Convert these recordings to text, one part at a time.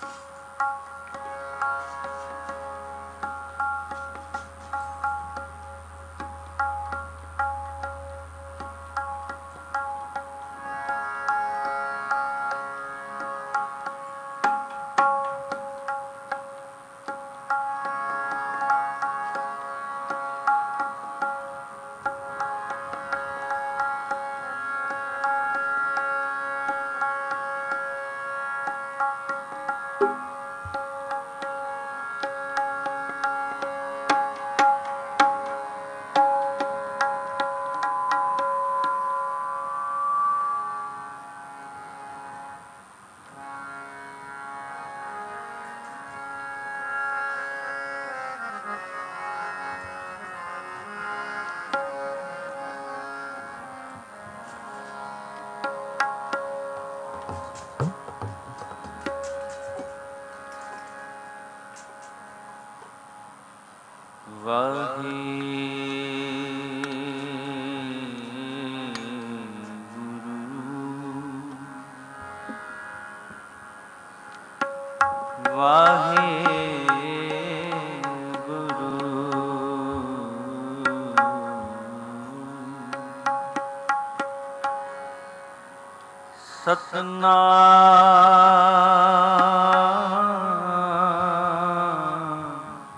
ਸਤਨਾਮ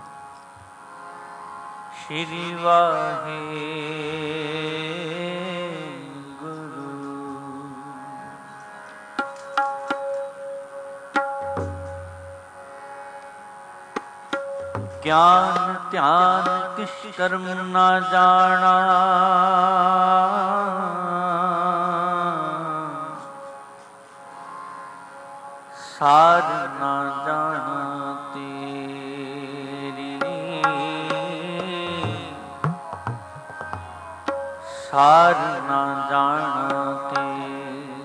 ਸ਼੍ਰੀ ਵਾਹਿਗੁਰੂ। ਗਿਆਨ ਧਿਆਨ ਕਿਛ ਕਰਮ ਨਾ ਜਾਣਾ, ਸਾਰ ਨਾ ਜਾਣਾ ਤੇਰੀ, ਸਾਰ ਨਾ ਜਾਣਾ ਤੇਰੀ।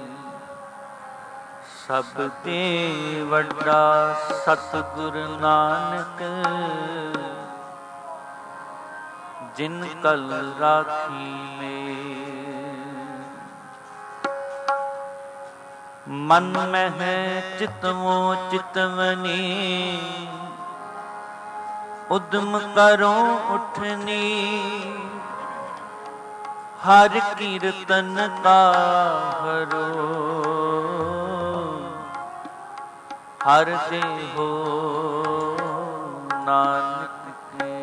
ਸਭ ਤੇ ਵੱਡਾ ਸਤਿਗੁਰ ਨਾਨਕ, ਜਿਨ ਕਲ ਰਾਖੀ ਮੇਰ। ਮਨ ਮਹਿ ਚਿਤਵੋ ਚਿਤਵਨੀ, ਉਦਮ ਕਰੋ ਉਠਨੀ। ਹਰਿ ਕੀਰਤਨ ਗਾਵੋ, ਹਰਿ ਦੇਹੋ ਨਾਨਕ ਕੇ।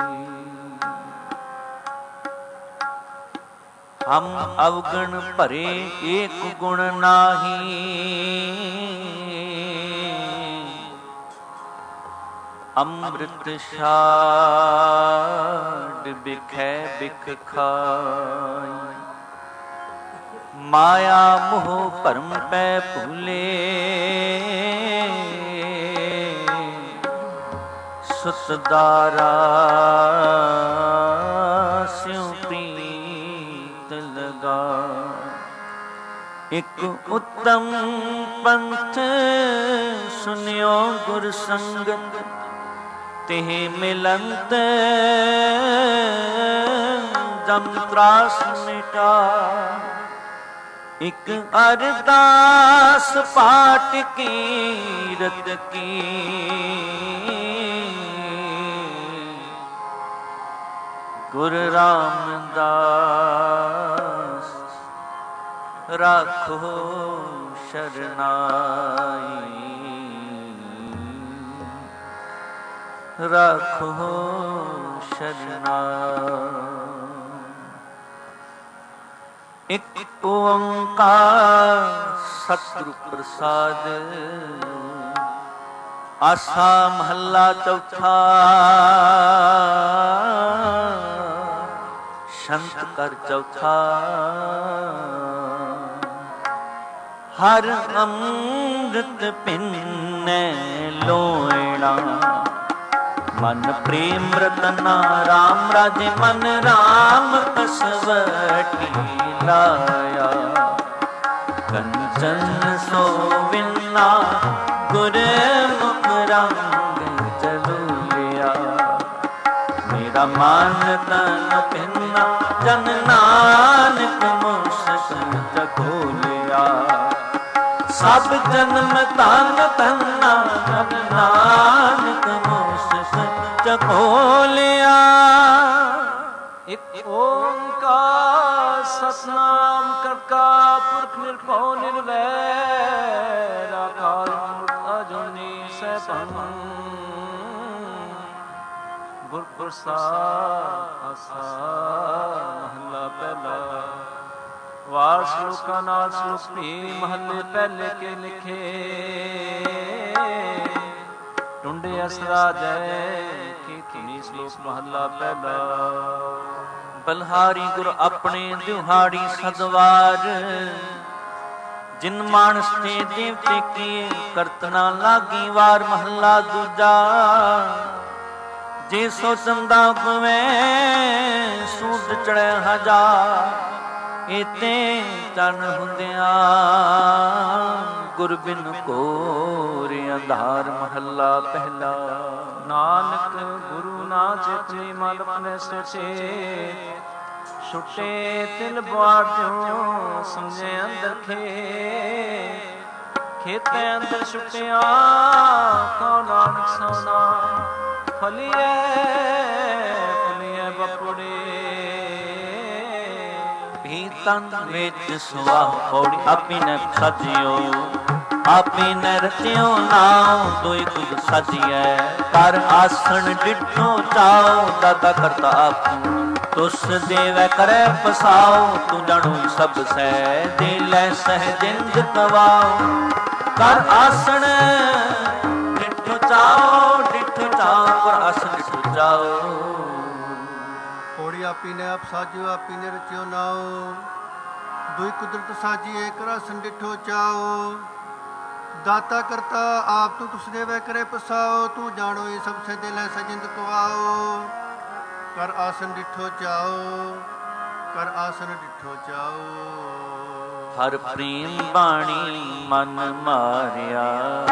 ਹਮ ਅਵਗਣ ਭਰੇ ਏਕ ਗੁਣ ਨਾਹੀ, ਅੰਮ੍ਰਿਤ ਛਾਡ ਬਿਖੈ ਬਿਖ ਖਾਈ। ਮਾਇਆ ਮੋਹ ਭਰਮ ਪੈ ਭੂਲੇ, ਸੁਤ ਦਾਰਾ ਸਿਉ ਪ੍ਰੀਤ ਲਗਾ। ਇਕ ਉੱਤਮ ਪੰਥ ਸੁਨਿਓ ਗੁਰ ਸੰਗਤ, ਤਿਹ ਮਿਲੰਤ ਜਮ ਤਰਾਸ ਮਿਟਾ। ਇਕ ਅਰਦਾਸ ਪਾਠ ਕੀਰਤ ਕੀ, ਗੁਰ ਰਾਮਦਾਸ ਰਾਖੋ ਸ਼ਰਨਾਈ। ਰਾਖੋ ਸ਼ਰਨਾਈ। ਇਕ ਓੰਕਾਰ ਸਤਿਗੁਰ ਪ੍ਰਸਾਦ, ਆਸਾ ਮਹੱਲਾ ਚੌਥਾ। ਸ਼ੰਤ ਕਰ ਚੌਥਾ। ਹਰ ਅੰਮ੍ਰਿਤ ਪਿੰਨੈ ਲੋਇਣਾ, ਮਨ ਪ੍ਰੇਮ ਰਤਨਾ ਰਾਮ ਰਾਜੇ। ਮਨ ਰਾਮ ਕਸਵਟੀ ਲਾਇਆ, ਕੰਚਨ ਸੋਵਿਨਾ ਗੁਰਮੁਖ ਰੰਗ ਚਲੂਲਿਆ। ਮੇਰਾ ਮਨ ਤਨ ਪਿੰਨਾ ਜਨ ਨਾਨਕ ਮੁਸਕਨ ਚਖੋਲਿਆ। ਸਭ ਜਨਮ ਧਨ ਧਨਾ ਸਤਨਾਮ ਕਰਤਾ ਪੁਰਖ ਨਿਰਭਉ ਨਿਰਵੈਰ ਆਕਾਰ ਮੂਰਤ ਅਜੂਨੀ ਸੈਭੰ ਗੁਰ ਪ੍ਰਸਾਦ ਆਸਾ ਮਹਲਾ ਪਹਿਲਾ। ਵਾਰ ਸ਼ਲੋਕਾਂ ਨਾਲ ਸ਼ਲੋਕ ਵੀ ਮਹੱਲੇ ਪਹਿਲੇ ਕੇ ਲਿਖੇ। ਟੁੰਡੇ ਅਸਰਾ ਜੈ ਕੀ ਧੁਨੀ ਸ਼ਲੋਕ ਮਹੱਲਾ ਪਹਿਲਾ। ਬਲਹਾਰੀ ਗੁਰ ਆਪਣੇ ਦਿਹਾੜੀ ਸਦਵਾਰ ਜਿਨ ਮਾਨਸ ਤੇ ਦੇਵਤੇ ਕੀ ਕਰਤਨਾ ਲਾਗੀ ਵਾਰ ਮਹੱਲਾ ਦੂਜਾ। ਜੇ ਸੋ ਚੰਦਾ ਪਵੇ ਸੂਰਜ ਚੜ੍ਹੇ ਹਜ਼ਾਰ ਇਤੇ ਤਨ ਹੁੰਦਿਆਂ ਗੁਰ ਬਿਨ ਘੋਰ ਅੰਧਾਰ ਮਹੱਲਾ ਪਹਿਲਾ। ਨਾਨਕ ਗੁਰੂ ਨਾ ਚੇਤਨੀ ਮਨ ਆਪਣੇ ਸੋਚੇ ਛੁੱਟੇ ਤਿਲ ਬਾੜ ਦਿਓ ਸਮਝੇ ਅੰਦਰ ਖੇਤੇ ਅੰਦਰ ਛੁੱਟਿਆ ਕਉ ਨਾਨਕ ਸੋਨਾ ਫਲੀਏ ਫਲੀਏ ਬਪੁੜੇ ਵੀ ਤਨ ਵਿੱਚ ਸੁਆਹ ਪੌੜੀ ਆਪੀ ਨੇ ਸਜਿਓ ਆਪੀ ਨੇ ਰਚਿਓ ਨਾਮ ਦੋਇ ਕੁਝ ਸਜੀਐ ਕਰ ਆਸਣ ਡਿਠੋ ਚਾਓ ਦਾਤਾ ਕਰਤਾ ਆਪੂ ਤੁਸ ਦੇਵੈ ਕਰੈ ਪਸਾਓ ਤੂੰ ਜਾਣੂ ਸਭ ਸਹਿ ਦੇ ਲੈ ਸਹਿ ਜਿੰਦ ਕਵਾਓ ਕਰ ਆਸਣ ਡਿਠੋ ਚਾਓ ਡਿਠੋ ਚਾਓ ਕਰ ਆਸਣ ਡਿਠੋ ਚਾਓ। ਪੌੜੀ ਆਪੀ ਨੇ ਆਪ ਸਾਜਿਓ ਆਪੀ ਨੇ ਰਚਿਓ ਨਾਓ ਦੁਇ ਕੁਦਰਤ ਸਾਜੀਏ ਕਰ ਆਸਣ ਡਿਠੋ ਚਾਓ ਦਾਤਾ ਕਰਤਾ ਆਪ ਤੂੰ ਤੁਸ ਦੇਵੈ ਕਰੇ ਪਸਾਓ ਤੂੰ ਜਾਣੋ ਇਹ ਸਭ ਸੇ ਦਿਲ ਐ ਜਿੰਦ ਕਵਾਓ ਕਰ ਆਸਨ ਡਿਠੋ ਚਾਓ ਕਰ ਆਸਨ ਡਿਠੋ ਚਾਓ। ਹਰ ਪ੍ਰੇਮ ਬਾਣੀ ਮਨ ਮਾਰਿਆ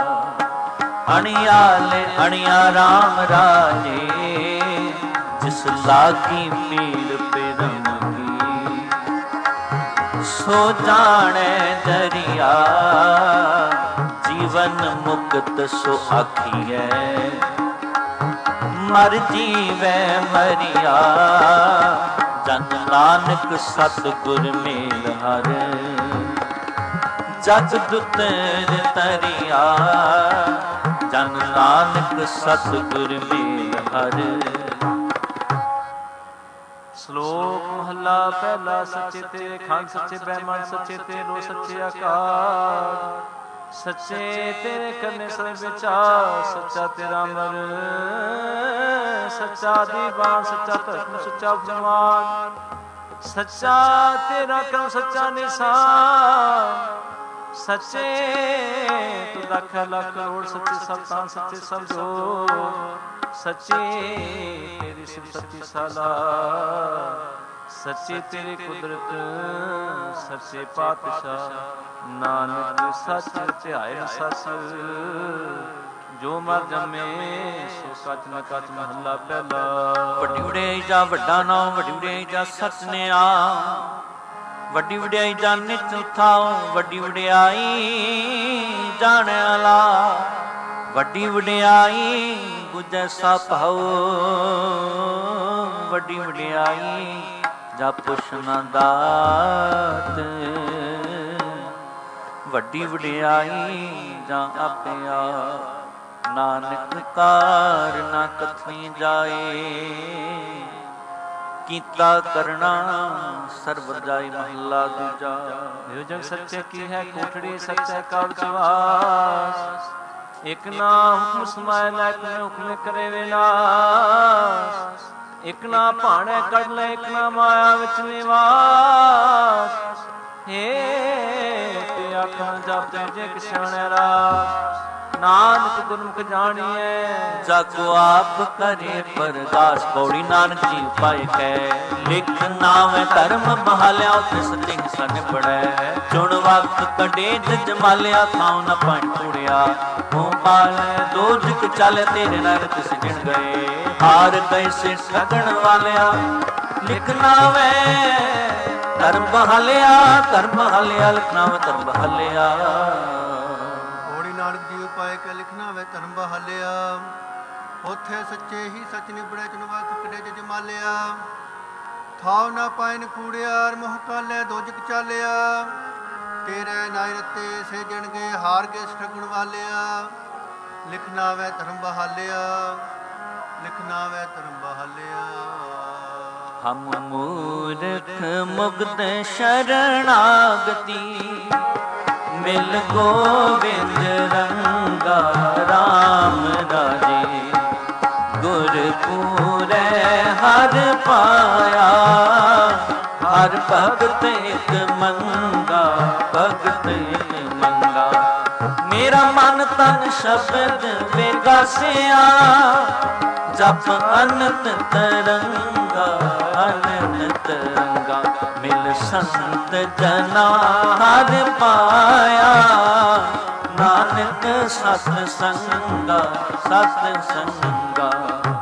ਅਣਿਆਲੇ ਅਣਿਆ ਰਾਮ ਰਾਜੇ ਜਿਸ ਲਾਗੀ ਪੀੜ ਪਿਰੰਗੀ ਸੋ ਜਾਣੈ ਦਰਿਆ ਜੀਵਨ ਮੁਕਤ ਸੋ ਆਖੀਐ ਮਰ ਜੀਵੈ ਮਰਿਆ ਜਨ ਨਾਨਕ ਸਤਿਗੁਰ ਮੇਲ ਹਰ ਜਗ ਦੁਤਰ ਤਰਿਆ ਜਨ ਨਾਨਕ ਸਤਿਗੁਰ ਮੇਲ ਹਰ। ਸ਼ਲੋਕ ਮਹੱਲਾ ਪਹਿਲਾ। ਸੱਚੇ ਤੇਰੇ ਖਾਨ ਸੱਚੇ ਬ੍ਰਹਮਣ ਸੱਚੇ ਤੇਰੋ ਸੱਚੇ ਆਕਾਰ ਸੱਚੇ ਤੇਰੇ ਕਰਨੇ ਸਭ ਵਿਚਾਰ ਸੱਚਾ ਤੇਰਾ ਮਰ ਸੱਚਾ ਦੀਵਾਨ ਸੱਚਾ ਧਰਮ ਸੱਚਾ ਫਰਮਾਨ ਸੱਚਾ ਤੇਰਾ ਕਰਮ ਸੱਚਾ ਨਿਸ਼ਾਨ ਸੱਚੇ ਤੂੰ ਲੱਖ ਲੱਖ ਕਰੋੜ ਸੱਚੇ ਸਭ ਤਾਂ ਸੱਚੇ ਸਭ ਜੋਰ ਸੱਚੇ ਤੇਰੀ ਸਿਫਤ ਸੱਚੀ ਸਾਲਾ ਸੱਚੇ ਤੇਰੀ ਕੁਦਰਤ ਸੱਚੇ ਪਾਤਸ਼ਾਹ ਨਾਨਕ ਸੱਚ ਧਿਆਏ ਸੱਚ ਜੋ ਮਰ ਜੰਮੇ ਸੋ ਸੱਚ ਨ ਕਚ ਮਹੱਲਾ ਪਹਿਲਾ। ਵੱਡੀ ਵਡਿਆਈ ਜਾ ਵੱਡਾ ਨਾਮ ਵੱਡੀ ਵਡਿਆਈ ਜਾ ਸੱਚ ਨੇ ਆ ਵੱਡੀ ਵਡਿਆਈ ਜਾ ਨਿਤ ਉਥਾਓ ਵੱਡੀ ਵਡਿਆਈ ਜਾਣਿਆ ਵਾਲਾ ਵੱਡੀ ਵਡਿਆਈ ਬੁਝੈ ਸਾ ਭਾਉ ਵੱਡੀ ਵਡਿਆਈ ਜਾ ਪੁਛ ਨਾ ਦਾਤ ਵੱਡੀ ਵਡਿਆਈ ਜਾਂ ਆਪੇ ਆਪ ਨਾਨਕ ਕਾਰ ਨਾ ਕਥਨੀ ਜਾਏ ਕੀਤਾ ਕਰਨਾ ਸਰਬ ਜਾਈ ਮਹੱਲਾ ਦੂਜਾ। ਜੋ ਜਗ ਸੱਚੇ ਕੀ ਹੈ ਕੋਠੜੀ ਸੱਚੇ ਕਵ ਚਵਾਸ ਇਕ ਨਾ ਹੁਕਮ ਸਮਾਇ ਲੈ ਕੇ ਹੁਕਮ ਕਰੇ ਵਿਨਾਸ਼ ਇਕ ਨਾ ਭਾਣੇ ਕੱਢ ਲੈ ਇਕ ਨਾ ਮਾਇਆ ਵਿੱਚ ਨਿਵਾਸ ਹੇ ਤੇ ਆਖਾਂ ਜਪਦੇ ਜੇ ਕਿਛਾਣਿਆ ਰਾਸ ਨਾਨਕ ਗੁਰਮੁਖ ਜਾਣੀਐ ਜਾਗੋ ਆਪ ਕਰੇ ਪਰਦਾਸ ਪੌੜੀ ਨਾਨਕ ਜੀ ਉਪਾਇ ਕੈ ਲਿਖ ਨਾਵੇਂ ਧਰਮ ਬਹਾਲਿਆ ਉਤੇ ਸੱਚੇ ਸਨ ਪੜੈ ਚੁਣ ਵਕਤ ਕੱਢੇ ਜਮਾਲਿਆ ਥਾਉ ਨ ਪਾਣੀ ਤੋੜਿਆ ਹੋ ਪਾਲੇ ਦੋਜਕ ਚੱਲ ਤੇਰੇ ਨਰਕ ਸਿਜਣ ਗਏ ਹਾਰ ਗਏ ਸੇ ਸਗਣ ਵਾਲਿਆ ਲਿਖ ਨਾਵੇਂ ਧਰਮ ਬਹਾਲਿਆ ਲਿਖਣਾ ਵੇ ਧਰਮ ਬਹਾਲਿਆ ਪੌੜੀ ਨਾਨਕ ਜੀ ਉਪਾਇ ਕੇ ਲਿਖਣਾ ਵੇ ਧਰਮ ਬਹਾਲਿਆ ਉੱਥੇ ਸੱਚੇ ਹੀ ਸੱਚ ਨਿਬੜੇ ਚੁਣ ਵਕਤ ਕੱਢੇ ਜਮਾਲਿਆ ਥਾਉ ਨਾ ਪਾਇਨ ਕੂੜਿਆਰ ਮੋਹ ਕਾਲੇ ਦੋਜਕ ਚਾਲਿਆ ਤੇਰੇ ਨਾਇ ਰਤੇ ਸੇਜਣਗੇ ਹਾਰ ਕੇ ਠਗਣ ਵਾਲਿਆ ਲਿਖਣਾ ਵੈ ਧਰਮ ਬਹਾਲਿਆ ਲਿਖਣਾ ਵੈ ਧਰਮ ਬਹਾਲਿਆ ਹਮ ਮੂਰਖ ਮੁਗਧ ਸ਼ਰਣਾਗਤੀ ਮਿਲ ਗੋਬਿੰਦ ਰੰਗਾ ਰਾਮ ਰਾਜੇ ਗੁਰ ਪੂਰੈ ਹਰ ਪਾਇਆ ਹਰ ਭਗਤ ਇਕ ਮੰਗਾ ਭਗਤ ਇਕ ਮੰਗਾ ਮੇਰਾ ਮਨ ਤਨ ਸ਼ਬਦ ਵਿਗਾਸਿਆ ਜਪ ਅਨੰਤ ਤਰੰਗਾ ਅਨੰਤ ਤਰੰਗਾ ਮਿਲ ਸੰਤ ਜਨਾ ਹਰ ਪਾਇਆ ਨਾਨਕ ਸਤ ਸੰਗਾ ਸਤ ਸੰਗਾ।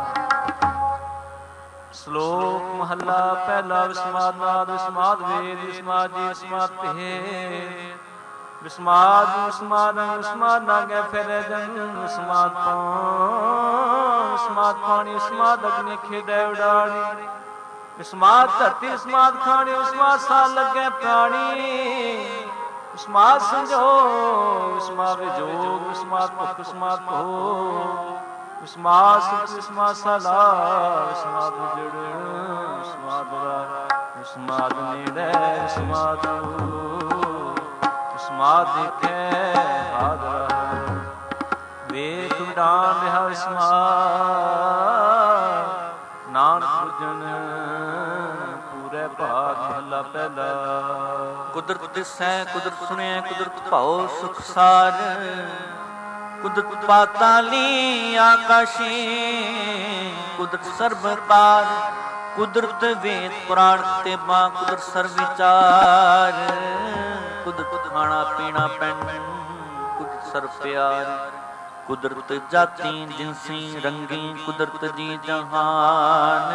ਸ਼ਲੋਕ ਮਹੱਲਾ ਪਹਿਲਾ ਵਿਸਮਾਦ ਨਾਦ ਵਿਸਮਾਦ ਵੇਦ ਵਿਸਮਾਦ ਜੀ ਵਿਸਮਾਦ ਭੇਦ ਵਿਸਮਾਦ ਵਿਸਮਾਦ ਵਿਸਮਾਦ ਨਾਗੈ ਫਿਰੈ ਜਨ ਵਿਸਮਾਦ ਪਾਣੀ ਵਿਸਮਾਦ ਪਾਣੀ ਵਿਸਮਾਦ ਅਗਨੀ ਖੇਡੈ ਉਡਾਣੀ ਵਿਸਮਾਦ ਧਰਤੀ ਵਿਸਮਾਦ ਖਾਣੀ ਵਿਸਮਾਦ ਸਾਹ ਲੱਗੈ ਪ੍ਰਾਣੀ ਵਿਸਮਾਦ ਸੰਜੋਗ ਵਿਸਮਾਦ ਵਿਜੋਗ ਵਿਸਮਾਦ ਭੁਖ ਵਿਸਮਾਦ ਭੋਗ ਵਿਸਮਾਦ ਸੁਖ ਵਿਸਮਾਦ ਸਲਾ ਵਿਸਮਾਦ ਜੜ ਵਿਸਮਾਦ ਰਾ ਵਿਸਮਾਦ ਨੇੜੇ ਵਿਸਮਾਦ ਵਿਸਮਾਦ ਦੇਖੈ ਆਦਰਾ ਵੇਖ ਉਡਾਨ ਰਿਹਾ ਵਿਸਮਾਦ ਨਾਨਕ ਬੁਝਣ ਪੂਰੇ ਭਾਗ ਮਹਲਾ ਪਹਿਲਾ। ਕੁਦਰਤ ਦਿਸੈ ਕੁਦਰਤ ਸੁਣਿਐ ਕੁਦਰਤ ਭਾਉ ਸੁਖ ਸਾਰ ਕੁਦਰਤ ਪਾਤਾਲੀ ਆਕਾਸ਼ੀ ਕੁਦਰਤ ਸਰਬ ਪਾਰ ਕੁਦਰਤ ਵੇਦ ਪੁਰਾਣ ਤੇ ਮਾ ਕੁਦਰਤ ਸਰਬ ਵਿਚਾਰ ਕੁਦਰਤ ਖਾਣਾ ਪੀਣਾ ਪੈਣ ਕੁਦਰਤ ਸਰਬ ਪਿਆਰ ਕੁਦਰਤ ਜਾਤੀ ਜਿਨਸੀ ਰੰਗੀ ਕੁਦਰਤ ਜੀ ਜਹਾਨ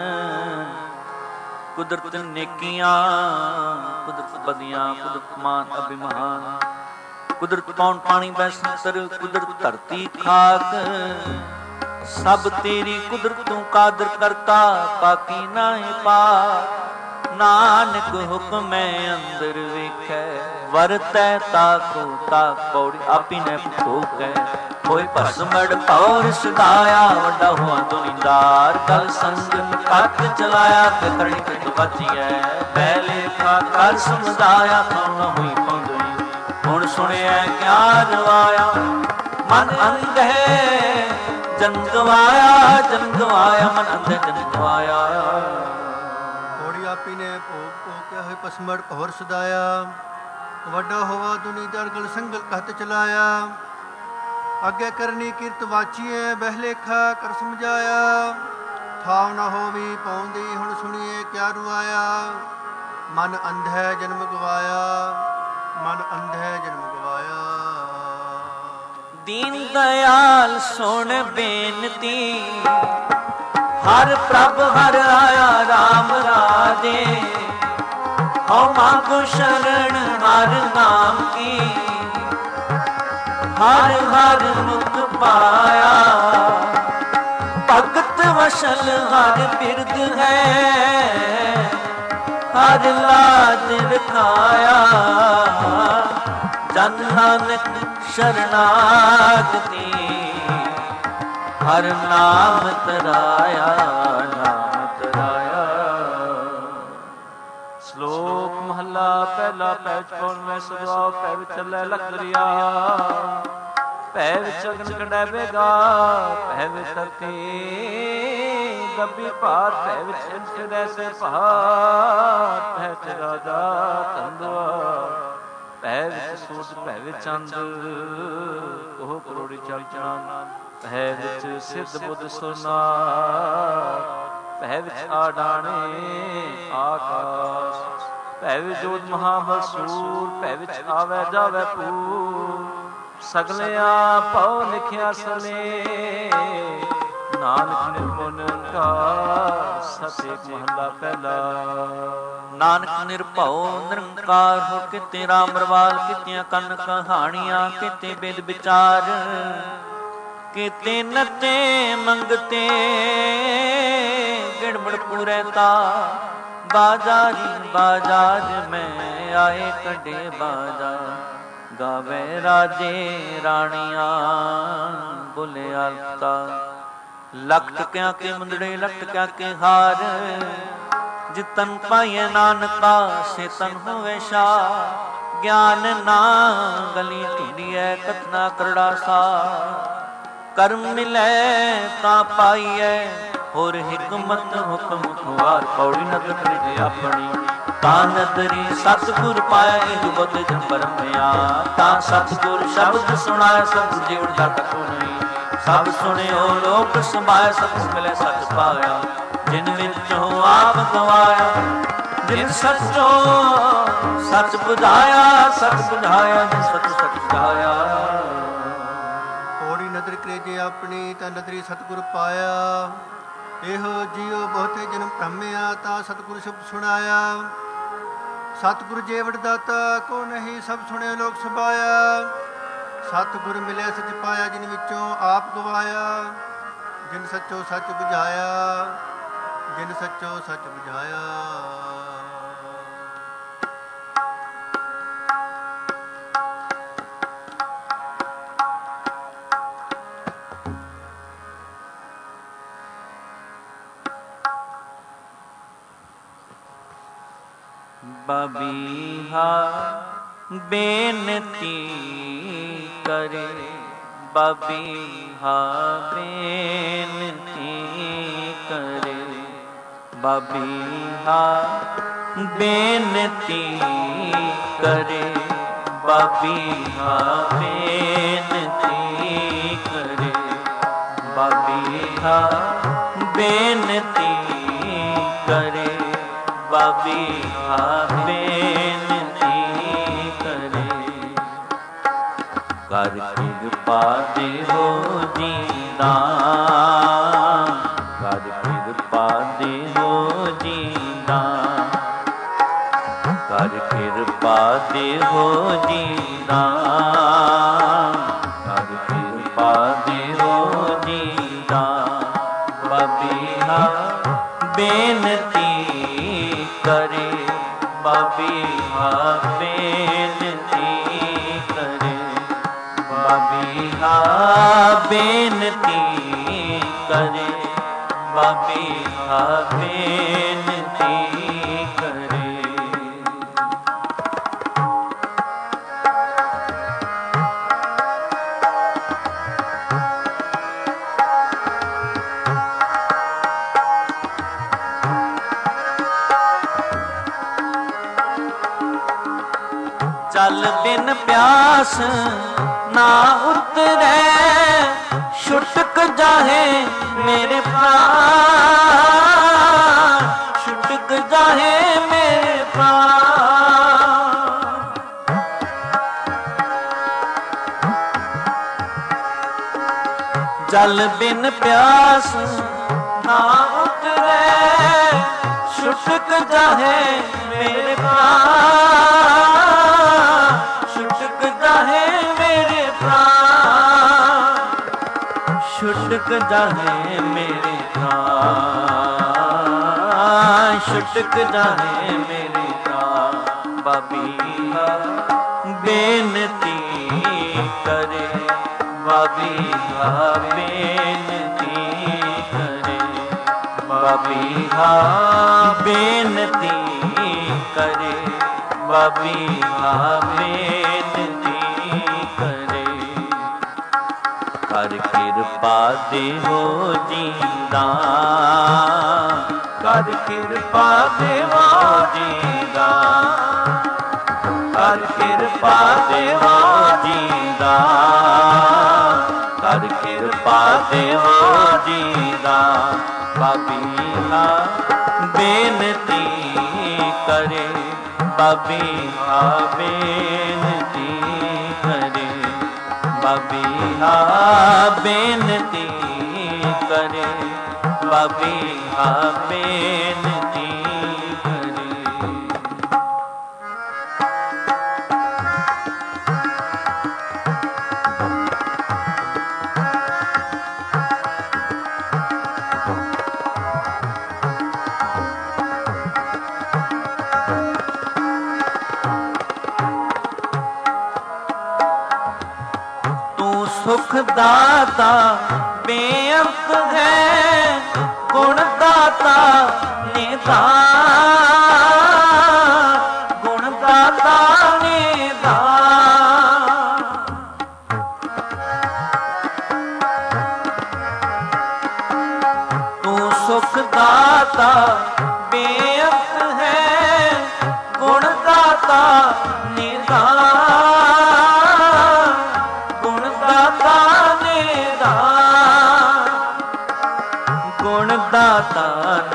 ਕੁਦਰਤ ਨੇਕੀਆਂ ਕੁਦਰਤ ਬਦੀਆਂ ਕੁਦਰਤ ਮਾਨ ਅਭਿਮਾਨ ਕੁਦਰਤ ਪੌਣ ਪਾਣੀ ਬੈਸੰਤਰ ਕੁਦਰਤ ਧਰਤੀ ਖਾਕ ਸਭ ਤੇਰੀ ਕੁਦਰਤ ਤੂੰ ਕਾਦਰ ਕਰਤਾ ਬਾਕੀ ਨਾਹੀ ਪਾ ਨਾਨਕ ਹੁਕਮੈ ਅੰਦਰ ਵੇਖੈ ਵਰਤੈ ਤਾਕੋ ਤਾਕ ਪੌੜੀ ਆਪੀ ਨੇ ਭੋਗੈ ਹੋਏ ਭਸਮੜ ਭੌਰ ਸਦਾਇਆ ਵੱਡਾ ਹੋਆ ਦੁਨੀਦਾਰ ਕਲ ਸੰਗ ਕੱਟ ਚਲਾਇਆ ਤੇ ਕਰਨੀ ਤੇ ਬਚੀਐ ਪਹਿਲੇ ਖਾ ਕਰ ਸਮਝਾਇਆ ਕੌਣ ਹੋਈ ਪੌਂਦੜੀ ਹੁਣ ਸੁਣਿਆ ਕਿਆ ਰਵਾਇਆ ਮਨ ਅੰਧ ਹੈ ਜਨ ਗਵਾਇਆ ਮਨ ਅੰਧ ਜਨ ਗਵਾਇਆ ਹੋੜੀ ਆਪੀ ਨੇ ਭੋਗ ਭੋਗ ਹੋਏ ਪਸਮੜ ਭੌਰ ਸਦਾਇਆ ਵੱਡਾ ਹੋਵਾ ਦੁਨੀਦਾਰ ਗਲ ਸੰਗਲ ਕਹਿਤ ਚਲਾਇਆ ਅੱਗੇ ਕਰਨੀ ਕਿਰਤ ਵਾਚੀਏ ਬਹਿਲੇਖਾ ਕਰ ਸਮਝਾਇਆ ਥਾਵ ਨਾ ਹੋਵੀ ਪਾਉਂਦੀ ਹੁਣ ਸੁਣੀਏ ਕਿਆ ਰੁਆਇਆ ਮਨ ਅੰਧ ਹੈ ਜਨਮ ਗਵਾਇਆ ਮਨ ਅੰਧ ਹੈ ਜਨਮ ਗਵਾਇਆ। ਦੀਨ ਦਇਆਲ ਸੁਣ ਬੇਨਤੀ ਹਰ ਪ੍ਰਭ ਹਰ ਆਇਆ ਰਾਮ ਰਾਜੇ ਹਉ ਮਾਂਗੋ ਸ਼ਰਨ ਹਰ ਨਾਮ ਕੀ ਹਰ ਹਰ ਮੁਖ ਪਾਇਆ ਭਗਤ ਵਸ਼ਲ ਹਰ ਬਿਰਦ ਹੈ ਹਰ ਲਾਜ ਰਖਾਇਆ ਜਨ ਨਾਨਕ ਸ਼ਰਨਾਗਤੀ ਹਰ ਨਾਮ ਤਰਾਇਆ ਨਾਮ ਤਰਾਇਆ। ਸ਼ਲੋਕ ਮਹੱਲਾ ਪਹਿਲਾ ਪੈਚ ਪਉਣ ਮੈਂ ਸੁਭਾਉ ਪੈ ਵਿੱਚ ਚੱਲੈ ਲਖਰੀਆ ਭੈ ਵਿੱਚ ਅਗਨ ਕੰਡੈ ਬੇਗਾ ਭੈ ਵਿੱਚ ਧਰਤੀ ਦੱਬੀ ਭਾਰ ਭੈ ਵਿੱਚ ਇੰਚ ਰੈਸੇ ਪਹਾੜ ਭੈ ਵਿੱਚ ਰਾਜਾ ਧੰਦਵਾ ਭੈ ਵਿੱਚ ਸੂਰਜ ਭੈ ਵਿੱਚ ਚੰਦ ਉਹ ਕਰੋੜੀ ਚਲਚਾਨ ਭੈ ਵਿੱਚ ਸਿੱਧ ਬੁੱਧ ਸੁਨਾ ਭੈ ਵਿੱਚ ਆਡਾਣੇ ਆਕਾਸ਼ ਭੈ ਵਿੱਚ ਜੋਤ ਮਹਾਬਲ ਸੂਰ ਭੈ ਵਿੱਚ ਆਵੈ ਜਾਵੈ ਪੂਰ ਸਗਲਿਆ ਭਉ ਲਿਖਿਆ ਸਲੇ ਨਾਨਕ ਨਿਰਭਉ ਨਿਰੰਕਾਰ ਸਤਿ ਮਹੱਲਾ ਪਹਿਲਾ। ਨਾਨਕ ਨਿਰਭਉ ਨਿਰੰਕਾਰ ਹੋ ਕਿਤੇ ਰਾਮ ਰਵਾਲ ਕੀਤੀਆਂ ਕੰਨ ਕਹਾਣੀਆਂ ਕਿਤੇ ਬਿਦ ਵਿਚਾਰ ਕਿਤੇ ਨਤੇ ਮੰਗਤੇ ਗਿਣਮੜ ਪੂਰੇ ਤਾ बाजारी बाजार में आए कटे बाजा, गावे राजे राणियां बोले आलता। लख टकिया के मुंदड़े लख टकिया के हार, जितन पाइए नानका से तन होवे शाह। ज्ञान ना गली ढूंढिए कथना करड़ा सा, कर्म मिले ता पाइए होर हिकमत हुक्म खुआर। पौड़ी नदर करिजे अपनी ता नदरी, सतगुर पाया एक बुद्ध जन परमया। ता सतगुर शब्द सुनाया सतगुर जीव दाता को नहीं। सब सुनियो लोक समाया सतगुर मिले सच पाया। जिन विचों आप गवाया जिन सचो सच बुझाया, सच बुझाया जिन सच सच बुझाया। ਪੌੜੀ ਨਦਰ ਕਲੇਜੇ ਆਪਣੀ ਤਾਂ ਨਦਰੀ ਸਤਿਗੁਰ ਪਾਇਆ। ਇਹੋ ਜੀਉ ਬਹੁਤੇ ਜਨਮ ਭ੍ਰਮਿਆ ਤਾਂ ਸਤਿਗੁਰ ਸ਼ਬਦ ਸੁਣਾਇਆ। ਸਤਿਗੁਰ ਜੀਵੜ ਦਾਤਾ ਕੋ ਨਹੀਂ ਸਭ ਸੁਣਿਆ ਲੋਕ ਸਭਾਇਆ। ਸਤਿਗੁਰ ਮਿਲਿਆ ਸੱਚ ਪਾਇਆ ਜਿਨ ਵਿੱਚੋਂ ਆਪ ਗਵਾਇਆ। ਜਿਨ ਸੱਚੋ ਸੱਚ ਬੁਝਾਇਆ, ਜਿਨ ਸੱਚੋ ਸੱਚ ਬੁਝਾਇਆ। ਬਬੀਹਾ ਬੇਨਤੀ ਕਰੇ, ਬਬੀਹਾ ਬੇਨਤੀ ਕਰੇ। ਬਬੀਹਾ ਬੇਨਤੀ ਕਰੇ, ਬਬੀਹਾ ਬੇਨਤੀ ਕਰੇ। ਬਬੀਹਾ ਬੇਨਤੀ ਕਰੇ, ਬਬੀਹਾ ਬੇਨਤੀ ਕਰੇ। ਕਰ ਕਿਰਪਾ ਦੇਹੋ ਜੀਦਾ, ਕਰ ਕਿਰਪਾ ਦੇਹੋ ਜੀਦਾ। ਕਰ ਕਿਰਪਾ ਦੇਹੋ ਜੀਦਾ, ਕਰ ਕਿਰਪਾ ਦੇਹੋ ਜੀਦਾ। ਬਬੀਹਾ ਬੇਨਤੀ करे, बबीहा बेनती करे। बबीहा बेनती करे, बबीहा बेनती करे। जल बिन प्यास ना उतरे, छुटक जाहे मेरे प्राण, छुटक जाहे मेरे प्राण। जल बिन प्यास ना उतरे, छुटक जाहे मेरे प्राण, छुटक जाहे मेरे प्राण, छुटक जाहे मेरे प्राण, छुटक जाहे मेरे प्राण। बबीहा बेनती करे, बबीहा बेनती करे। बबीहा बेनती करे, बबीहा बेनती करे। कर किरपा देहो जीदा, कर किरपा देहो जीदा। कर किरपा देहो जीदा, कर किरपा देहो जीदा। बबीहा बेनती करे, बबीहा बेनती करे। बबीहा बेनती करे, बबीहा बेनती करे। दाता बेअंत है, गुण दाता निधान, गुण दाता निधान। तू सुख दाता बेअंत है, गुण दाता निधान, गुण दाता निधान, गुण दाता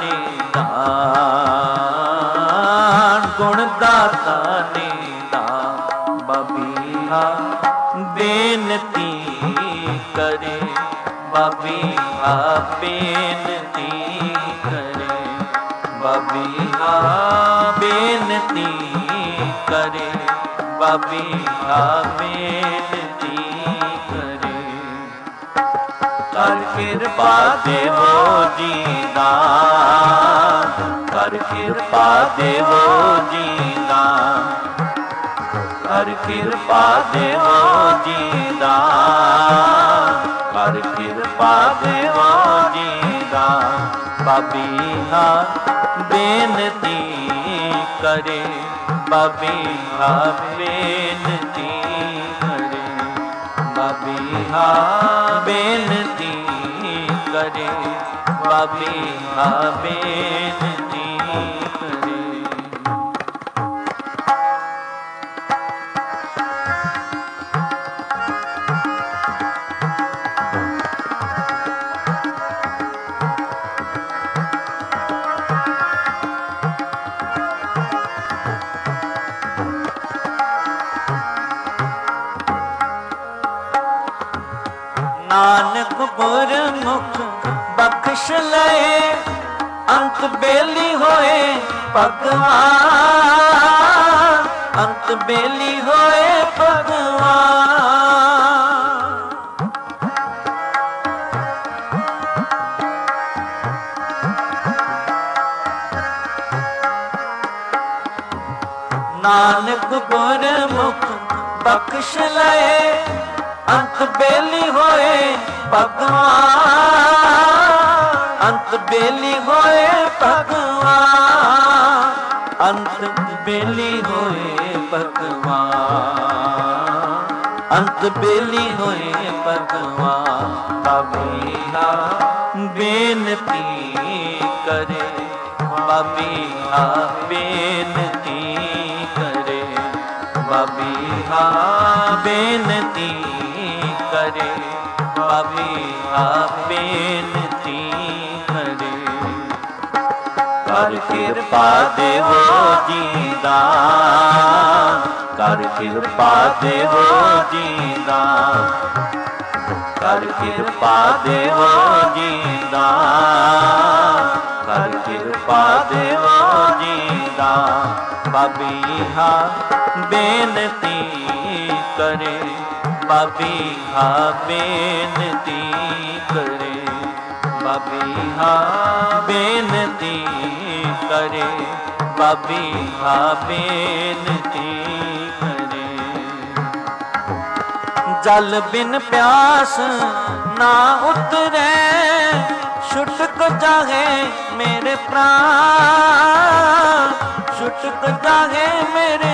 निधान, गुण दाता निधान। बबीहा बेनती करे, बबीहा बेनती करे, बबीहा बेनती करे, बबीहा बेनती करे। कर कृपा देवो जी दान, कर कृपा देवो जी दान, कर कृपा देवो जी दान, कर कृपा देवो जी दान। बबीहा बेनती करे, बबीहा बेनती करे, बबीहा बेनती करे, बबीहा बेनती करे। नानक गुरमुख बख्श लए, अंत बेली होए भगवान, अंत बेली होए भगवान। नानक गुरमुख बख्श लए, अंत बेली होए भगवान, अंत बेली होए भगवान, अंत बेली होए भगवान, अंत बेली होए भगवान। बबीहा बेनती करे, बबीहा बेनती करे, बबीहा बेनती करे, बबीहा बेनती करे। कर कृपा देवो जी दान, कर कृपा देवो जी दान, कर कृपा देवो जी दान, कर कृपा देवो जी दान। बबीहा बेनती करे, बबीहा बेनती करे, बबीहा बेनती करे, बबीहा बेनती करे। जल बिन प्यास ना उतरे, छुटक जागे मेरे प्राण, छुटक जागे मेरे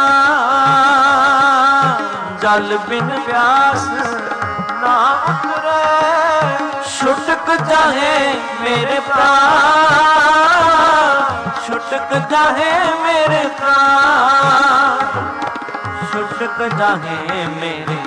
प्राण। जल बिन प्यास ना उतरे, छुटक जाहे मेरे प्राण, छुटक जाहे मेरे प्राण, छुटक जाहे मेरे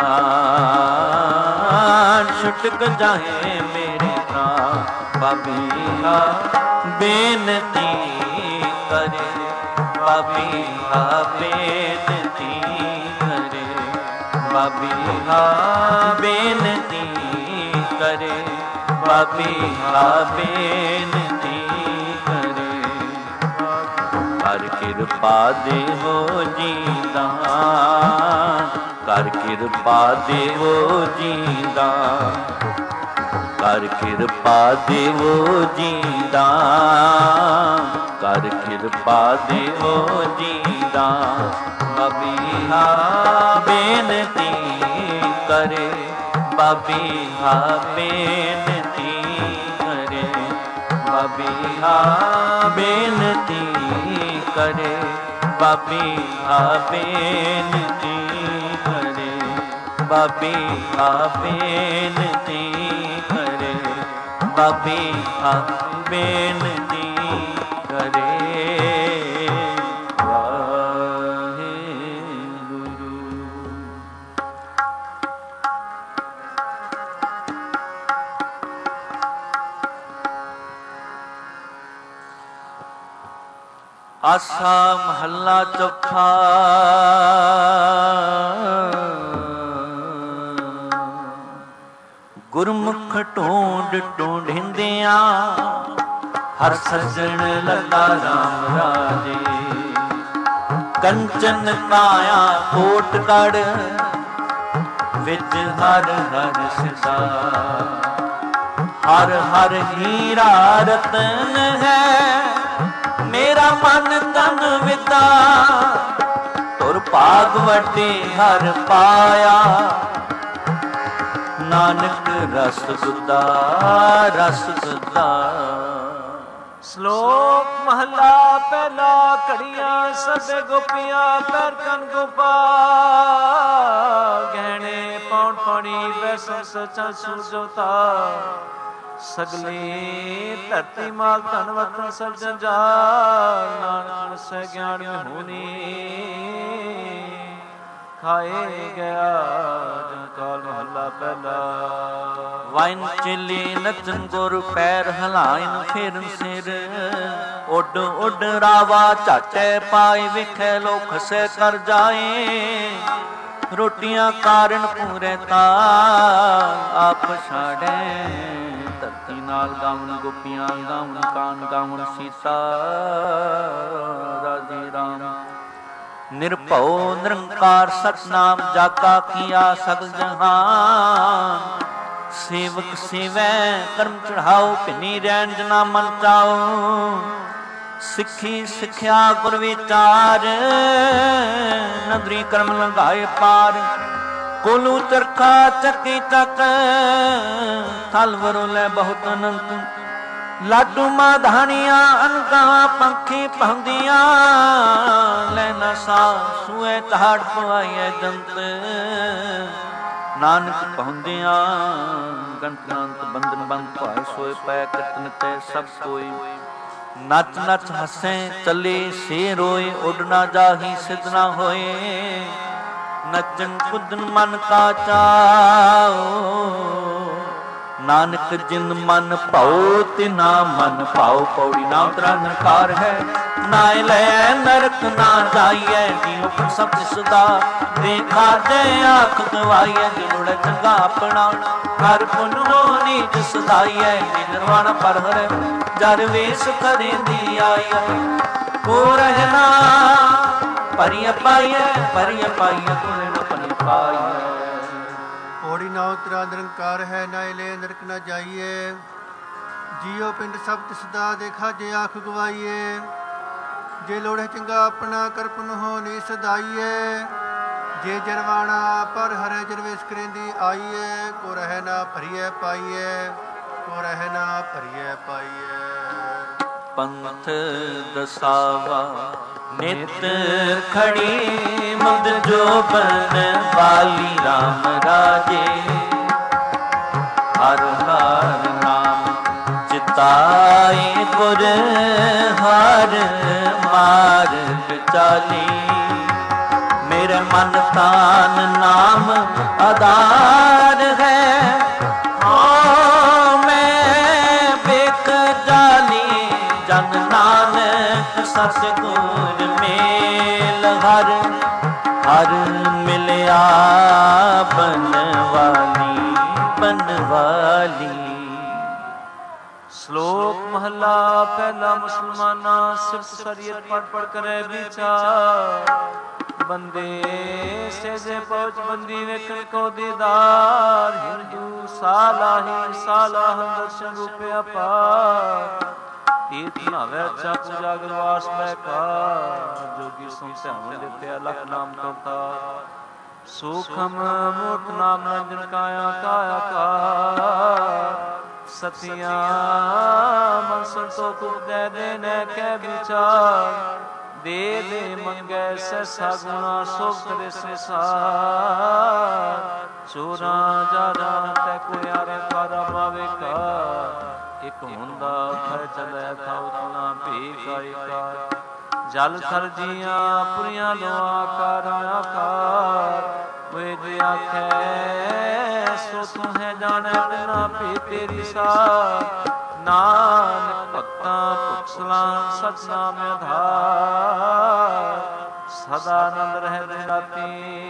प्राण, छुटक जाहे मेरे प्राण। बबीहा बेनती करे, बबीहा बेनती करे, बबीहा बेनती करे, बबीहा बेनती करे। कर कृपा देवो जी दान, कर कृपा देवो जी दान, कर कृपा देवो जी दान, कर कृपा देवो जी दान। बबीहा बेनती करे, ਬਾਬੀ ਹਾ ਬੇਨਤੀ ਕਰੇ, ਬਾਬੀ ਹਾ ਬੇਨਤੀ ਕਰੇ, ਬਾਬੀ ਹਾ ਬੇਨਤੀ ਕਰੇ, ਬਾਬੀ ਹਾ ਬੇਨਤੀ ਕਰੇ, ਬਾਬੀ ਹਾ ਬੇਨਤੀ ਕਰੇ। ਆਸਾ ਮਹੱਲਾ ਚੌਥਾ। ਗੁਰਮੁਖ ਢੂੰਡ ਢੂੰਢਿੰਦਿਆਂ ਹਰ ਸੱਜਣ ਲੱਗਾ ਰਾਮ ਰਾਜੇ। ਕੰਚਨ ਕਾਇਆ ਕੋਟ ਕੜ ਵਿੱਚ ਹਰ ਹਰ ਸਿਦਾ, ਹਰ ਹਰ ਹੀਰਾ ਰਤਨ ਹੈ ਮੇਰਾ ਮਨ ਤਨ ਵਿਦਾ। ਤੁਰ ਭਾਗ ਵੱਡੇ ਹਰ ਪਾਇਆ ਨਾਨਕ ਰਸ ਸੁਦਾ, ਰਸ ਸੁਦਾ। ਸ਼ਲੋਕ ਮਹਲਾ ਪਹਿਲਾ। ਘੜੀਆਂ ਸਭੇ ਗੋਪੀਆਂ ਪੈਰ ਕਨ ਗੋਪਾਲ, ਗਹਿਣੇ ਪੌਣ ਪਾਣੀ ਬੈਸਣ ਸਚਾ ਸੂਰਜੋਤਾ। ਸਗਲੇ ਧਰਤੀ ਮਾਲ ਧਨ ਵਤਨ ਸਭ ਜੰਜਾਲ, ਨਾਨਕ ਵਸੈ ਗਿਆਨ ਵਿਹੂਨੀ ਖਾਏ ਗਿਆ ਜਨ ਕਾਲ। ਮਹੱਲਾ ਪਹਿਲਾ। ਵਾਇਨ ਚਿਲੀ ਨਚਨ ਗੁਰ ਪੈਰ ਹਲਾਇਨ ਫੇਰਨ ਸਿਰ, ਉੱਡ ਉੱਡ ਰਾਵਾ ਝਾਟੇ ਪਾਈ ਵਿਖੇ ਲੋਕ ਸੇ ਕਰ ਜਾਏ। ਰੋਟੀਆਂ ਕਾਰਨ ਪੂਰੇ ਤਾਲ ਆਪ ਛਾੜੇ, ਧਰਤੀ ਨਾਲ ਗਾਵਣ ਗੋਪੀਆਂ ਗਾਵਣ ਕਾਨ ਗਾਵਣ ਸੀਤਾ ਰਾਜੇ ਰਾਮ। ਨਿਰਭਉ ਨਿਰੰਕਾਰ ਸਤਨਾਮ ਜਾਗਾ ਕੀਆ ਸਗਲ ਜਹਾਨ। ਸੇਵਕ ਸੇਵੈ ਕਰਮ ਚੜਾਓ ਭਿੰਨੀ ਰੈਣ ਜਨਾ ਮਨ ਚਾਓ। ਸਿੱਖੀ ਸਿੱਖਿਆ ਗੁਰ ਵਿਚਾਰ ਨਦਰੀ ਕਰਮ ਲੰਘਾਏ ਪਾਰ। ਕੋਲੂ ਚਰਖਾ ਚੱਕੀ ਚੱਕ ਥਲ ਵਰੋਲੇ ਬਹੁਤ ਅਨੰਤ। ਲਾਡੂ ਮਾਧਾਣੀਆਂ ਅਨਕਾਂ ਪੰਖੀ ਪਹੁੰਦੀਆਂ ਲੈਣਾ ਸਾ ਸੂਏ ਤਾੜ ਪਵਾਈਏ ਜੰਤ। ਨਾਨਕ ਪਹੁੰਦਿਆਂ ਗੰਤ ਗੰਤ ਬੰਧਨ ਬੰਦ ਭਾਏ ਸੋਏ ਪੈ ਕਰਤਨ ਤੇ ਸਭ ਕੋਈ। ਨੱਚ ਨੱਚ ਹੱਸੇ ਚੱਲੇ ਸੇ ਰੋਏ ਉੱਡ ਨਾ ਜਾਹੀ ਸਿੱਧ ਨਾ ਹੋਏ। ਨੱਚਨ ਕੁੱਦਨ ਮਨ ਕਾ ਚਾਓ ਨਾਨਕ ਜਿਨ ਮਨ ਭਾਉ ਤਿਨਾ ਮਨ ਭਾਉ। ਪੌੜੀ ਨਾਮ ਤੇਰਾ ਨਿਰਕਾਰ ਹੈ ਨਾਇ ਲੈ ਨਰਕ ਨਾ ਜਾਈਐ। ਜੀਉ ਸਭ ਸੁਦਾ ਦੇਖਾ ਦੇ ਆਖ ਗਵਾਈਐ। ਜਿਨੁੜ ਚੰਗਾ ਆਪਣਾ ਹਰ ਪੁਨ ਹੋ ਨੀਚ ਸਦਾਈਐ। ਨਿਰਵਾਣ ਪਰ ਹਰ ਜਰ ਵੇਸ ਕਰੇ ਦੀ ਆਈਐ। ਕੋ ਰਹਿਣਾ ਪਰਿ ਪਾਈਐ ਪਰਿ ਪਾਈਐ ਕੋਇ ਨ ਪਰਿ ਪਾਈਐ। ਪੌੜੀ ਨਾਉ ਤੇਰਾ ਨਿਰੰਕਾਰ ਹੈ ਨਾਇ ਲੈ ਨਰਕ ਨਾ ਜਾਈਏ। ਜੀਉ ਪਿੰਡ ਸਭ ਤਿਸਦਾ ਦੇਖਾ ਜੇ ਆਖ ਗਵਾਈਏ। ਜੇ ਲੋੜੇ ਚੰਗਾ ਆਪਣਾ ਕਰਪਨ ਹੋ ਨੀ ਸਦਾਈਏ। ਜੇ ਜਰਵਾਣਾ ਪਰ ਹਰੇ ਜਰਵੇਸ ਕਰੇਂਦੀ ਆਈਏ। ਕੋ ਰਹਿ ਨਾ ਭਰੀਐ ਪਾਈਐ ਕੋ ਰਹਿ ਨਾ ਭਰੀਐ ਪਾਈਐ। ਪੰਥ ਦਸਾਵਾ ਨਿਤ ਖੜੀ ਮੁਦ ਜੋਬਨ ਬਾਲੀ ਰਾਮ ਰਾਜੇ। ਹਰ ਹਰ ਨਾਮ ਚਿਤਾਏ ਗੁਰ ਹਰ ਮਾਰਗ ਚਾਲੀ। ਮੇਰੇ ਮਨ ਤਾਨ ਨਾਮ ਆਧਾਰ ਹੈ। ਮੈਂ ਵੇਖ ਜਾਲੀ ਜਨ ਨਾਨਕ ਸਤਿਗੁਰ ਮੇਲ ਹਰ ਹਰ ਮਿਲਿਆ ਬਨਵਾਲੀ ਬਨਵਾਲੀ। ਸ਼ਲੋਕ ਮਹਲਾ ਪਹਿਲਾ। ਮੁਸਲਮਾਨਾ ਸਿਫਤ ਸ਼ਰੀਅਤ ਪੜ ਪੜ ਕਰੇ ਵਿਚਾਰ। ਬੰਦੇ ਸਹਿਜੇ ਪਹੁੰਚ ਬੰਦੀ ਵੇਖਣ ਕੋ ਦੀਦਾਰ। ਹਿੰਦੂ ਸਾਲਾਹੀ ਸਾਲਾਹ ਦਰਸ਼ਨ ਰੂਪੇ ਅਪਾਰ। ਤੀਰਥ ਨਾਵੇ ਅੱਛਾ ਪੂਜਾ ਗੁਰਵਾਸ ਬੈਕਾਰ। ਜੋਗੀ ਸੁਣ ਧਿਆਨ ਦਿੱਤੇ ਲਖ ਨਾਮ ਕਰਤਾ। ਸੂਖਮ ਮੂਰਤ ਨਾਮ ਰੰਜਨ ਕਾਇਆ ਕਾਇਆ ਕਾ ਸਤਿਆ ਮਨ ਸੰਤੋਖ ਦੇ ਦੇਨੇ ਕੈ ਵਿਚਾਰ ਦੇ ਦੇ ਮੰਗੈ ਸੈਸਾ ਗੁਣਾ ਸੋਭ ਕਰੇ ਸੰਸਾਰ ਚੋਰਾਂ ਜਾਰਾਂ ਤੈ ਕੋਈ ਆਰੇ ਪਾਰਾ ਪਾਵੇ ਕਾ ਇਕ ਹੁੰਦਾ ਫੈ ਚਲੈ ਥਾ ਉਤਨਾ ਭੇਖਾਈ ਕਾ ਜਲ ਥਲ ਜੀਆਂ ਪੁਰੀਆਂ ਲੋ ਆਕਾਰ ਆਕਾਰ ਵੇ ਜੇ ਆਖੈ ਸੋ ਤੂੰ ਹੈ ਜਾਣੈ ਬਿਨਾ ਭੇ ਤੇਰੀ ਸਾ ਨਾਨਕ ਭਗਤਾਂ ਪੁਖਸਲਾਂ ਸਚ ਨਾਮ ਆਧਾਰ ਸਦਾ ਆਨੰਦ ਰਹਿ ਦਿਨ ਰਾਤੀ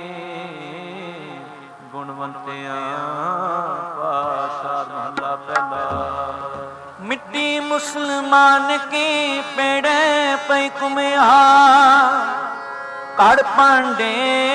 ਗੁਣਵੰਤਿਆਂ ਪਾਸ਼ਾ ਮਹਲਾ ਪਹਿਲਾ। ਮਿੱਟੀ ਮੁਸਲਮਾਨ ਕੀ ਪੇੜੇ ਪਈ ਕੁਮਿਆ ਕੜ ਪਾਂਡੇ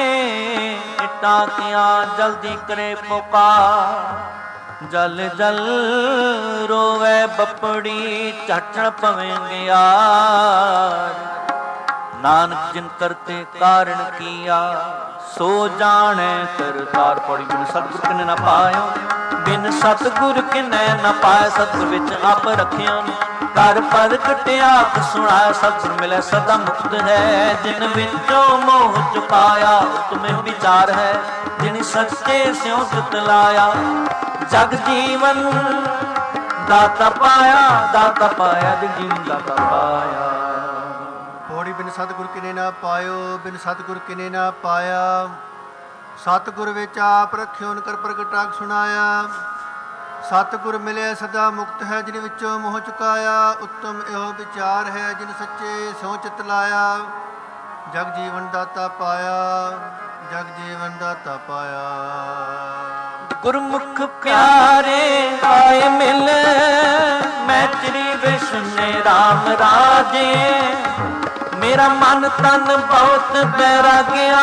ਟਾਕਿਆਂ ਜਲਦੀ ਕਰੇ ਪੁਕਾਰ ਜਲ ਜਲ ਰੋਵੇ ਬੱਪੜੀ ਝਾਟਣ ਪਵੇਂਗੇ ਯਾਰ ਨਾਨਕ ਜਿਨ ਕਰਤੇ ਕਾਰਨ ਕੀਆ ਸੋ ਜਾਣੈ ਕਰਤਾਰ। ਪੌੜੀ ਬਿਨ ਸਤਿਗੁਰ ਕਿਨੇ ਨਾ ਪਾਇਓ ਬਿਨ ਸਤਿਗੁਰ ਕਿਨੇ ਨਾ ਪਾਇ ਸਤਿਗੁਰ ਵਿੱਚ ਆਪ ਰੱਖਿਆ ਕਰ ਪਰ ਕਟਿਆ ਸੁਣਾਇਆ ਸਤਿਗੁਰ ਮਿਲੇ ਸਦਾ ਮੁਕਤ ਹੈ ਜਿਨ ਵਿੱਚੋਂ ਮੋਹ ਚੁਕਾਇਆ ਉਤਮੇ ਵਿਚਾਰ ਹੈ ਜਿਨ ਸੱਚੇ ਸਿਉ ਚਿਤ ਲਾਇਆ ਜਗ ਜੀਵਨ ਦਾਤਾ ਪਾਇਆ ਜਗ ਜੀਵਨ ਦਾਤਾ ਪਾਇਆ। ਪੌੜੀ ਬਿਨ ਸਤਿਗੁਰ ਕਿਨੇ ਨਾ ਪਾਇਓ ਬਿਨ ਸਤਿਗੁਰ ਕਿਨੇ ਨਾ ਪਾਇਆ ਸਤਿਗੁਰ ਵਿੱਚ ਆਪ ਰੱਖਿਓ ਕਰ ਪ੍ਰਗਟਾਕ ਸੁਣਾਇਆ ਸਤਿਗੁਰ ਮਿਲਿਆ ਸਦਾ ਮੁਕਤ ਹੈ ਜਿਨ ਵਿੱਚੋਂ ਮੋਹ ਚੁਕਾਇਆ ਉੱਤਮ ਇਹੋ ਵਿਚਾਰ ਹੈ ਜਿਨ ਸੱਚੇ ਸਿਉ ਚਿਤ ਲਾਇਆ ਜਗ ਜੀਵਨ ਦਾਤਾ ਪਾਇਆ ਜਗ ਜੀਵਨ ਦਾਤਾ ਪਾਇਆ। ਗੁਰਮੁਖ ਪਿਆਰੇ ਆਏ ਮਿਲ ਮੈਂ ਤੇਰੀ ਵਿਸ਼ਨੇ ਰਾਮ ਰਾਜੇ ਮੇਰਾ ਮਨ ਤਨ ਬਹੁਤ ਬੈਰਾਗਿਆ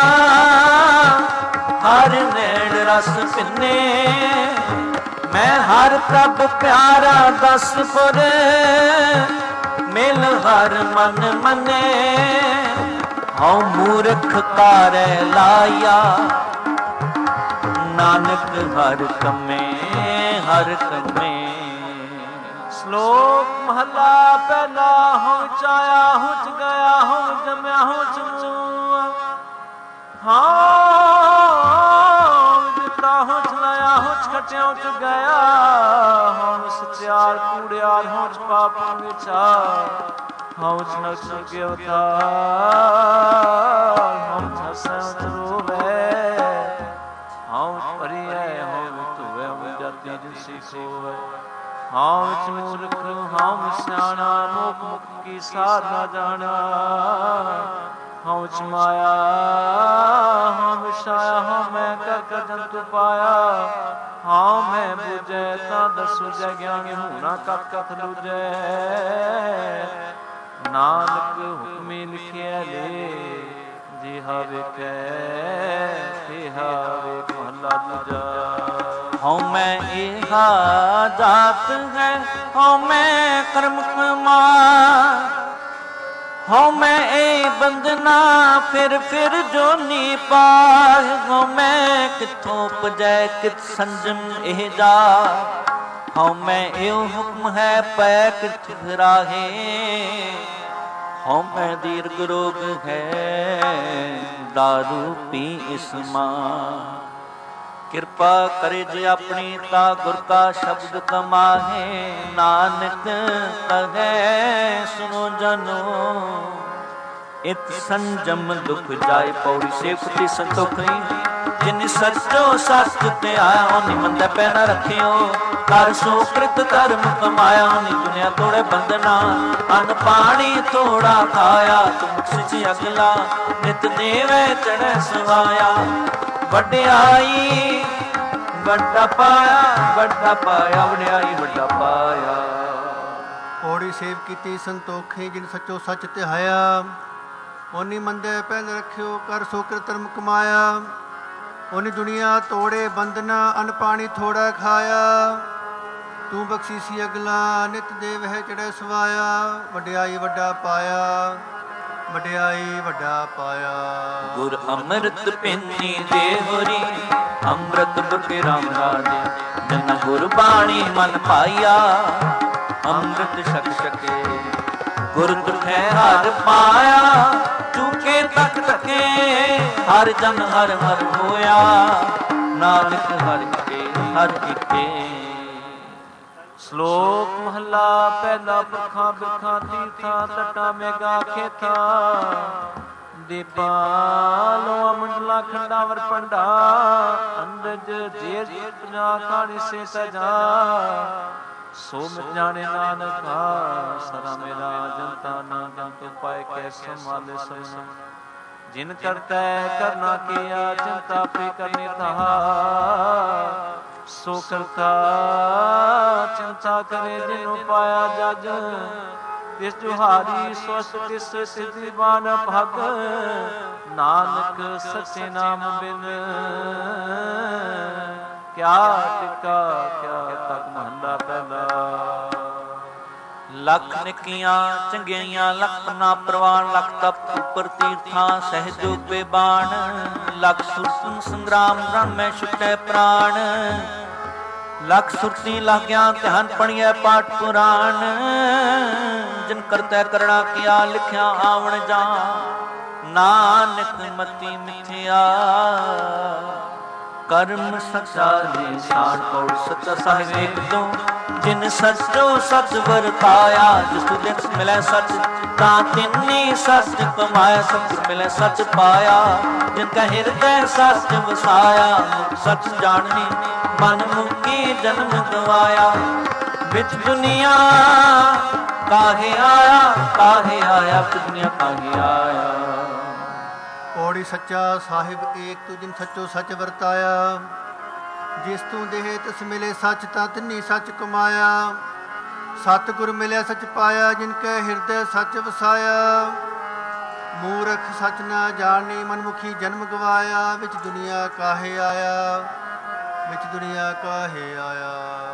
ਹਰ ਨੈਣ ਰਸ ਪਿੰਨੇ ਮੈਂ ਹਰ ਪ੍ਰਭ ਪਿਆਰਾ ਦਸਪੁਰ ਮਿਲ ਹਰ ਮਨ ਮੰਨੇ ਹਉ ਮੂਰਖ ਕਾਰੈ ਲਾਇਆ ਨਾਨਕ ਹਰ ਕੰਮੇ। ਸ਼ਲੋਕ ਮਹਲਾ ਪਹਿਲਾ ਹਉ ਚਾਇਆ ਹੁਚ ਗਿਆ ਹਉ ਜਮਿਆ ਹੁਚ ਮੂਆ ਹਾਂ ਦਿੱਤਾ ਹੁਚ ਲਾਇਆ ਹੁਚ ਖਟਿਆ ਹੁਚ ਗਿਆ ਹਉ ਸਚਿਆਰ ਕੂੜਿਆਰ ਹੁਚ ਪਾਪ ਵਿਚਾਰ ਹਉਚ ਨਕਸ਼ ਕੇ ਅਵਤਾਰ ਹਉਚ ਹਸੈ ਹੁਚ ਰੋਵੈ ਹਉਚ ਭਰੀਐ ਹਉਚ ਧੋਵੈ ਹਉਚ ਜਾਤੀ ਜਿਨ ਸਿਖੋਵੈ ਹਉਚ ਮੂਰਖ ਹਉ ਸਿਆਣਾ ਮੋਖ ਮੁਖ ਕੀ ਸਾਧ ਨਾ ਜਾਣਾ ਹਉਚ ਮਾਇਆ ਹਉ ਵਿਸ਼ਾਇਆ ਹਉ ਮੈਂ ਕਰ ਜੰਤੂ ਪਾਇਆ ਹਉ ਮੈਂ ਬੁਝੈ ਤਾਂ ਦਸੁ ਜੈ ਗਿਆਨ ਹੂਣਾ ਕਤ ਕਤ ਲੁਜੈ ਨਾਨਕ ਹੁਕਮੀ ਲਿਖਿਆ ਲੈ ਜਿਹਾ ਵੇਖੈ ਤਿਹਾ ਵੇਖ ਮਹਲਾ ਦੂਜਾ। ਹਉ ਮੈਂ ਇਹਾ ਜਾਤ ਹੈ ਹਉ ਮੈਂ ਕਰਮ ਕਮਾਰ ਹਉ ਮੈਂ ਇਹ ਬੰਦਨਾ ਫਿਰ ਜੋਨੀ ਪਾਰ ਹਉ ਮੈਂ ਕਿੱਥੋਂ ਉਪਜੈ ਕਿਤ ਸੰਜਮ ਇਹ ਜਾ ਹਉ ਮੈਂ ਇਹੋ ਹੁਕਮ ਹੈ ਪੈ ਕਿਰਤ ਫਿਰਾਹੇ ਹਉ ਮੈਂ ਦੀਰਘ ਰੋਗ ਹੈ ਦਾਰੂ ਪੀ ਇਸਮਾ ਕਿਰਪਾ ਕਰੇ ਜੇ ਆਪਣੀ ਤਾ ਗੁਰ ਕਾ ਸ਼ਬਦ ਕਮਾਹੇ ਨਾਨਕ ਕਹੈ ਸੁਨੋ ਜਨੋ ਇਤ ਸੰਜਮ ਦੁਖ ਜਾਏ। ਪੌੜੀ ਸੇਵਤੀ ਸੰਤੋਖੀ ਜਿਨ ਸੱਚੋ ਸੱਚ ਤੇ ਆਇਆ ਉਹਨੀ ਮੰਦੇ ਪੈ ਨਾ ਰੱਖਿਓ ਕਰ ਸੋ ਕ੍ਰਿਤ ਧਰਮ ਕਮਾਇਆ ਉਹਨੀ ਦੁਨੀਆ ਤੋੜੇ ਬੰਦਨਾ ਅੰਨ ਪਾਣੀ ਥੋੜਾ ਖਾਇਆ ਤੁਮ ਸਿਚ ਅਗਲਾ ਨਿਤ ਦੇਵੇ ਚੜੈ ਸਵਾਇਆ ਵਡਿਆਈ ਵੱਡਾ ਪਾਇਆ ਵਡਿਆਈ ਵੱਡਾ ਪਾਇਆ। ਪੌੜੀ ਸੇਵ ਕੀਤੀ ਸੰਤੋਖੀ ਜਿਨ ਸੱਚੋ ਸੱਚ ਧਿਆਇਆ ਓਨੀ ਮੰਦੇ ਪਹਿਲ ਰੱਖਿਓ ਕਰ ਸੋ ਕ੍ਰਿਤ ਧਰਮ ਕਮਾਇਆ ਓਨੀ ਦੁਨੀਆ ਤੋੜੇ ਬੰਦਨਾ ਅੰਨ ਪਾਣੀ ਥੋੜਾ ਖਾਇਆ ਤੂੰ ਬਖਸ਼ੀਸੀ ਅਗਲਾ ਨਿਤ ਦੇਵ ਹੈ ਚੜੈ ਸਵਾਇਆ ਵਡਿਆਈ ਵੱਡਾ ਪਾਇਆ ਵਡਿਆਈ ਵੱਡਾ ਪਾਇਆ। ਗੁਰ ਅੰਮ੍ਰਿਤ ਪਿੰਨੀ ਦੇ ਹੋਰੀ ਅੰਮ੍ਰਿਤ ਬੁਕੇ ਰਾਮ ਰਾਜੇ ਜਨ ਗੁਰ ਬਾਣੀ ਮਨ ਪਾਇਆ ਅੰਮ੍ਰਿਤ ਛਕ ਛਕੇ ਗੁਰ ਤੁਠੈ ਹਰ ਪਾਇਆ ਚੁਕੇ ਤਕ ਤਕੇ ਹਰ ਜਨ ਹਰ ਹਰ ਹੋਇਆ ਨਾਨਕ ਹਰਿ ਕੇ ਹਰ ਇਕੇ। ਸ਼ਲੋਕ ਮਹਲਾ ਪਹਿਲਾ ਪੁਰਖਾਂ ਬਿਰਖਾਂ ਤੀਰਥਾਂ ਤਟਾ ਮੇਗਾ ਖੇਥਾਂ ਦੀਪਾਲੋ ਮੰਡਲਾ ਖੰਡਾਵਰ ਪੰਡਾ ਅੰਦਜ ਜੇਰ ਪੰਜਾ ਖਾਣੀ ਸੇ ਤਜਾ ਸੋ ਮਿਟ ਜਾਣੇ ਨਾਨਕਾ ਸਦਾ ਮੇਰਾ ਜਨਤਾ ਨਾ ਜੰਤ ਪਾਏ ਕੈ ਸੰਭਾਲੇ ਸਭਨਾ ਜਿਨ ਕਰਤੈ ਕਰਨਾ ਕੀਆ ਚਿੰਤਾ ਪੇ ਕਰਨੇ ਤਹਾ ਸੋ ਕਰਤਾ ਚਿੰਤਾ ਕਰੇ ਜਿਨੁ ਪਾਇਆ ਜਜ ਤਿਸ ਜੁਹਾਰੀ ਸਵਸਤ ਤਿਸ ਸਿਧਿ ਬਾਨ ਭਗ ਨਾਨਕ ਸੱਚੇ ਨਾਮ ਬਿਨ ਕਿਆ ਟਿਕਾ ਕਿਆ ਤਕ ਮਹਲਾ ਪਹਿਲਾ। ਲੱਖ ਨਿਕੀਆਂ ਚੰਗਿਆਈਆਂ ਲੱਖ ਨਾ ਪ੍ਰਵਾਨ ਲੱਖ ਤਪ ਉਪਰ ਤੀਰਥਾਂ ਸਹਿਜੋਗ ਬੇਬਾਨ ਲੱਖ ਸੁਰਤਨ ਸੰਗਰਾਮ ਬ੍ਰਹਮੈ ਛੁਟੈ ਪ੍ਰਾਣ ਲੱਖ ਸੁਰਤੀ ਲਾਗਿਆ ਧਿਆਨ ਪਣੀਐ ਪਾਠ ਪੁਰਾਣ ਜਿਨ ਕਰਤੈ ਕਰਣਾ ਕੀਆ ਲਿਖਿਆ ਆਵਣ ਜਾ ਨਾਨਕ ਮਤੀ ਮਿਥਿਆ ਕਰਮ ਸੱਚਾ ਜੀ ਸਾਣ ਕੌੜ ਸੱਚਾ ਸਾਹਿਬ ਏਕ ਤੋਂ ਜਿਨ ਸੱਚੋ ਸੱਚ ਵਰਤਾਇਆ ਜਿਸ ਦਿਨ ਮਿਲੈ ਸੱਚ ਤਾਂ ਤਿੰਨੀ ਸੱਚ ਕਮਾਇਆ ਸੱਚ ਮਿਲੈ ਸੱਚ ਪਾਇਆ ਜਿਨ ਕਾ ਹਿਰਦੈ ਸੱਚ ਵਸਾਇਆ ਸੱਚ ਜਾਣਨੀ ਮਨ ਮੁਕੀ ਜਨਮ ਗਵਾਇਆ ਵਿੱਚ ਦੁਨੀਆ ਕਾਹੇ ਆਇਆ ਦੁਨੀਆ ਕਾਹੇ ਆਇਆ। ਪੌੜੀ ਸੱਚਾ ਸਾਹਿਬ ਏਕ ਤੂੰ ਜਿਨ ਸੱਚੋ ਸੱਚ ਵਰਤਾਇਆ ਜਿਸ ਤੂੰ ਦੇਹ ਤਿਸ ਮਿਲੇ ਸੱਚ ਤਾਂ ਤਿੰਨੀ ਸੱਚ ਕਮਾਇਆ ਸਤਿਗੁਰ ਮਿਲਿਆ ਸੱਚ ਪਾਇਆ ਜਿਨ ਕੈ ਹਿਰਦੈ ਸੱਚ ਵਸਾਇਆ ਮੂਰਖ ਸੱਚ ਨਾ ਜਾਣੀ ਮਨਮੁਖੀ ਜਨਮ ਗਵਾਇਆ ਵਿੱਚ ਦੁਨੀਆ ਕਾਹੇ ਆਇਆ ਵਿੱਚ ਦੁਨੀਆ ਕਾਹੇ ਆਇਆ।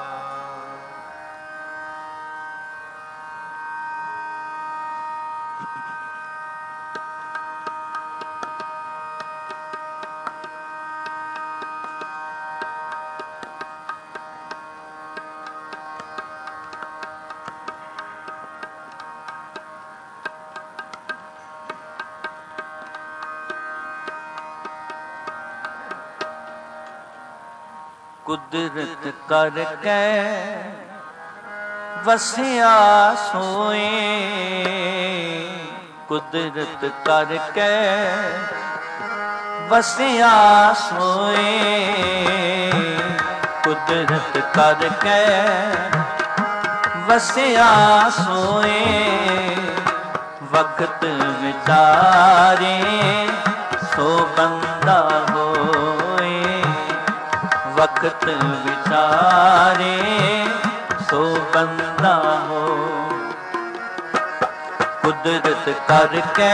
ਕੁਦਰਤ ਕਰਕੇ ਵਸਿਆ ਸੋਏ ਕੁਦਰਤ ਕਰਕੇ ਵਸਿਆ ਸੋਏ ਕੁਦਰਤ ਕਰਕੇ ਵਸਿਆ ਸੋਏ ਵਕਤ ਵਿਚਾਰੇ ਸੋ ਬੰਦਾ ਹੋਏ ਵਕਤ ਵਿਚਾਰੇ ਸੋ ਬੰਦਾ ਹੋ ਕੁਦਰਤ ਕਰਕੇ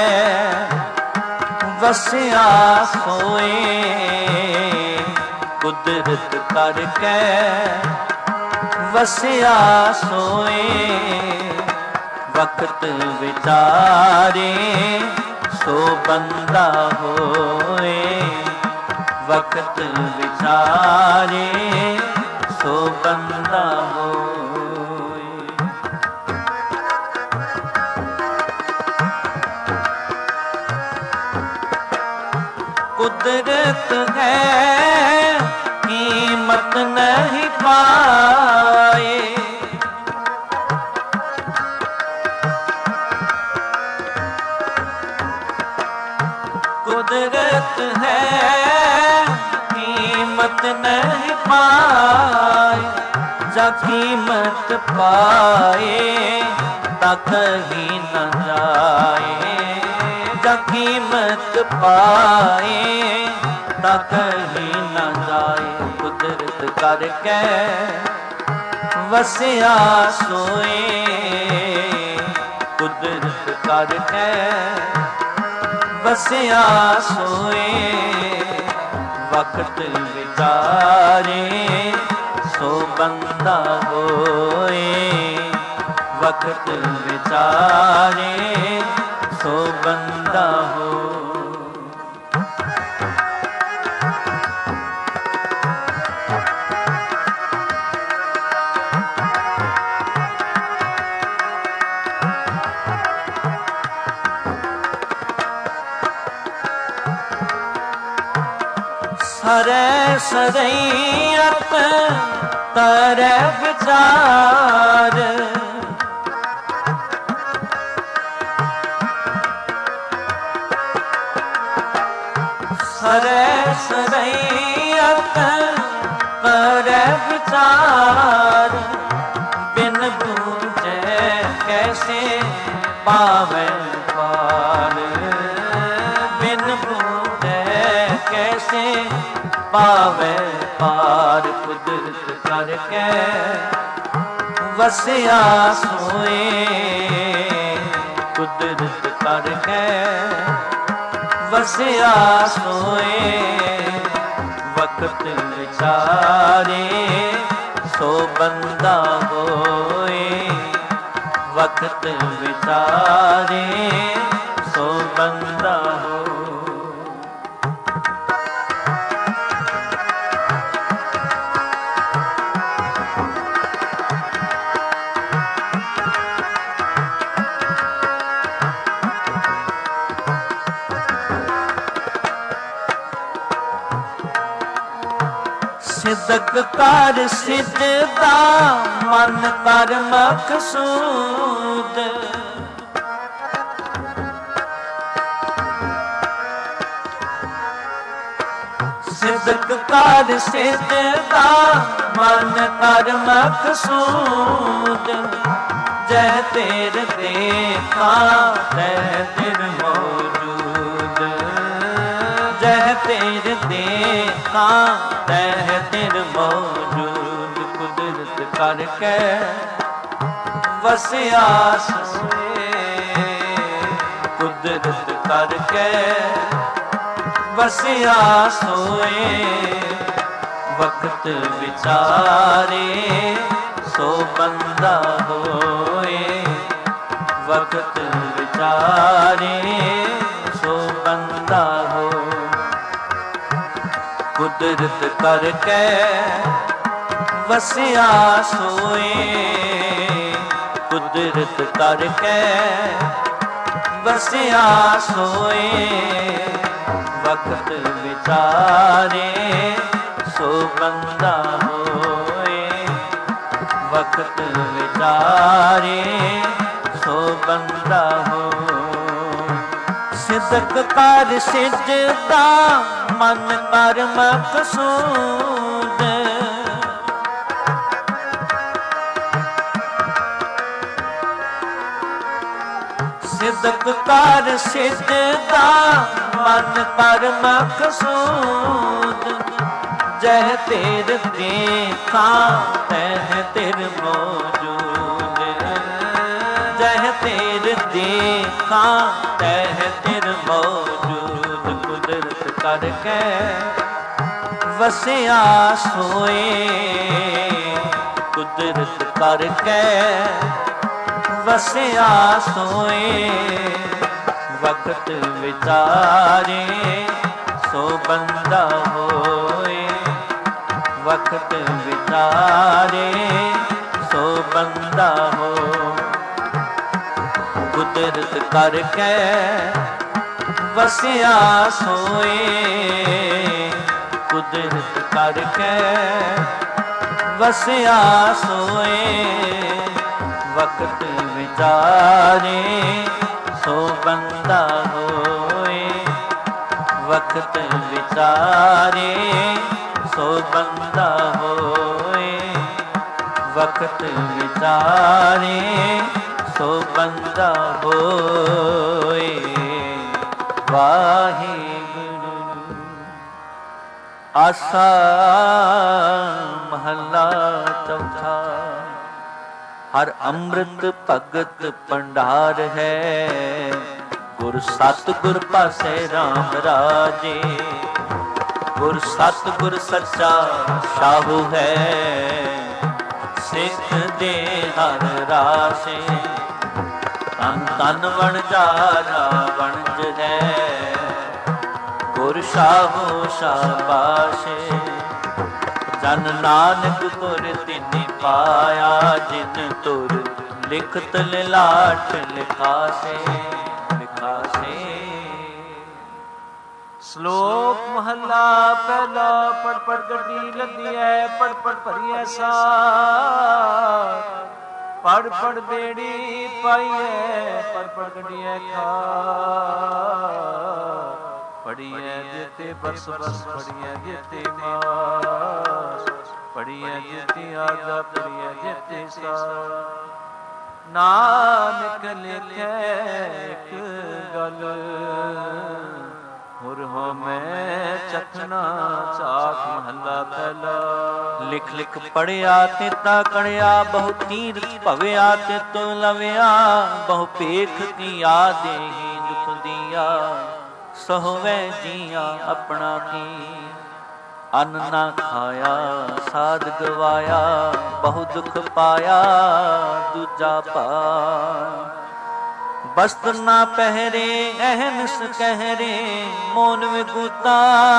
ਵਸਿਆ ਸੋਏ ਕੁਦਰਤ ਕਰਕੇ ਵਸਿਆ ਸੋਏ ਵਕਤ ਵਿਚਾਰੇ ਸੋ ਬੰਦਾ ਹੋਏ ਵਕਤ ਵਿਚਾਰੇ ਸੋ ਬੰਦਾ ਹੋਏ। ਕੁਦਰਤ ਹੈ ਕੀਮਤ ਨਹੀਂ ਪਾਏ ਕੁਦਰਤ ਹੈ ਕੀਮਤ ਨਹੀਂ ਪਾਏ ਜਾ ਕੀਮਤ ਪਾਏ ਤਾਂ ਕਹੀਂ ਨਾ ਜਾਏ ਜਾ ਕੀਮਤ ਪਾਏ ਤਾਂ ਕਹੀਂ ਨਾ ਜਾਏ ਕੁਦਰਤ ਕਰਕੇ ਵਸਿਆ ਸੋਏ ਕੁਦਰਤ ਕਰਕੇ ਵਸਿਆ ਸੋਏ ਵਕਤ ਵਿਚਾਰੇ ਸੋ ਬੰਦਾ ਹੋਏ ਵਕਤ ਵਿਚਾਰੇ ਸੋ ਬੰਦਾ ਹੋ। ਹਰੈ ਸਰਈਅਤ ਤਰੈ ਵਿਚਾਰ, ਹਰੈ ਸਰਈਅਤ ਤਰੈ ਵਿਚਾਰ, ਬਿਨ ਬੂਝੈ ਕੈਸੇ ਪਾਵੈ ਪਾਰ, ਬਿਨ ਬੂਝੈ ਕੈਸੇ ਪਾਵੈ ਪਾਰ, ਕੁਦਰਤ ਕਰਕੇ ਵਸਿਆ ਸੋਏ, ਕੁਦਰਤ ਕਰਕੇ ਵਸਿਆ ਸੋਏ, ਵਕਤ ਵਿਚਾਰੇ ਸੋ ਬੰਦਾ ਹੋਏ, ਵਕਤ ਵਿਚਾਰੇ ਸੋ ਬੰਦਾ ਹੋਏ। ਸਿਦਕ ਕਰ ਸਿਜਦਾ ਮਨ ਕਰ ਮਕਸੂਦ, ਸਿਦਕ ਕਰ ਸਿਜਦਾ ਮਨ ਕਰ ਮਕਸੂਦ, ਜਹ ਤੇਰ ਦੇਖਾਂ ਤਹ ਤਿਰ ਮੌਜੂਦ, ਜਹ ਤੇਰ ਦੇਖਾਂ ਤਹ ਤਿਰ ਮੌਜੂਦ, ਕੁਦਰਤ ਕਰਕੇ ਵਸਿਆ ਸੋਏ, ਕੁਦਰਤ ਕਰਕੇ ਵਸਿਆ ਸੋਏ, ਵਕਤ ਵਿਚਾਰੇ ਸੋ ਬੰਦਾ ਹੋਏ, ਵਕਤ ਵਿਚਾਰੇ ਸੋ ਬੰਦਾ ਹੋ। ਕੁਦਰਤ ਕਰਕੇ ਵਸਿਆ ਸੋਏ, ਕੁਦਰਤ ਕਰਕੇ ਵਸਿਆ ਸੋਏ, ਵਕਤ ਵਿਚਾਰੇ ਸੋ ਬੰਦਾ ਹੋਏ, ਵਕਤ ਵਿਚਾਰੇ ਸੋ ਬੰਦਾ ਹੋ। ਸਿਦਕ ਕਰ ਸਿਜਦਾ ਮਨ ਕਰ ਮਕਸੂਦ, ਸਿਦਕ ਕਰ ਸਿਜਦਾ ਮਨ ਕਰ ਮਕਸੂਦ, ਜਹ ਤੇਰ ਦੇਖਾਂ ਤਹ ਤਿਰ ਮੌਜੂਦ, ਜਹ ਤੇਰ ਦੇਖਾਂ ਤਹ ਤਿਰ ਮੌਜੂਦ, ਕੁਦਰਤ ਕਰਕੇ ਵਸਿਆ ਸੋਏ, ਕੁਦਰਤ ਕਰਕੇ ਵਸਿਆ ਸੋਏ, ਵਕਤ ਵਿਚਾਰੇ ਸੋ ਬੰਦਾ ਹੋਏ, ਵਕਤ ਵਿਚਾਰੇ ਸੋ ਬੰਦਾ ਹੋ। ਕੁਦਰਤ ਕਰਕੇ ਵਸਿਆ ਸੋਏ, ਕੁਦਰਤ ਕਰਕੇ ਵਸਿਆ ਸੋਏ, ਵਕਤ ਵਿਚਾਰੇ ਸੋ ਬੰਦਾ ਹੋਏ, ਵਕਤ ਵਿਚਾਰੇ ਸੋ ਬੰਦਾ ਹੋਏ, ਵਕਤ ਵਿਚਾਰੇ ਸੋ ਬੰਦਾ ਹੋਏ। ਵਾਹਿਗੁਰੂ। ਆਸਾ ਮਹੱਲਾ ਚੌਥਾ। ਹਰ ਅੰਮ੍ਰਿਤ ਭਗਤ ਭੰਡਾਰ ਹੈ, ਗੁਰ ਸਤਿਗੁਰ ਪਾਸੇ ਰਾਮ ਰਾਜੇ। ਗੁਰ ਸਤਿਗੁਰ ਸੱਚਾ ਸਾਹੂ ਹੈ, ਸਿੱਖ ਦੇ ਹਰ ਰਾਸੇ। ਧਨ ਧਨ ਵਣਜਾਰਾ ਵਣਜ ਹੈ, ਗੁਰ ਸ਼ਾਹੋ ਸ਼ਾਬਾਸ਼ੇ। ਜਨ ਨਾਨਕ ਗੁਰ ਤਿਨਿ ਪਾਇਆ, ਜਿਨ ਤੁਰ ਲਿਖਤ ਲਿਲਾਟ ਲਿਖਾਸੇ ਲਿਖਾਸੇ। ਸ਼ਲੋਕ ਮਹੱਲਾ ਪਹਿਲਾ। ਪੜ ਪੜ ਗੱਡੀ ਲੱਦੀ ਐ, ਪੜ ਪੜ ਭਰੀਐ ਸਾਰ। ਪੜ ਪੜ ਬੇੜੀ ਪਾਈਐ, ਪੜ ਪੜ ਗੱਡੀਐ ਖਾਰ। ਪੜੀਐ ਜਿਤੇ ਬਸ ਬਸ, ਪੜੀਐ ਜਿਤੇ ਮਾਸ। ਪੜੀਐ ਜਿਤੇ ਆਗਾ, ਪੜੀਐ ਜਿਤੇ ਸਾਰ। ਨਾਨਕ ਲਿਖੈ ਇੱਕ ਗੱਲ, ਹੁਰ ਹੋ ਮੈਂ ਚਖਣਾ ਚਾਖ। ਮਹੱਲਾ ਪਹਿਲਾ। ਲਿਖ ਲਿਖ ਪੜਿਆ ਤੇ ਤਾ ਕੜਿਆ, ਬਹੁ ਤੀਰਥ ਭਵਿਆ ਤੇ ਤੋ ਲਵਿਆ। ਬਹੁ ਭੇਖ ਕੀਆ ਦੇਹੀ ਦੁਖ ਦੀਆ, ਸਹਵੈ ਜੀਆ ਆਪਣਾ ਕੀ। ਅੰਨ ਨਾ ਖਾਇਆ ਸਾਧ ਗਵਾਇਆ, ਬਹੁ ਦੁਖ ਪਾਇਆ ਦੂਜਾ ਭਾਇ। ਬਸਤਰ ਨਾ ਪਹਿਰੇ ਅਹਨਸ ਕਹਿਰੇ, ਮੋਨ ਵਿਗੂਤਾ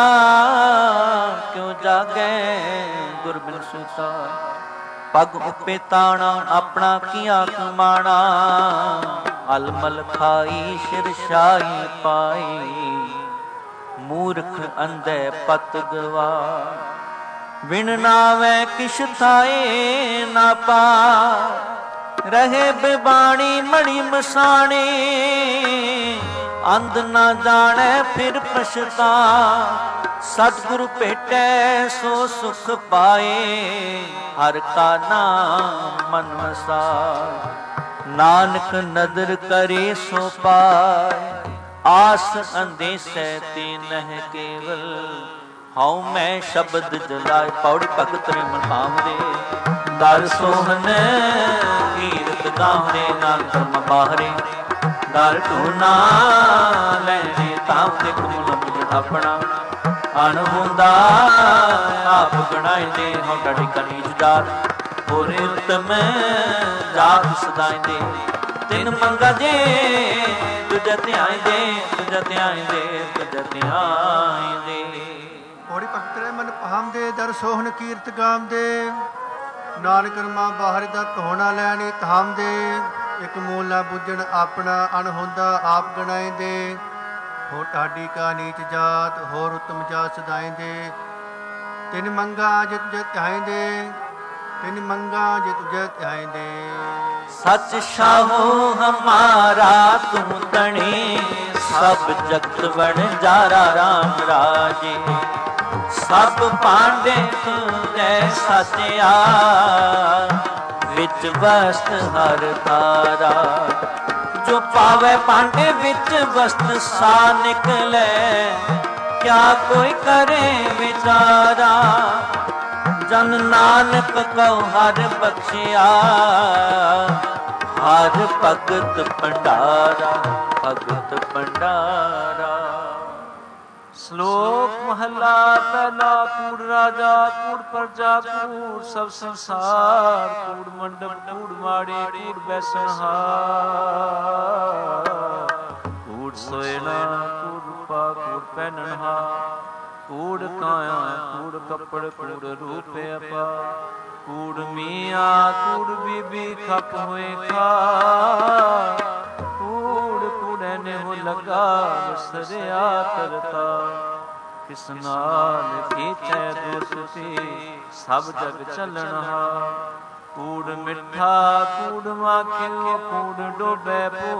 ਕਿਉ ਜਾਗੈ ਗੁਰ ਬਿਨ ਸੂਤਾ। ਪਗ ਉਪੇ ਤਾਣਾ ਆਪਣਾ ਕੀਆ ਕਮਾਣਾ, ਅਲਮਲ ਖਾਈ ਸਿਰ ਸ਼ਾਹੀ ਪਾਈ। ਮੂਰਖ ਅੰਧੇ ਪਤ ਗਵਾ, ਵਿਣ ਨਾਵੈ ਕਿਛ ਥਾਏ ਨਾ ਪਾ। ਰਹੇ ਬਿਬਾਣੀ ਮਣੀ ਮਸਾਣੇ, ਅੰਧ ਨਾ ਜਾਣੈ ਫਿਰ ਪਛਤਾ। ਸਤਿਗੁਰ ਭੇਟੈ ਸੋ ਸੁਖ ਪਾਏ, ਹਰ ਕਾ ਨਾਮ ਮਨ ਵਸਾਏ। ਨਾਨਕ ਨਦਰ ਕਰੇ ਸੋ ਪਾਏ, ਆਸ ਅੰਦੇਸੈ ਤੇ ਨਹਿ ਕੇਵਲ। ਹਉ ਮੈਂ ਸ਼ਬਦ ਜਲਾਏ, ਪੌੜੀ ਭਗਤ ਰੇ ਮਨ ਭਾਵਦੇ। ਦਰ ਸੋਹਨ ਕੀਰਤ ਗਾਵਰੇ, ਨਾਲ ਧਰਮ ਬਾਹਰੇ। ਦਰ ਢੂਨਾ ਲੈਣੇ ਤਾਮ ਦੇ ਕੁਮਲ ਮਿਲ ਆਪਣਾ। ਅਣ ਹੁੰਦਾ ਆਪ ਗਣਾਇਂਦੇ, ਹਉ ਡਾਢੀ ਕਨੀਜ ਜਾਤ। ਹੋਰੇ ਉਤਮ ਜਾਤ ਸਦਾਇਂਦੇ, ਤਿਨ ਮੰਗਾ ਜੇ ਤੁਝੇ ਧਿਆਇਂਦੇ, ਤੁਝੇ ਧਿਆਇਂਦੇ, ਤੁਝੇ ਧਿਆਇਂਦੇ। ਪੌੜੀ ਭਗਤ ਰੇ ਮਨ ਭਾਮਦੇ, ਦਰ ਸੋਹਣ ਕੀਰਤ ਗਾਵਦੇ। ਨਾਨਕ ਰਮਾ ਬਾਹਰ ਦਾ ਧੋਣਾ ਲੈਣੀ ਧਾਮਦੇ। ਇੱਕ ਮੂਲ ਨਾ ਬੁੱਝਣ ਆਪਣਾ, ਅਣ ਹੁੰਦਾ ਆਪ ਗਣਾਇਂਦੇ। ਹੋ ਢਾਡੀ ਕਾ ਨੀਚ ਜਾਤ, ਹੋਰ ਉਤਮ ਜਾਤ ਸਦਾਇਂਦੇ। ਤਿਨ ਮੰਗਾ ਜੇ ਤੁਝੇ ਧਿਆਇਂਦੇ, ਤਿਨ ਮੰਗਾ ਜੇ ਤੁਝੇ ਧਿਆਇਂਦੇ। ਸਚ ਸ਼ਾਹੋ ਹਮਾਰਾ ਤੂੰ ਤਣੀ, ਸਭ ਜਗਤ ਵਣਜਾਰਾ ਰਾਮ ਰਾਜੇ। ਸਭ ਭਾਂਡੇ ਤੁਝੈ ਸਾਚਿਆ, ਵਿੱਚ ਵਸਤ ਹਰ ਤਾਰਾ। ਜੋ ਪਾਵੇ ਭਾਂਡੇ ਵਿੱਚ ਵਸਤ ਸਾ ਨਿਕਲੇ, ਕਿਆ ਕੋਈ ਕਰੇ ਵਿਚਾਰਾ। ਜਨ ਨਾਨਕ ਕਉ ਹਰ ਬਖਸ਼ਿਆ, ਹਰ ਭਗਤ ਭੰਡਾਰਾ, ਭਗਤ ਭੰਡਾਰਾ। ਸ਼ਲੋਕ ਮਹੱਲਾ ਪਹਿਲਾ। ਕੂੜ ਰਾਜਾ ਕੂੜ ਪ੍ਰਜਾ ਕੂੜ ਸਭ ਸੰਸਾਰ। ਕੂੜ ਮੰਡਪ ਕੂੜ ਮਾੜੇ ਕੂੜ ਬੈਸਣਹਾਰ। ਕੂੜ ਸੋਇਣਾ ਕੂੜ ਰੂਪਾ ਕੂੜ ਪਹਿਨਣਹਾਰ। ਕੂੜ ਕਾਇਆ ਕੂੜ ਕੱਪੜ ਕੂੜ ਰੂਪ ਆਪਾ। ਕੂੜ ਮੀਆਂ ਕੂੜ ਬੀਬੀ ਖਪ ਹੋਏ ਖਾ। ਕੂੜ ਕੂੜੇ ਨੇ ਹੋ ਲਗਾ ਵਿਸਰਿਆ ਕਰਤਾ। ਕਿਸ ਨਾਲ ਕੀਚੈ ਦੋਸਤੀ ਸਭ ਜਗ ਚੱਲਣਹਾਰ। ਕੂੜ ਮਿੱਠਾ ਕੂੜ ਮਾਖਿਓ ਕੂੜ ਡੋਬੈ ਪੋ।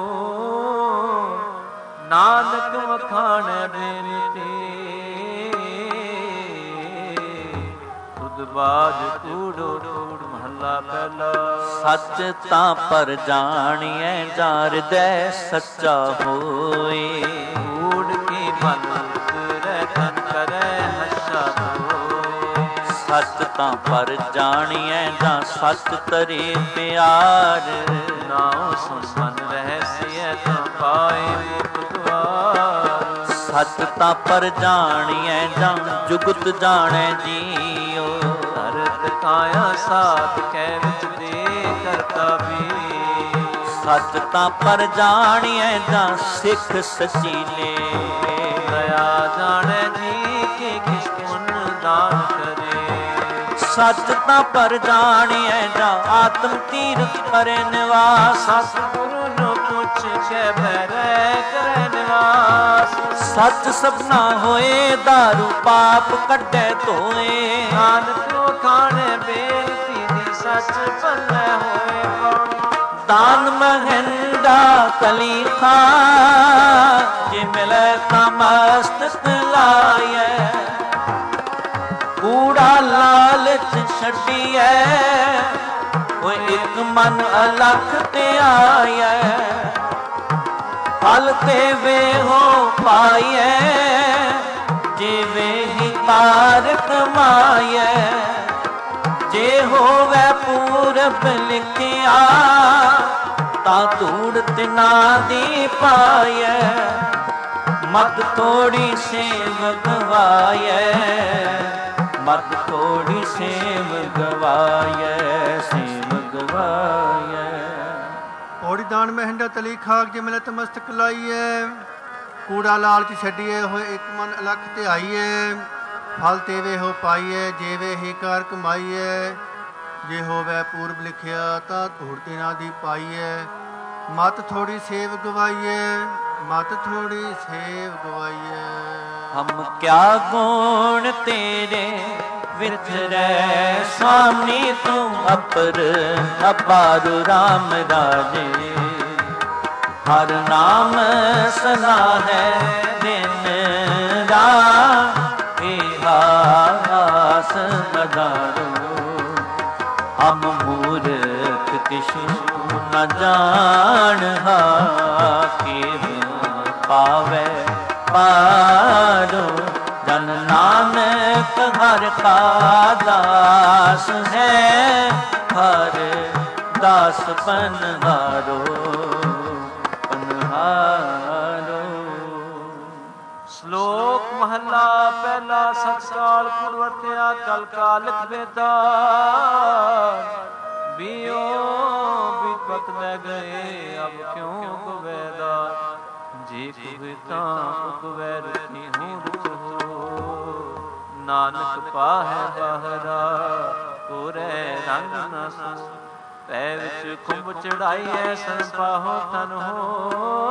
ਨਾਨਕ ਵਖਾਣੈ ਬੇਨਤੀ ਤੁਧ ਬਾਜ ਕੂੜੋ ਕੂੜ। ਮਹੱਲਾ ਪਹਿਲਾ। ਸੱਚ ਤਾਂ ਪਰ ਜਾਣੀਐ ਜਾਂ ਹਿਰਦੈ ਸੱਚਾ ਹੋਏ। ਕੂੜ ਕੀ ਮਨ ਕਰੈ ਤਨ ਕਰੈ ਹੱਸਾ ਹੋਏ। ਸੱਚ ਤਾਂ ਪਰ ਜਾਣੀਐ ਜਾਂ ਸੱਚ ਤਰੇ ਪਿਆਰ। ਨਾਉ ਸੰਮਨ ਰਹਿਸਿਐ ਤਾਂ ਪਾਏ ਮੁਕਤ ਦੁਆਰ। ਸੱਚ ਤਾਂ ਪਰ ਜਾਣੀਐ ਜਾਂ ਜੁਗਤ ਜਾਣੈ ਜੀਉ। ਧਰਤ ਕਾਇਆ ਸਾਧ ਕੈ ਵਿੱਚ ਦੇ ਕਰਤਾ ਵੀ। ਸੱਚ ਤਾਂ ਪਰ ਜਾਣੀਐ ਜਾਂ ਸਿੱਖ ਸਚੀਲੇ। ਦਇਆ ਜਾਣੈ ਜੀ ਕਿ ਕਿਸ ਪੁੰਨ ਦਾਨ ਕਰੇ। ਸੱਚ ਤਾਂ ਪਰ ਜਾਣੀਐ ਜਾਂ ਆਤਮ ਤੀਰਥ ਕਰੇ ਨਿਵਾਸ। ਸਤਿਗੁਰੂ ਨੂੰ ਪੁੱਛ ਕੇ ਬਹਿਰੇ ਕਰੇ ਨਿਵਾਸ। ਸੱਚ ਸਭਨਾ ਹੋਏ ਦਾਰੂ ਪਾਪ ਕੱਢੇ ਧੋਏ। ਨਾਨਕ ਖਾਣੇ ਬੇਨਤੀ ਦੀ ਸੱਚ ਪੱਲੇ ਹੋਏ ਪਾਉਣੀ। ਦਾਨ ਮਹਿੰਦਾ ਕਲੀ ਖਾ ਜੇ ਮਿਲੇ ਤਾਂ ਮਸਤਕ ਲਾਇਐ। ਕੂੜਾ ਲਾਲਚ ਛੱਡੀਐ ਓਏ ਇੱਕ ਮਨ ਅਲਖ ਤੇ ਆਇਐ। ਫਲ ਤੇ ਵੇਹੋ ਪਾਈਐ ਜਿਵੇਂ ਹੀ ਕਾਰ ਕਮਾਈਐ। ਜੇ ਹੋਵੇ ਪੂਰਬ ਲਿਖਿਆ ਤਾਂ ਧੂੜ ਤਿਨਾ ਦੀ ਪਾਈਐ। ਮਤ ਥੋੜੀ ਸੇਵ ਗਵਾਈਐ, ਮਤ ਥੋੜੀ ਸੇਵ ਗਵਾਈਐ, ਸੇਵ ਗਵਾਈਐ। ਔੜੀ ਦਾਨ ਮਹਿੰਡਾ ਤਲੀ ਖਾਕ ਜੇ ਮਿਲੇ ਤਮਸਤਕ ਲਾਈਐ। ਕੂੜਾ ਲਾਲਚ ਛੱਡੀਏ ਹੋਏ ਇੱਕ ਮਨ ਅਲਖ ਧਿਆਈਐ। ਫਲ ਤੇਵੇ ਹੋ ਪਾਈਐ ਜੇਵੇ ਹੀ ਕਾਰ ਕਮਾਈਐ। ਜੇ ਹੋਵੇ ਪੂਰਬ ਲਿਖਿਆ ਤਾਂ ਧੂੜ ਤਿਨਾ ਦੀ ਪਾਈਐ। ਮਤ ਥੋੜੀ ਸੇਵ ਗਵਾਈਐ, ਮਤ ਥੋੜੀ ਸੇਵ ਗਵਾਈਐ। ਹਮ ਕਿਆ ਗੁਣ ਤੇਰੇ ਵਿਥਰੈ ਸਾਮੀ ਤੂੰ ਅਪਰ ਅਪਾਰ ਰਾਮ ਰਾਜੇ। ਹਰ ਨਾਮ ਸਦਾ ਹੈ ਦਿਨ ਰਾਤ ਏਹਾ ਆਸ ਮਦਾਰੋ। ਹਮ ਮੂਰਖ ਕਿਛੁ ਨ ਜਾਣਹਾ ਕਿਵ ਪਾਵੈ ਪਾਰੋ। ਜਨ ਨਾਨਕ ਹਰ ਕਾ ਦਾਸ ਹੈ, ਹਰ ਦਾਸ ਪਨਹਾਰੋ ਪਨਹਾਰੋ। ਸ਼ਲੋਕ ਮਹੱਲਾ ਪਹਿਲਾ। ਸਤਿਕਾਲ ਪੁਰ ਵਰਤਿਆ ਕਲ ਕਾਲਕ ਵੇਦਾ। ਬੀਓ ਵਿਪਤ ਲੈ ਗਏ ਅਬ ਕਿਉਂ ਕੁਵੈਦਾ। ਜੇ ਕੁਵੇ ਤਾਂ ਕੁਵੈ ਰਖੀ ਹੂੰ ਰੁਚ ਹੋ। ਨਾਨਕ ਪਾਹੈ ਬਾਹਰਾ ਕੋਰੇ ਰੰਗ ਨ ਸੋ। ਪੈ ਵਿੱਚ ਖੁੰਭ ਚੜਾਈਐ ਸਨ ਪਾਹੋ ਤਨ ਹੋ।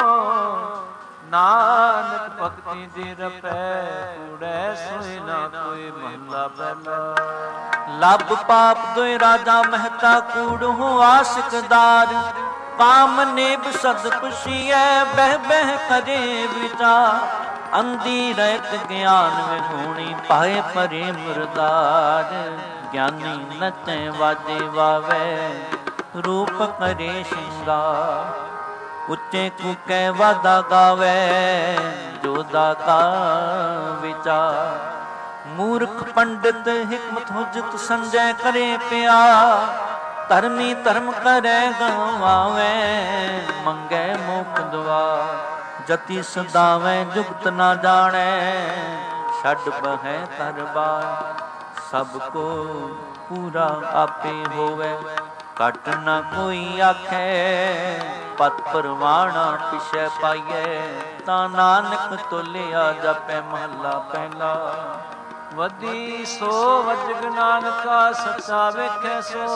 ਨਾਨਕ ਭਗਤੀ ਦੀ ਰਪੈ ਕੂੜੈ ਸੋਇ ਨਾ ਕੋਈ। ਮਹਲਾ ਪਹਿਲਾ। ਲੱਭ ਪਾਪ ਦੋਇ ਰਾਜਾ ਮਹਿਤਾ ਕੂੜਹੁ ਆਸਿਕਦਾਰ। ਕਾਮ ਨੇਬ ਸਦ ਪੁਛੀਐ ਬਹਿ ਬਹਿ ਕਰੇ ਵਿਚਾਰ। ਅੰਧੀ ਰਹਿਤ ਗਿਆਨ ਵਿਹੂਣੀ ਪਾਏ ਪਰੇ ਮੁਰਦਾਰ। ਗਿਆਨੀ ਨਚੈ ਵਾਜੇ ਵਾਵੈ ਰੂਪ ਕਰੇ ਸ਼ਿੰਗਾਰ। ਉੱਚੇ ਕੂਕੈ ਵਾਦਾ ਗਾਵੈ ਜੋਦਾ ਕਾ ਵਿਚਾਰ। ਮੂਰਖ ਪੰਡਿਤ ਹਿਕਮਤ ਹੁਜਤ ਸੰਜੈ ਕਰੇ ਪਿਆ। ਧਰਮੀ ਧਰਮ ਕਰੈ ਗਵਾਵੈ ਮੰਗੈ ਮੋਖ ਦੁਆਰ। ਜਤੀ ਸਦਾਵੈ ਜੁਗਤ ਨਾ ਜਾਣੈ ਛੱਡ ਬਹੈ ਘਰ ਬਾਰ। ਸਭ ਕੋ ਪੂਰਾ ਆਪੇ ਹੋਵੈ ਘਟ ਨ ਕੋਈ ਆਖੈ। ਪਤ ਪਰਵਾਣਾ ਪਿਛੈ ਪਾਈਐ ਤਾਂ ਨਾਨਕ ਤੋਲਿਆ ਜਪੈ। ਮਹੱਲਾ ਪਹਿਲਾ। ਵਧੀ ਸੋ ਵਜਗ ਨਾਨਕਾ ਸੱਚਾ ਵੇਖੈ ਸੋ।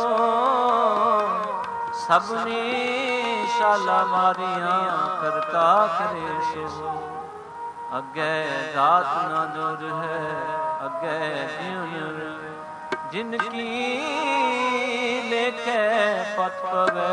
ਸਭਨੀ ਸ਼ਾਲਾ ਮਾਰੀਆਂ ਕਰਤਾ ਕਰੇ ਸੋ। ਅੱਗੇ ਦਾਤ ਨਾ ਜੋਰ ਹੈ ਅੱਗੇ ਜਿਉ। ਜਿਨ ਕੀ ਲੇਖੈ ਪਤ ਪਵੈ।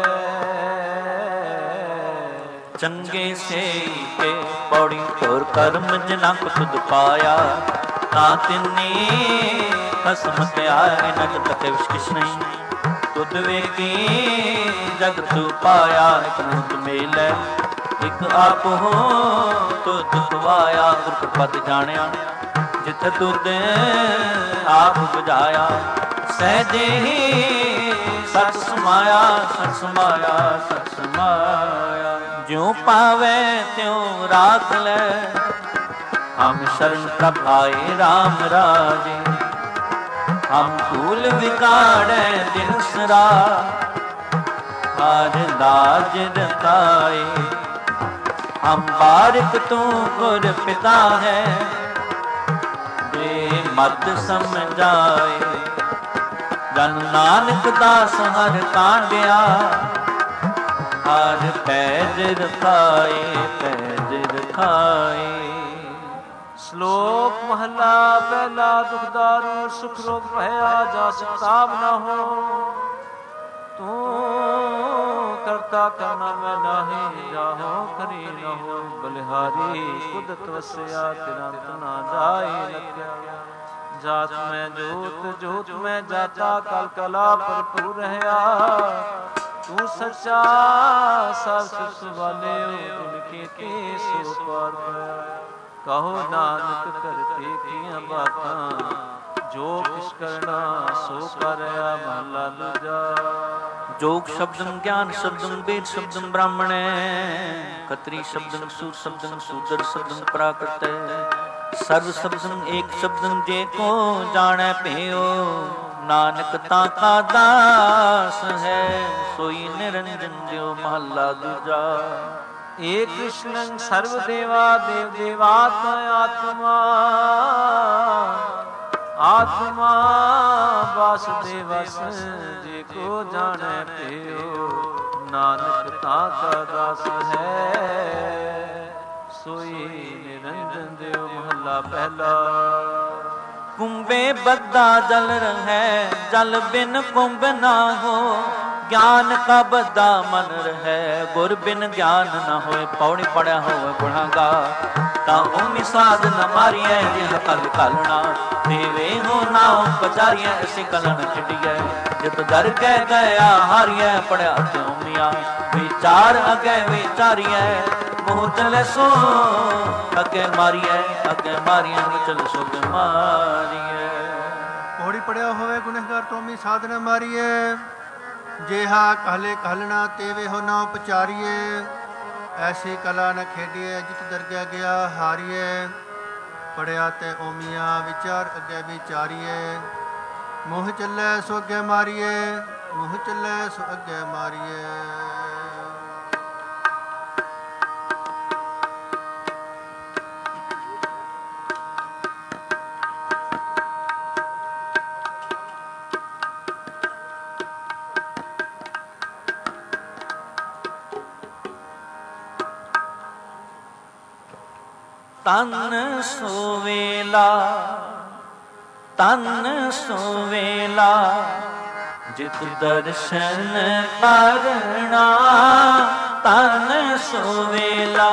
ਚੰਗੇ ਸੇ ਤੇ ਪੌੜੀ ਹੋਰ ਕਰਮ ਜਿਨਾ ਕੋ ਤੁਧ ਪਾਇਆ। ਨਾ ਤਿੰਨੀ ਖਸਮ ਧਿਆਇ ਨ ਜਤ ਵਿਸ਼ ਕਿਛ ਨਹੀਂ। ਤੁਧ ਵੇਖੀ ਜਗ ਤੂ ਪਾਇਆ। ਇਕ ਰੂਪ ਮੇਲੈ ਇਕ ਆਪ ਹੋ ਤੁਧ ਖਵਾਇਆ। ਗੁਰ ਪਦ ਜਾਣਿਆ ਜਿਥ ਤੁਧ ਆਪ ਬੁਝਾਇਆ। ਸਹਿਜੇ ਹੀ ਸਤ ਸਮਾਇਆ, ਸਤ ਸਮਾਇਆ, ਸਤ ਸਮਾਇਆ। ਜਿਉ ਪਾਵੈ ਤਿਉ ਰਾਖ ਲੈ ਹਮ ਸ਼ਰਨ ਪ੍ਰਭ ਆਏ ਰਾਮ ਰਾਜੇ। ਹਮ ਭੂਲ ਵਿਗਾੜੈ ਦਿਨ ਸਰਾ हर लाज रखाए। हम बारिक तू गुर पिता है, दे मत समझाए। जन नानक दास हर कांडिया, हर पैज रखाए, पैज रखाए। श्लोक महला पहला। दुखदारू सुख रोग भया, जा सकताब न हो। तू करता करना मैं नाही, जाहो करी न हो। बलिहारी कुदत वस्या, तिरंत ना जाए लग्या। जात में जोत, जोत में जाता, कल कला भरपूर रहा। तू सच्चा सब सुवाले, उनके ते सो पार पाया। कहो नानक करते किया बातां, जो किस करना सो करया। महला दूजा। जोग शब्दम ज्ञान शब्दम वेद शब्दम ब्राह्मणे, खत्री शब्दम सूर शब्दम शूद्र शब्दम प्राकृत। सर्व शब्दम एक शब्दम जे को जाने पेयो। नानक ताका दास है, सोई निरंजन ज्यो। महला दूजा। एक कृष्ण सर्व देवा, देव देवात्मा आत्मा। आत्मा वासुदेवस, जे को जाने पियो। नानक ताका दास है, सोई निरंजन देव। महला पहला। कुंभे बद्दा जल रहे, जल बिन कुंभ ना हो। ज्ञान का बद्दा मन रहे, गुर बिन ज्ञान न होए। पौड़ी पड़या होए गुणागा, ताहू मिसाद न मारिए। जिह कल कालना देवे हो नाव पचारिए। ऐसी कलन खिड़िए, जित डर के गया हारिए। पड़या त्यों मिया, विचार अगे विचारिए। मोह चले सो अगे मारिए, अगे मारिए चल सो मारिए। पौड़ी पड़िया होवे गुनहगार तोमी साधन मारिए। जेहा कहले कहलना तेवे हो ना उपचारिए। ऐसी कला न खेडिए, जित दरगह गया हारिए। पढ़िया ते ओमिया, विचार अगे विचारिए। मोह चले सो अगे मारिए, मोह चले सो अगे मारिए। तन सोवेला, तन सोवेला। जित दर्शन करना, तन सोवेला,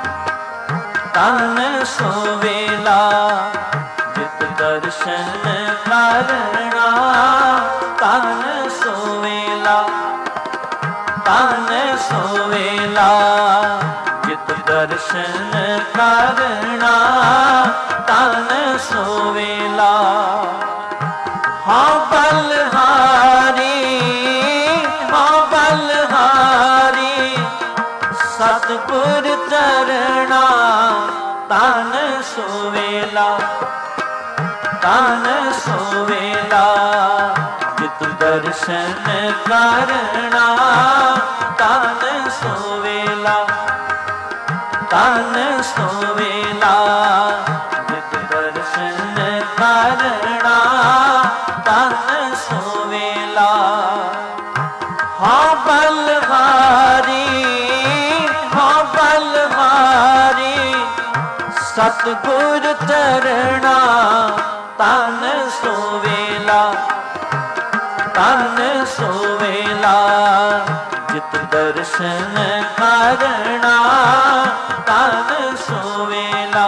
तन सोवेला। जित दर्शन करना, तन सोवेला, तन सोवेला। जित दर्शन करना, तन सोवेला। हाँ बलहारी, हाँ बलहारी। सतगुर चरणा, तन सोवेला, तन सोवेला। जित दर्शन करना, तन सोवेला, तन सोवेला। जित दर्शन करना, तन सोवेला। हाँ बलहारी, हाँ बलहारी। सतगुर चरणा, तन सोवेला, तन सोवेला। जित दर्शन करना, तन सोवेला।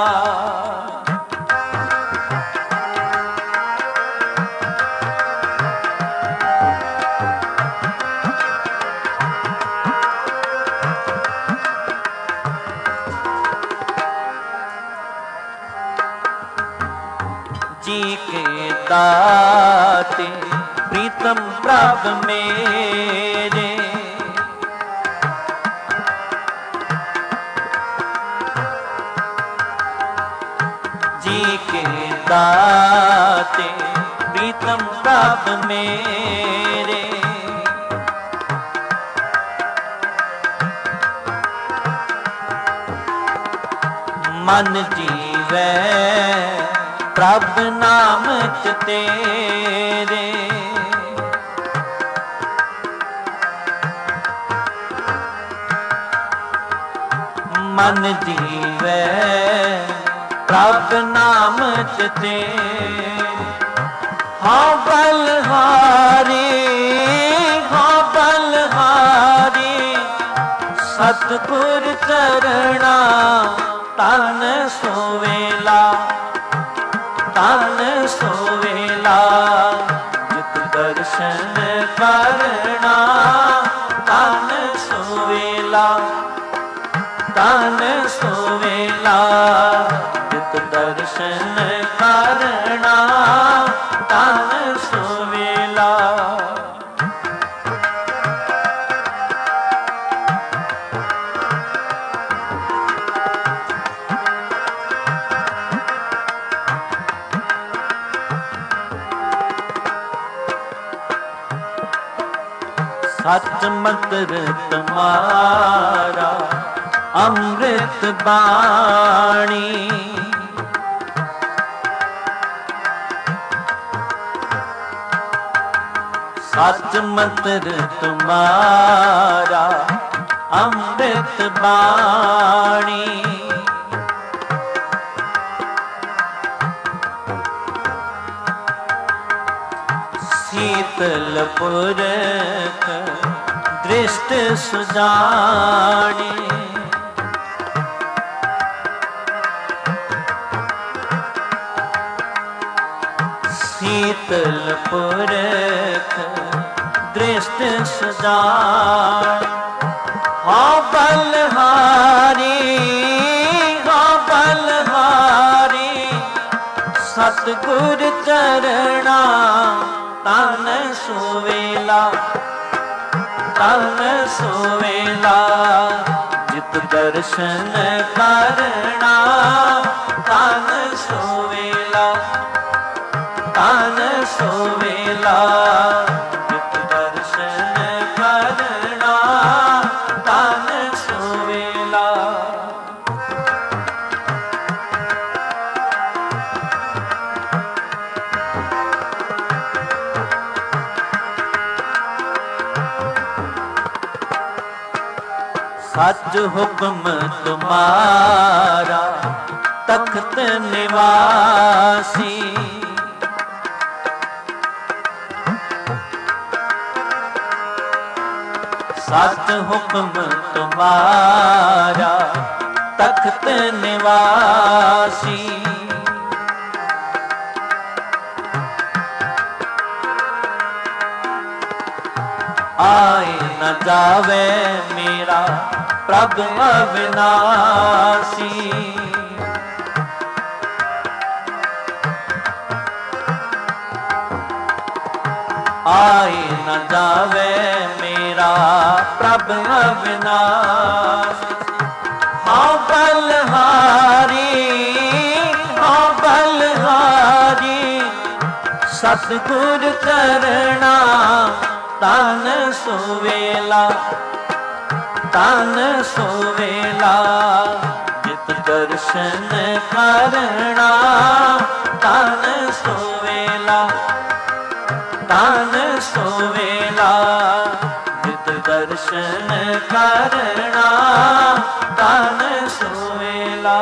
जी के दाते प्रीतम प्रभ मेरे। जी के दाते प्रीतम प्रभ मेरे। ਮਨ ਜੀਵੈ ਪ੍ਰਭ ਨਾਮ ਚ ਤੇਰੇ। ਮਨ ਜੀਵੈ ਪ੍ਰਭ ਨਾਮ ਚ ਤੇਰੇ। ਹਾਂ ਬਲਹਾਰੀ, ਹਾਂ ਬਲਹਾਰੀ, ਸਤਿਗੁਰ ਚਰਣਾ ਤਨ ਸੋਵੇਲਾ, ਤਨ ਸੋਵੇਲਾ। ਜਿਤ ਦਰਸ਼ਨ ਕਰਨਾ ਤਨ ਸੋਵੇਲਾ, ਤਨ ਸੋਵੇਲਾ। ਜਿਤ ਦਰਸ਼ਨ ਕਰਨਾ ਤਨ ਸੋਵੇਲਾ। ਸਚ ਮੰਤਰ ਤੁਮਾਰਾ ਅੰਮ੍ਰਿਤ ਬਾਣੀ। ਸਚ ਮੰਤਰ ਤੁਮਾਰਾ ਅੰਮ੍ਰਿਤ ਬਾਣੀ। ਸੀਤਲ ਪੁਰਖ ਦ੍ਰਿਸ਼ਟ ਸੁਜਾਣੀ। ਸੀਤਲ ਪੁਰਖ ਦ੍ਰਿਸ਼ਟ ਸੁਜਾਣੀ। ਹਾਂ ਬਲਹਾਰੀ, ਹਾਂ ਬਲਹਾਰੀ, ਸਤਿਗੁਰ ਚਰਣਾ ਤਨ ਸੋਵੇਲਾ, ਤਨ ਸੋਵੇਲਾ। ਜਿਤ ਦਰਸ਼ਨ ਕਰਨਾ ਤਨ ਸੋਵੇਲਾ, ਤਨ ਸੋਵੇਲਾ। ਜਿਤ ਦਰਸ਼ਨ ਕਰਨਾ ਤਨ ਸੋਵੇਲਾ। ਸੱਚ ਹੁਕਮ ਤੁਮਾਰਾ ਤਖਤ ਨਿਵਾਸੀ। ਸੱਚ ਹੁਕਮ ਤੁਮਾਰਾ ਤਖਤ ਨਿਵਾਸੀ। ਆਏ ਨ ਜਾਵੇ ਮੇਰਾ ਪ੍ਰਭ ਅਵਿਨਾਸੀ। ਆਏ ਨ ਜਾਵੇ ਮੇਰਾ ਪ੍ਰਭ ਅਵਿਨਾਸੀ। ਹਾਂ ਬਲਹਾਰੀ, ਹਾਂ ਬਲਹਾਰੀ, ਸਤਿਗੁਰ ਚਰਣਾ ਤਨ ਸੋਵੇਲਾ, ਤਨ ਸੋਵੇਲਾ। ਜਿਤ ਦਰਸ਼ਨ ਕਰਨਾ ਤਨ ਸੋਵੇਲਾ, ਤਨ ਸੋਵੇਲਾ। ਜਿਤ ਦਰਸ਼ਨ ਕਰਨਾ ਤਨ ਸੋਵੇਲਾ।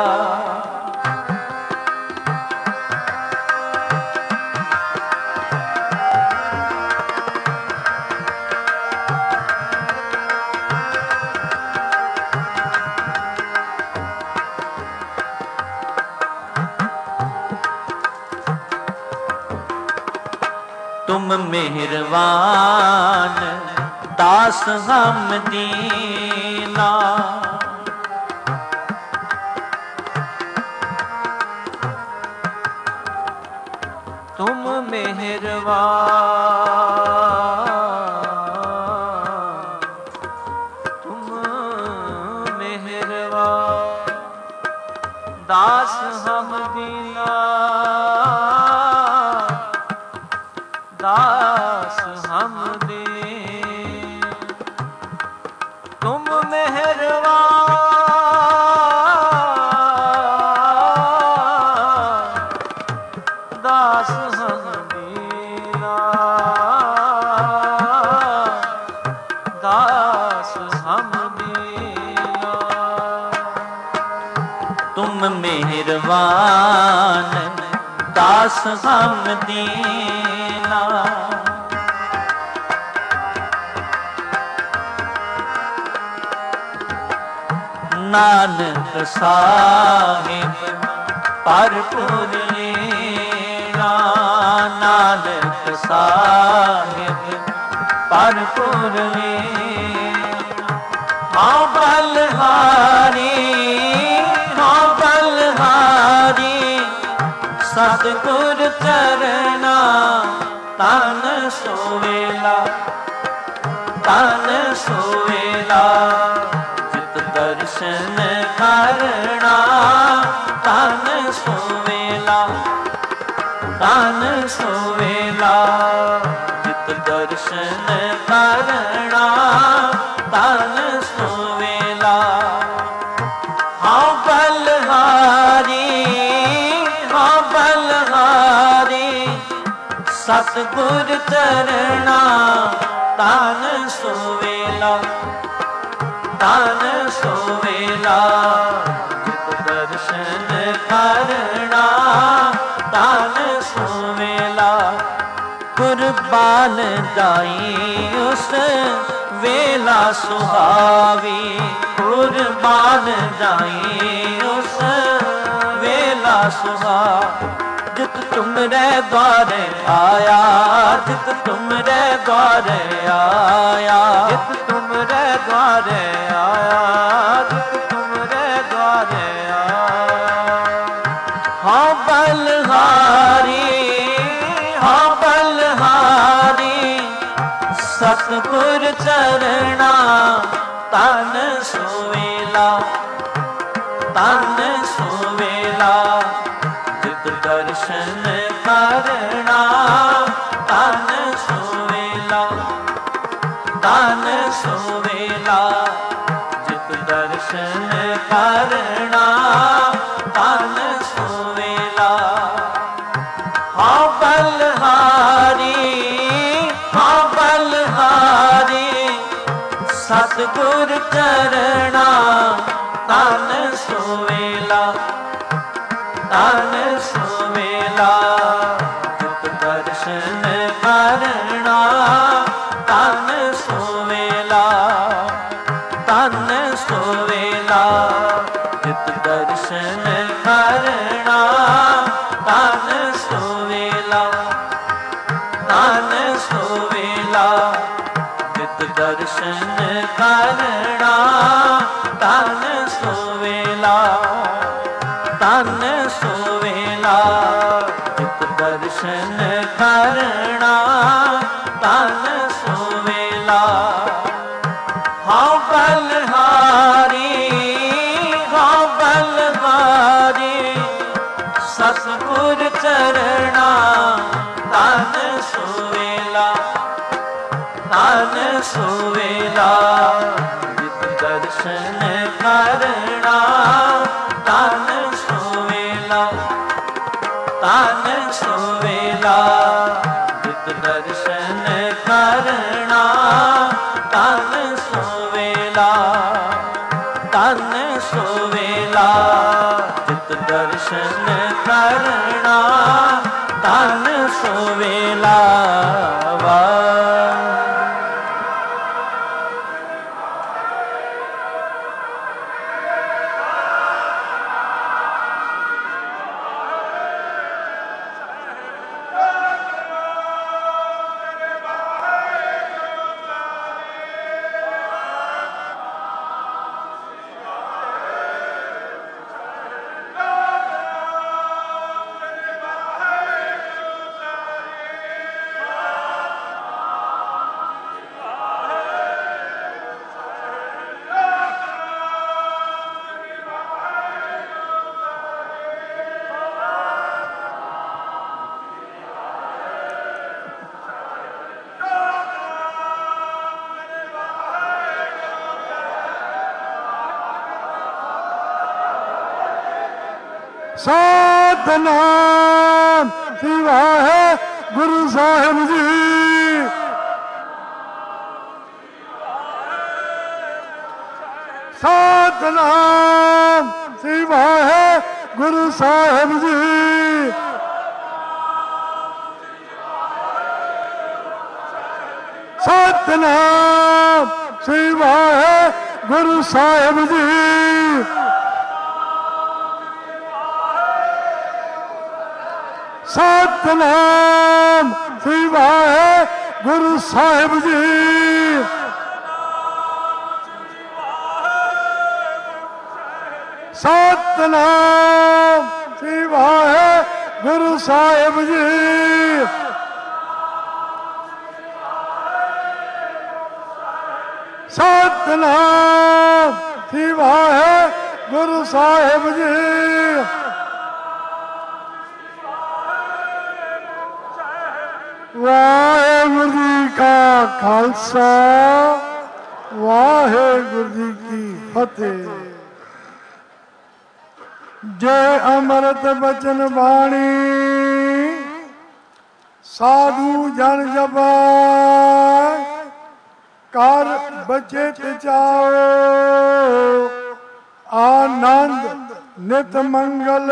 तुम मेहरबान दास हम दीना। तुम मेहरबान, तुम मेहरबान दास हम दीना। दास हम दीन तुम मेहरबान, दास हम दीना। तुम मेहरबान दास हम दीना। नानक साहिब भरपूर लीला। नानक साहिब भरपूर लीला। हाँ बलहारी, हाँ बलहारी, सतगुर चरना तन सोवेला, तन सोवेला। जित दर्शन करना तन सोवेला, तन सोवेला। जित दर्शन करना तन सोवेला। हाँ बलहारी, हाँ बलहारी, सतगुर चरना तन सोवेला, तन सोवेला। जित दर्शन करना तन सोवेला। कुर्बान जाई उस वेला सुहावी। कुर्बान जाई उस वेला सुहावी। जित तुमरे द्वारे आया, जित तुमरे द्वारे आया, जित तुमरे द्वारे आया, जित तुमरे द्वारे आया। हाँ बलहारी, हाँ बलहारी, सतगुर चरना तन सोवेला, तन सोवेला। जित दर्शन करना तन सोवेला, तन सोवेला। जित दर्शन करना तन सोवेला। हाँ बलहारी, हाँ बलहारी, सतगुर चरना तन सोवेला, तन सोवेला। जित दर्शन करना तन सोवेला, तन सोवेला। जित दर्शन करना तन सोवेला, तन सोवेला। जित दर्शन करना तन सोवेला, तन सोवेला। जित दर्शन करना तन सोवेला। हाँ बलहारी, हाँ बलहारी, सतगुर चरना तन सोवेला, तन सोवेला। जित दर्शन करना तन सोवेला, तन सोवेला। जित दर्शन करना तन सोवेला, तन सोवेला। जित दर्शन करना तन सोवेला। सतनाम श्री वाहेगुरु साहिब जी। ਸਤਿਨਾਮ ਸ੍ਰੀ ਵਾਹਿਗੁਰੂ ਸਾਹਿਬ ਜੀ। ਸਤਿਨਾਮ ਸ੍ਰੀ ਵਾਹਿਗੁਰੂ ਸਾਹਿਬ ਜੀ। ਸਤਿਨਾਮ ਸ੍ਰੀ ਵਾਹਿਗੁਰੂ ਸਾਹਿਬ ਜੀ। ਸਤਿਨਾਮ ਸ੍ਰੀ ਵਾਹਿਗੁਰੂ ਸਾਹਿਬ ਜੀ। ਸਤਿਨਾਮ ਸ੍ਰੀ ਵਾਹਿਗੁਰੂ ਸਾਹਿਬ ਜੀ। ਵਾਹਿਗੁਰੂ ਜੀ ਕਾ ਖਾਲਸਾ ਵਾਹਿਗੁਰੂ ਜੀ ਕੀ ਫਤਿਹ। ਜੈ ਅੰਮ੍ਰਿਤ ਬਚਨ ਬਾਣੀ ਸਾਧੂ ਜਨ ਜਪੈ ਕਰ ਬਚਿਤ ਚਾਓ ਆਨੰਦ ਨਿਤ ਮੰਗਲ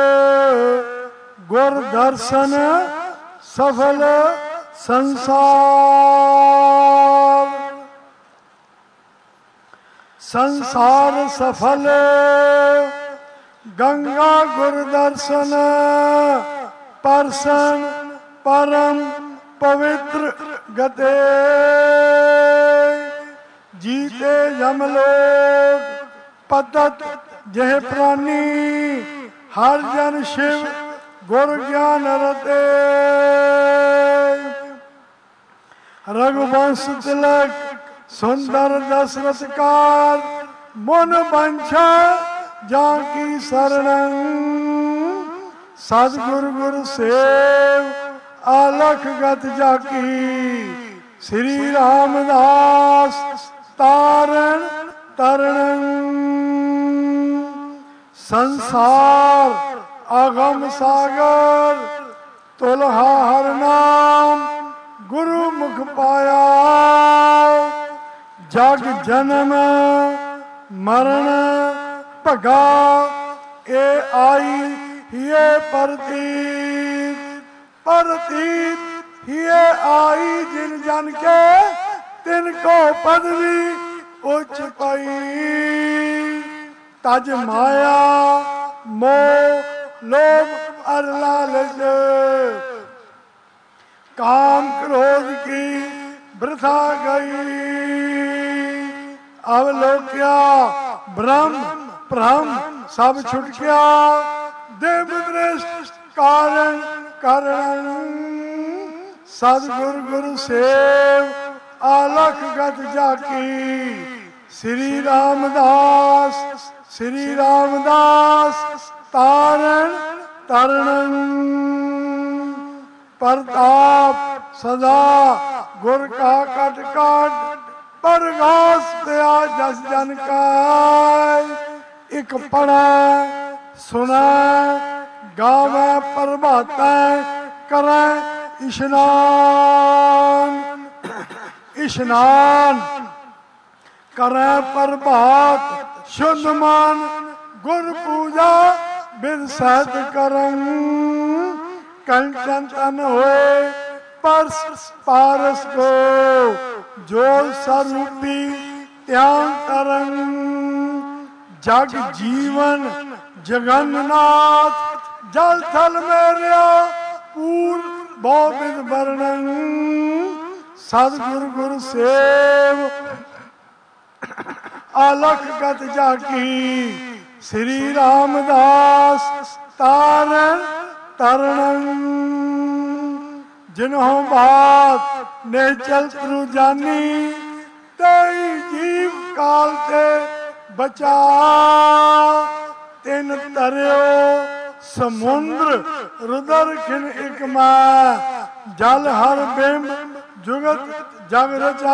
ਗੁਰ ਦਰਸ਼ਨ ਸਫਲ ਸੰਸਾਰ। ਸੰਸਾਰ ਸਫਲ ਗੰਗਾ ਗੁਰ ਦਰਸ਼ਨ ਪਰਸਨ ਪਰਮ ਪਵਿੱਤਰ ਗਤੇ ਜੀਤੇ ਜਮ ਲੋਕ ਪਤਤ ਜਹ ਪ੍ਰਾਨੀ ਹਰ ਜਨ ਸ਼ਿਵ ਗੁਰ ਗਿਆਨ ਰਤੇ। ਰਘੁਵੰਸ਼ ਤਿਲਕ ਸੁੰਦਰ ਦਸ਼ਰਥ ਕਾਰ ਮਨ ਬੰਛਾ ਜਾਂ ਕੀ ਸਰਣੰ ਸਤਿਗੁਰ ਗੁਰ ਸੇਵ ਆਲਖ ਗਤ ਜਾਕੀ ਸ੍ਰੀ ਰਾਮਦਾਸ ਤਾਰਨ ਤਰਣੰ। ਸੰਸਾਰ ਅਗਮ ਸਾਗਰ ਤੁਲਹਾ ਹਰ ਨਾਮ ਗੁਰੂ ਮੁਖ ਪਾਇਆ। ਜਗ ਜਨਮ ਮਰਨ ਭਗਾ ਇਹ ਆਈ ਹੀਏ ਪ੍ਰਤੀਤ ਪ੍ਰਤੀਤ ਹੀਏ ਆਈ ਜਿਨ ਜਨ ਕੇ ਤਿਨ ਕੋ ਪਦਵੀ ਉੱਚ ਪਾਈ। ਤਜ ਮਾਇਆ ਮੋਹ लोभ और लालच काम क्रोध की वृथा गई। अवलोक्या ब्रह्म ब्रह्म सब छुट गया। देव दृष्ट कारण करण सदगुरु गुरु सेव आलख गत जाकी श्री रामदास तारण तरणं। प्रताप सदा गुर का कट काट परगास दया जस जन का। एक पढ़ै सुनै गावै प्रभातै करै इशनान करै प्रभात शुद्ध मान गुर पूजा बिन सहत करं। कंचन तन होए परस पारस को जो स्वरूपी त्याग तरं। जग जीवन जगन्नाथ जल थल मेरिया पूर बहुविध वर्णन। सदगुरु गुरु सेव आलख गत जाकी श्री रामदास तारण तरणं। जिन्हों बात नेचल प्रु जानी तेई जीव काल ते बचा। तिन तरियो समुद्र रुदर खिन एक मैं जल हर बिंब जुगत जग रचा।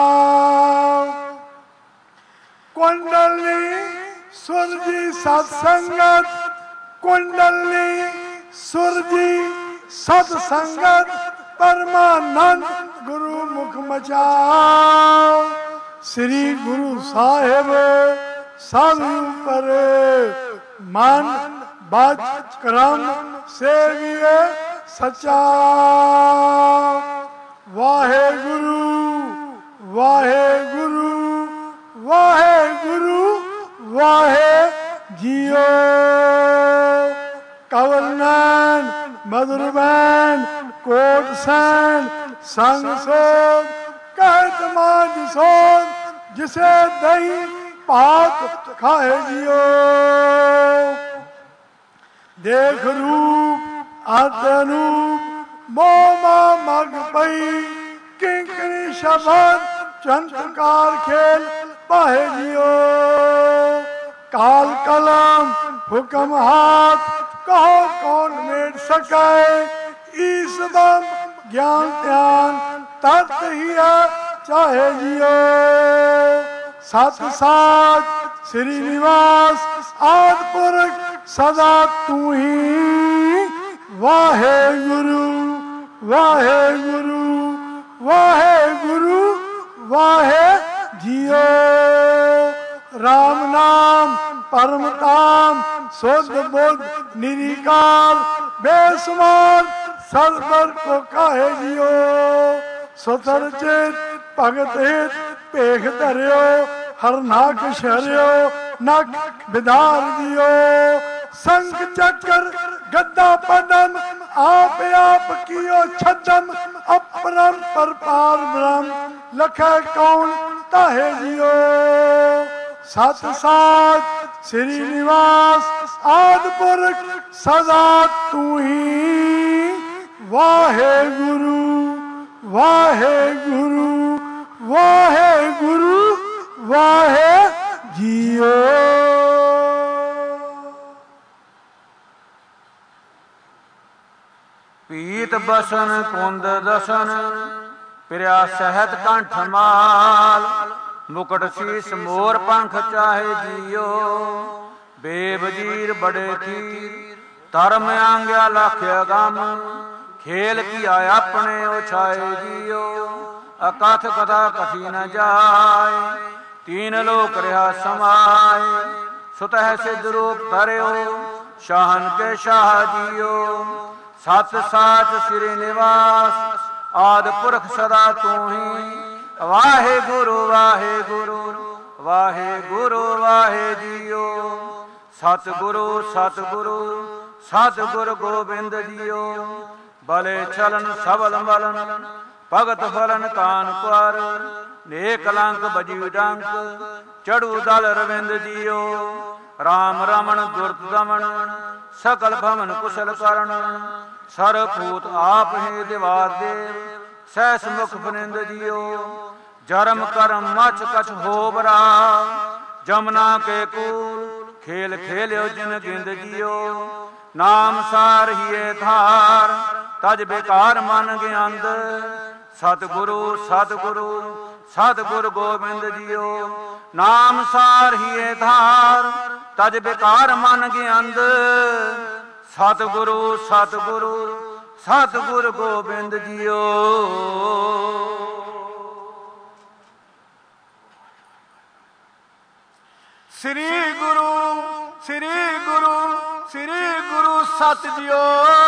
कुंडली सुरजी सत्संगत कुंडली सुरजी सत्संगत परमानंद गुरु मुख मचा। श्री गुरु साहिब सब ऊपर मन बच कर्म सेविए सच्चा। वाहे गुरु वाहे गुरु वाहे गुरु वाहे जियो। कवरनैन मधुरबैन कोट सैन संग सोद कहत मांझ सोद जिसे दही पाक खाए जियो। देख रूप अतरूप मोमा मग पई किंकरी शब्द चंद्रकार खेल पाहे जियो। काल कलम हुक्म हाथ कहो कौन मेट सके। ईस बम ज्ञान ध्यान तत् ही चाहे जियो। सत साच श्री निवास आद पुरख सदा तू ही। वाहे गुरु वाहे गुरु वाहे गुरु वाहे जियो। राम नाम परम काम शुद्ध बुद्ध निरिकार बेसुमार सर्वर को काहे जियो। सुतर चित भगत हित पेख धरियो हर नाक शरियो नक विधार दियो। संख चक्र गद्दा पदम आप आप कियो छदम। अपरम पर पार ब्रह्म लखे कौन ताहे जियो। सत साच श्री निवास आद पुरख सदा तू ही। वाहे गुरु वाहे गुरु वाहे गुरु वाहे जियो। पीत बसन कुंद दसन प्रिया सहत कंठ माल। मुकुट शीस मोर पंख चाहे जियो। बेवजीर बड़े तीर धर्म आंग्या लाख्य गम। खेल किया अपने उछाए जियो। अकथ कथा कथी न जाए तीन लोक रहा समाए। सुतह सिद्ध रूप धर्यो शाहन के शाह जियो। सत साच श्री निवास आद पुरख सदा तू ही। वाहे गुरु वाहे गुरु वाहे गुरु वाहे जियो। सतगुरु सतगुरु सतगुरु गोबिंद जियो। बले चलन सबल मलन भगत फलन कान पर। नेक लंक बजी डंक चढ़ू दल रविंद जियो। राम रमन दुर्त दमन सकल भवन कुशल करण। सरभूत आप ही दिवार देव सहस मुख फनिंद जियो। जरम करम मच कछ होबरा जमुना के कूल। खेल खेल्यो जिन गिंद जियो। नाम सार हिए धार तज बेकार मन ज्ञांद। सतगुरु सतगुरु सतगुरु गोबिंद जियो। नाम सार हिए धार तज बेकार मन ज्ञांद। सतगुरु सतगुरु सतगुरु गोबिंद जियो। श्री गुरु श्री गुरु श्री गुरु सत जियो।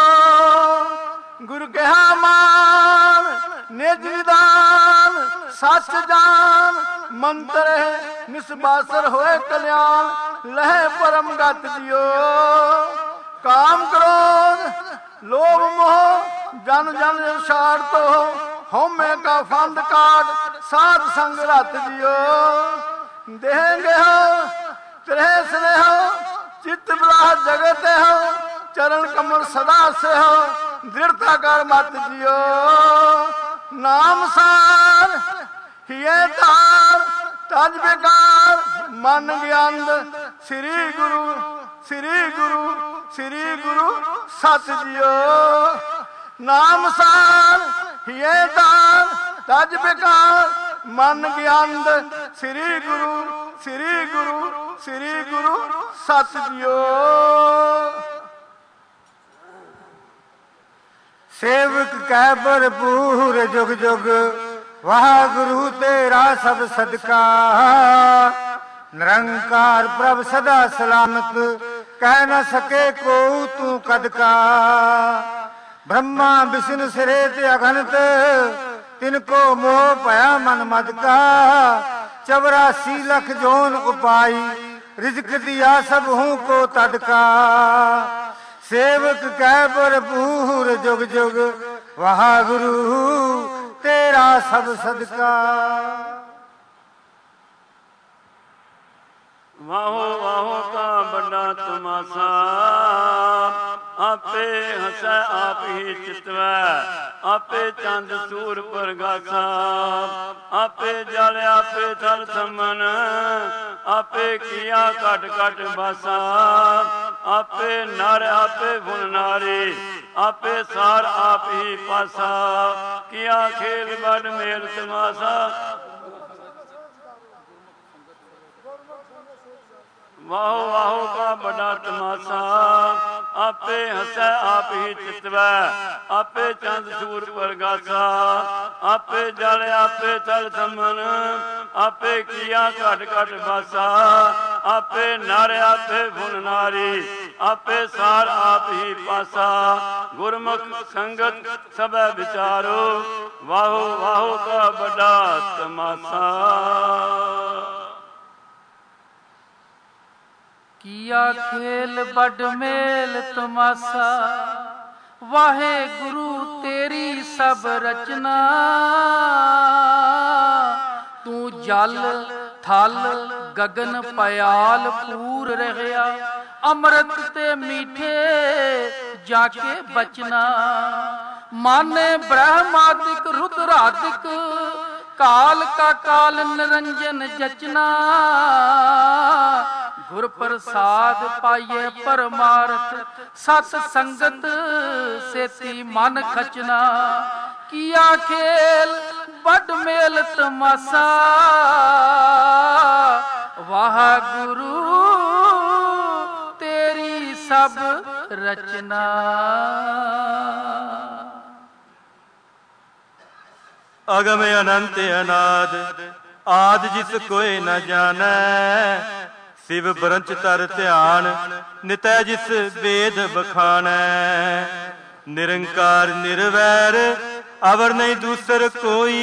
गुरु कहा मान निज विधान सच जान। मंत्र है निस्बासर होए कल्याण लहे परम गत जियो। काम क्रोध लोभ मोह जन जन सार तो होमे का फंद काट साध संग रत जियो। देहेंगे हो त्रेह स्नेह चित्त बला जगत हो। चरण कमल सदा से हो दृढ़ता कर मत जियो। नाम सार हिये तार तज बेकार मन ज्ञान। श्री गुरु श्री गुरु श्री गुरु सत जियो। नाम सार हिये तार तज बेकार मन ज्ञान। श्री गुरु श्री गुरु श्री गुरु सत जियो। सेवक कै भरपूर जुग जुग वाह गुरु तेरा सब सदका। निरंकार प्रभ सदा सलामत, कह न सके को तू कद का। ब्रह्मा विष्णु सिरे ते अगणत, तिनको मोह पया मन मद का। 84 लख जोन उपाई, रिजक दिया सब हूँ को तद का। सेवक कह भरपूर जुग जुग, वाह गुरु तेरा सब सदका। वाहो वाहो का बड़ा तमाशा, आपे हसै आप ही चितवै। आपे चंद सूर प्रगासा, आपे जल आपे थल समन। आपे किया घट घट बासा, आपे नर आपे फुन नारी। आपे सार आप ही पासा, किया खेल बड़ मेल तमाशा। वाहो वाहो का बड़ा तमाशा, आपे हसै आप ही चितवै। आपे चंद सूर प्रगासा, आपे जल आपे थल समन। आपे किया घट घट बासा, आपे नर आपे फुन नारी। आपे सार आप ही पासा, गुरमुख संगत सबै विचारो। वाहो वाहो का बड़ा तमाशा। किया खेल बड़ मेल तमाशा, वाहे गुरु तेरी सब रचना। तू जल थल गगन पयाल पूर रहया। अमृत ते मीठे जाके बचना। माने ब्रह्मादिक रुद्रादिक, काल का काल निरंजन जचना। गुर प्रसाद पाइए परमार्थ, सत संगत सेती मन खचना। किया खेल बड़ मेल तमाशा, वाह गुरु तेरी सब रचना। अगम अनंत अनाद, आद जिस कोई न जानै। शिव ब्रंच तर ध्यान, नितै जिस वेद बखानै। निरंकार निर्वैर, अवर नहीं दूसर कोई।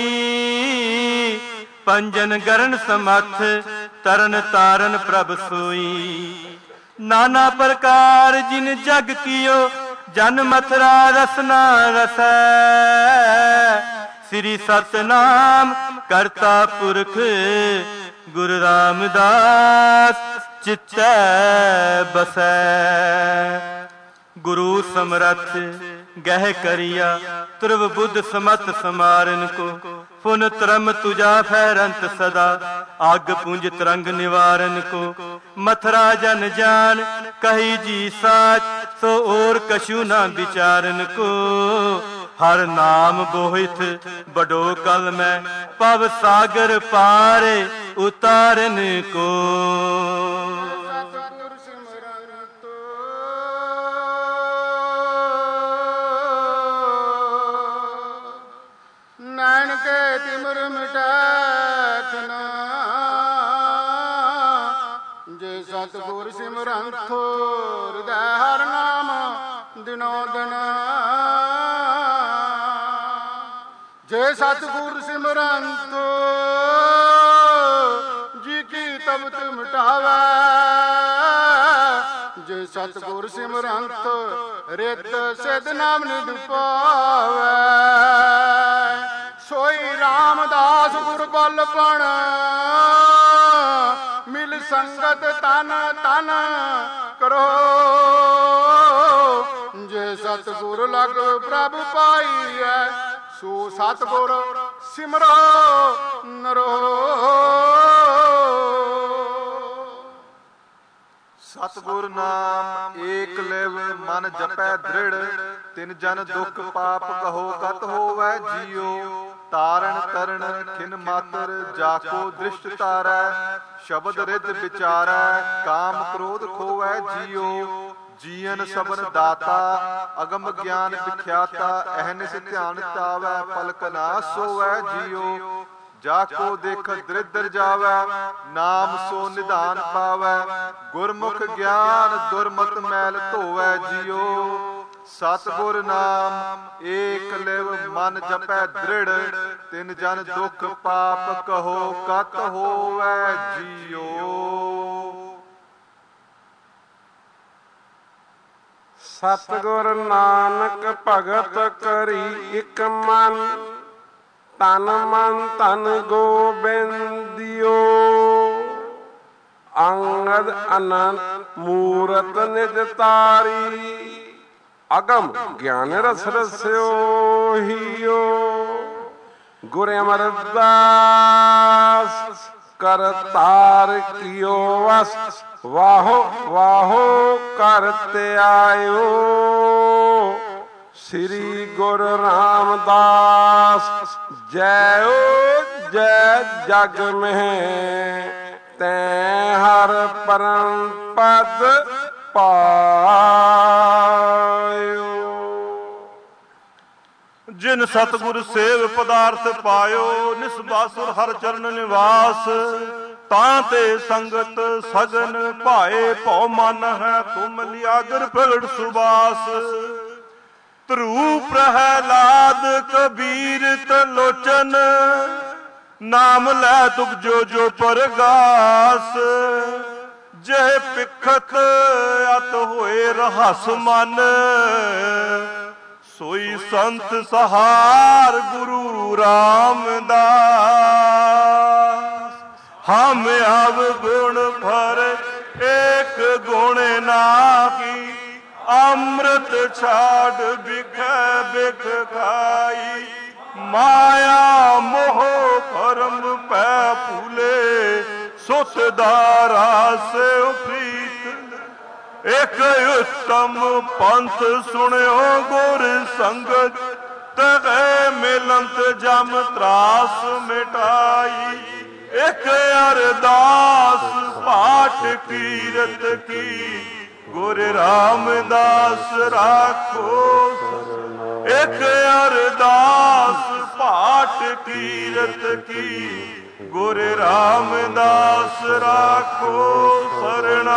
पंजन गरण समर्थ, तरन तारन प्रभ सोई। नाना प्रकार जिन जग कियो, जन मथुरा रसना रसै। श्री सतनाम करता पुरख, गुरु रामदास चित्तै बसै। गुरु समरथ गह करिया, ध्रुव बुद्ध समत समारन को। पुन त्रम तुझा फैरंत सदा, आग पुंज तरंग निवारन को। मथुरा जन जान कही जी साच, सो और कछु न विचारन को। हर नाम बोहित बडो कल में, पव सागर पारे उतारन को। नैन के तिमर मिटैथना, जे सतगुर सिमरंथो हृदय हर नाम दिनो दिन। जे सतगुर सिमरंत जी की तबत मिटावै। जे सतगुर सिमरंत रित सिद्ध नाम निध पावै। सोई रामदास गुर बलपण, मिल संगत तन तन करो। जे सतगुर लग प्रभ पाईऐ, सो सतगुर सिमरो नरो। सतगुर नाम एक लेव, मन जपै दृढ़। तिन जन दुख पाप कहो कत होवै जियो। तारण तरण खिन मातर, जाको दृष्ट तारै। शब्द रिद विचारै, काम क्रोध खोवै जियो। जीवन सबन दाता, अगम ज्ञान विख्याता। अहनिस ध्यान तावै, पलक ना सोवै जियो। ਜਾ ਕੋ ਦੇਖ ਦਰਿਦਰ ਜਾਵੈ, ਨਾਮ ਸੋ ਨਿਧਾਨ ਪਾਵੈ। ਗੁਰਮੁਖ ਗਿਆਨ ਦੁਰਮਤ ਮੈਲ ਧੋਵੈ ਜੀਓ। ਸਤਿਗੁਰ ਨਾਮ ਏਕ ਲਿਵ ਮਨ ਜਪੈ ਦ੍ਰਿੜ, ਤਿਨ ਜਨ ਦੁਖ ਪਾਪ ਕਹੋ ਕਤ ਹੋਵੈ ਜੀਓ। ਸਤਿਗੁਰ ਨਾਨਕ ਭਗਤ ਕਰੀ ਇਕ ਮਨ, ਤਨ ਮਨ ਧਨ ਗੋਬਿੰਦਿਓ। ਅੰਗਦ ਅਨੰਤ ਮੂਰਤ ਨਿਜ ਤਾਰੀ, ਅਗਮ ਗਿਆਨ ਰਸ ਰਸਿਓ ਹੀਓ। ਗੁਰ ਅਮਰਦਾਸ ਕਰਤਾਰ ਕੀਓ ਵਸ, ਵਾਹੋ ਵਾਹੋ ਕਰਤੇ ਆਇਓ। ਸ੍ਰੀ ਗੁਰੂ ਰਾਮਦਾਸ ਜੈ ਜੈ ਜਗ ਮਹਿ, ਤੈ ਹਰ ਪਰਮ ਪਦ ਪਾਇਓ। ਜਿਨ ਸਤਿਗੁਰ ਸੇਵ ਪਦਾਰਥ ਪਾਇਓ, ਨਿਸਬਾਸੁਰ ਹਰ ਚਰਨ ਨਿਵਾਸ। ਤਾਂ ਤੇ ਸੰਗਤ ਸਗਨ ਭਾਏ, ਭਉ ਮਨ ਹੈ ਤੁਮ ਲਿਆਗਰ ਪ੍ਰਗਟ ਸੁਬਾਸ। ਧਰੂ ਪ੍ਰਹਿਲਾਦ ਕਬੀਰ ਤਲੋਚਨ, ਨਾਮ ਲੈ ਤੁਕ ਜੋ ਜੋ ਪਰਗਾਸ। ਜਹ ਪਿਖਤ ਅਤ ਹੋਏ ਰਹਸ ਮਨ, ਸੋਈ ਸੰਤ ਸਹਾਰ ਗੁਰੂ ਰਾਮਦਾਸ। ਹਮ ਅਵ ਗੁਣ ਭਰ ਏਕ ਗੁਣ ਨਾਹੀ, ਅੰਮ੍ਰਿਤ ਛਾੜ ਬਿਖੈ ਬਿਖ ਖਾਈ। ਮਾਇਆ ਮੋਹ ਭਰਮ ਪੈ ਭੂਲੇ, ਸੁਤ ਦਾਰਾ ਸੇ ਪ੍ਰੀਤ। ਇਕ ਉਤਮ ਪੰਥ ਸੁਣਿਓ ਗੁਰ ਸੰਗਤ, ਤਗੈ ਮਿਲੰਤ ਜਮ ਤਰਾਸ ਮਿਟਾਈ। ਇਕ ਅਰਦਾਸ ਪਾਠ ਕੀਰਤ ਕੀ, ਗੁਰ ਰਾਮਦਾਸ ਰਾਖੋ। ਇਕ ਅਰਦਾਸ ਪਾਠ ਕੀਰਤ ਕੀ, ਗੁਰ ਰਾਮਦਾਸ ਰਾਖੋ ਸਰਣਾ।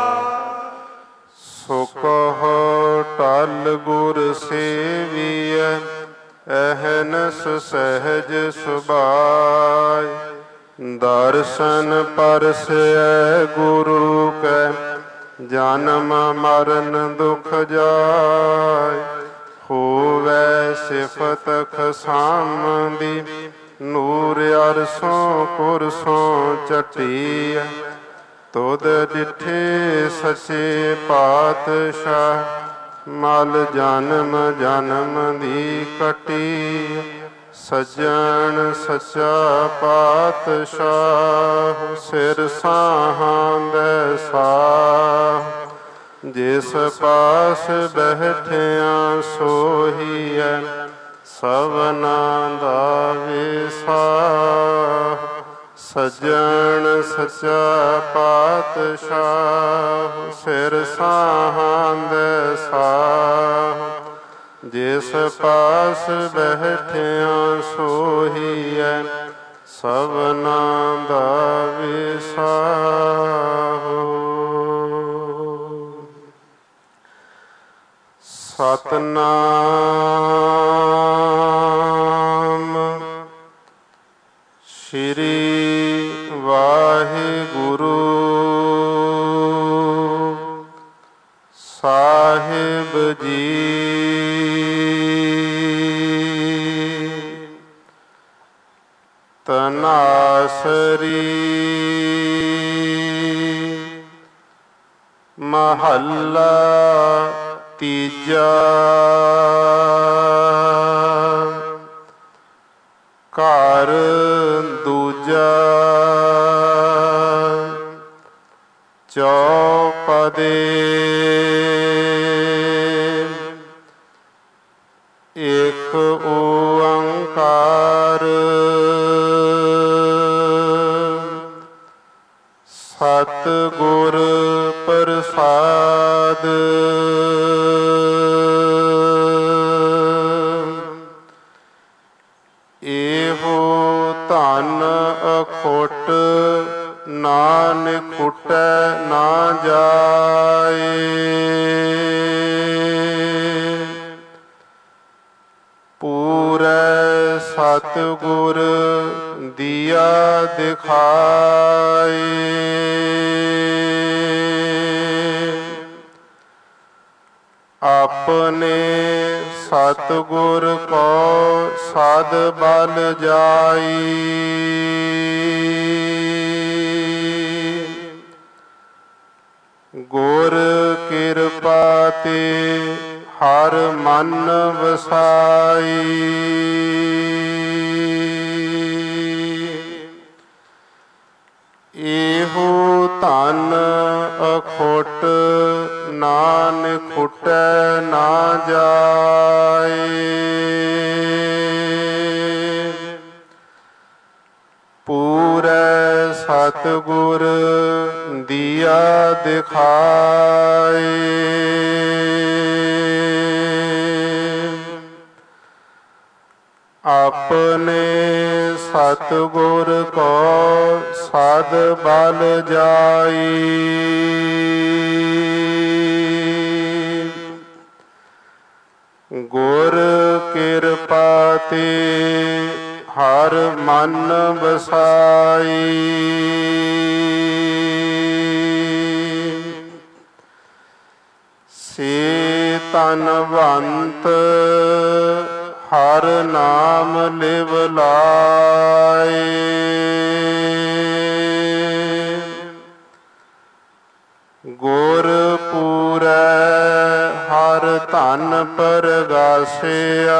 ਸੋ ਕਹੋ ਟਲ ਗੁਰ ਸੇਵੀਐ, ਅਹਨਸ ਸਹਿਜ ਸੁਭਾਇ। ਦਰਸ਼ਨ ਪਰਸੈ ਗੁਰੂ ਕੈ, ਜਨਮ ਮਰਨ ਦੁਖ ਜਾਇ। ਹੋਵੈ ਸਿਫਤ ਖਸਾਮ ਦੀ, ਨੂਰ ਅਰਸੋਂ ਕੁਰਸੋਂ ਚਟੀਐ। ਤੁਧ ਡਿਠੇ ਸੱਚੇ ਪਾਤਸ਼ਾਹ, ਮਲ ਜਨਮ ਜਨਮ ਦੀ ਕਟੀ। ਸੱਜਣ ਸੱਚਾ ਪਾਤਸ਼ਾਹ, ਸਿਰ ਸਾਹਾਂ ਬੈਸਾਹ। ਜਿਸ ਪਾਸ ਬੈਠਿਆ ਸੋਹੀਐ, ਸਭਨਾ ਦਾ ਵਿਸਾਹ। ਸੱਜਣ ਸੱਚਾ ਪਾਤਸ਼ਾਹ, ਸਿਰ ਸਾਹਾਂ ਬੈਸਾਹ। ਜਿਸ ਪਾਸ ਬੈਠਿਆ ਸੋਹੀਐ, ਸਭਨਾ ਦਾ ਵਿਸਾਹ। ਸਤਨਾਮ ਸ੍ਰੀ ਵਾਹਿਗੁਰੂ ਸਾਹਿਬ ਜੀ। ਤਨਾਸਰੀ ਮਹੱਲਾ ਤੀਜਾ। ਘਰ ਦੂਜਾ। ਚੌਪਦੇ। ਇਕ ਓੰਕਾਰ ਸਤਿਗੁਰ ਪ੍ਰਸਾਦ। ਇਹੋ ਧਨ ਨਾਨਕ ਖੁਟੈ ਨਾ ਜਾਏ। ਪੂਰੈ ਸਤਿਗੁਰ ਦੀਆ ਦਿਖਾਏ। ਆਪਣੇ ਸਤਿਗੁਰ ਕੋ ਸਦ ਬਲ ਜਾਈ। ਗੁਰ ਕਿਰਪਾ ਤੇ ਹਰ ਮਨ ਵਸਾਈ। ਇਹੋ ਧਨ ਅਖੁੱਟ ਨਾਨਕ ਖੁਟੈ ਨਾ ਜਾਏ। ਪੂਰੈ ਸਤਿਗੁਰ ਦੀਆ ਦਿਖਾਏ। ਆਪਣੇ ਸਤਿਗੁਰ ਕੋ ਸਦ ਬਲ ਜਾਈ। ਗੁਰ ਕਿਰਪਾ ਤੇ ਹਰ ਮਨ ਵਸਾਈ। ਸੇ ਧਨਵੰਤ ਹਰ ਨਾਮ ਲਿਵ ਲਾਏ। ਗੁਰ ਪੂਰੈ ਹਰ ਧਨ ਪਰਗਾਸਿਆ।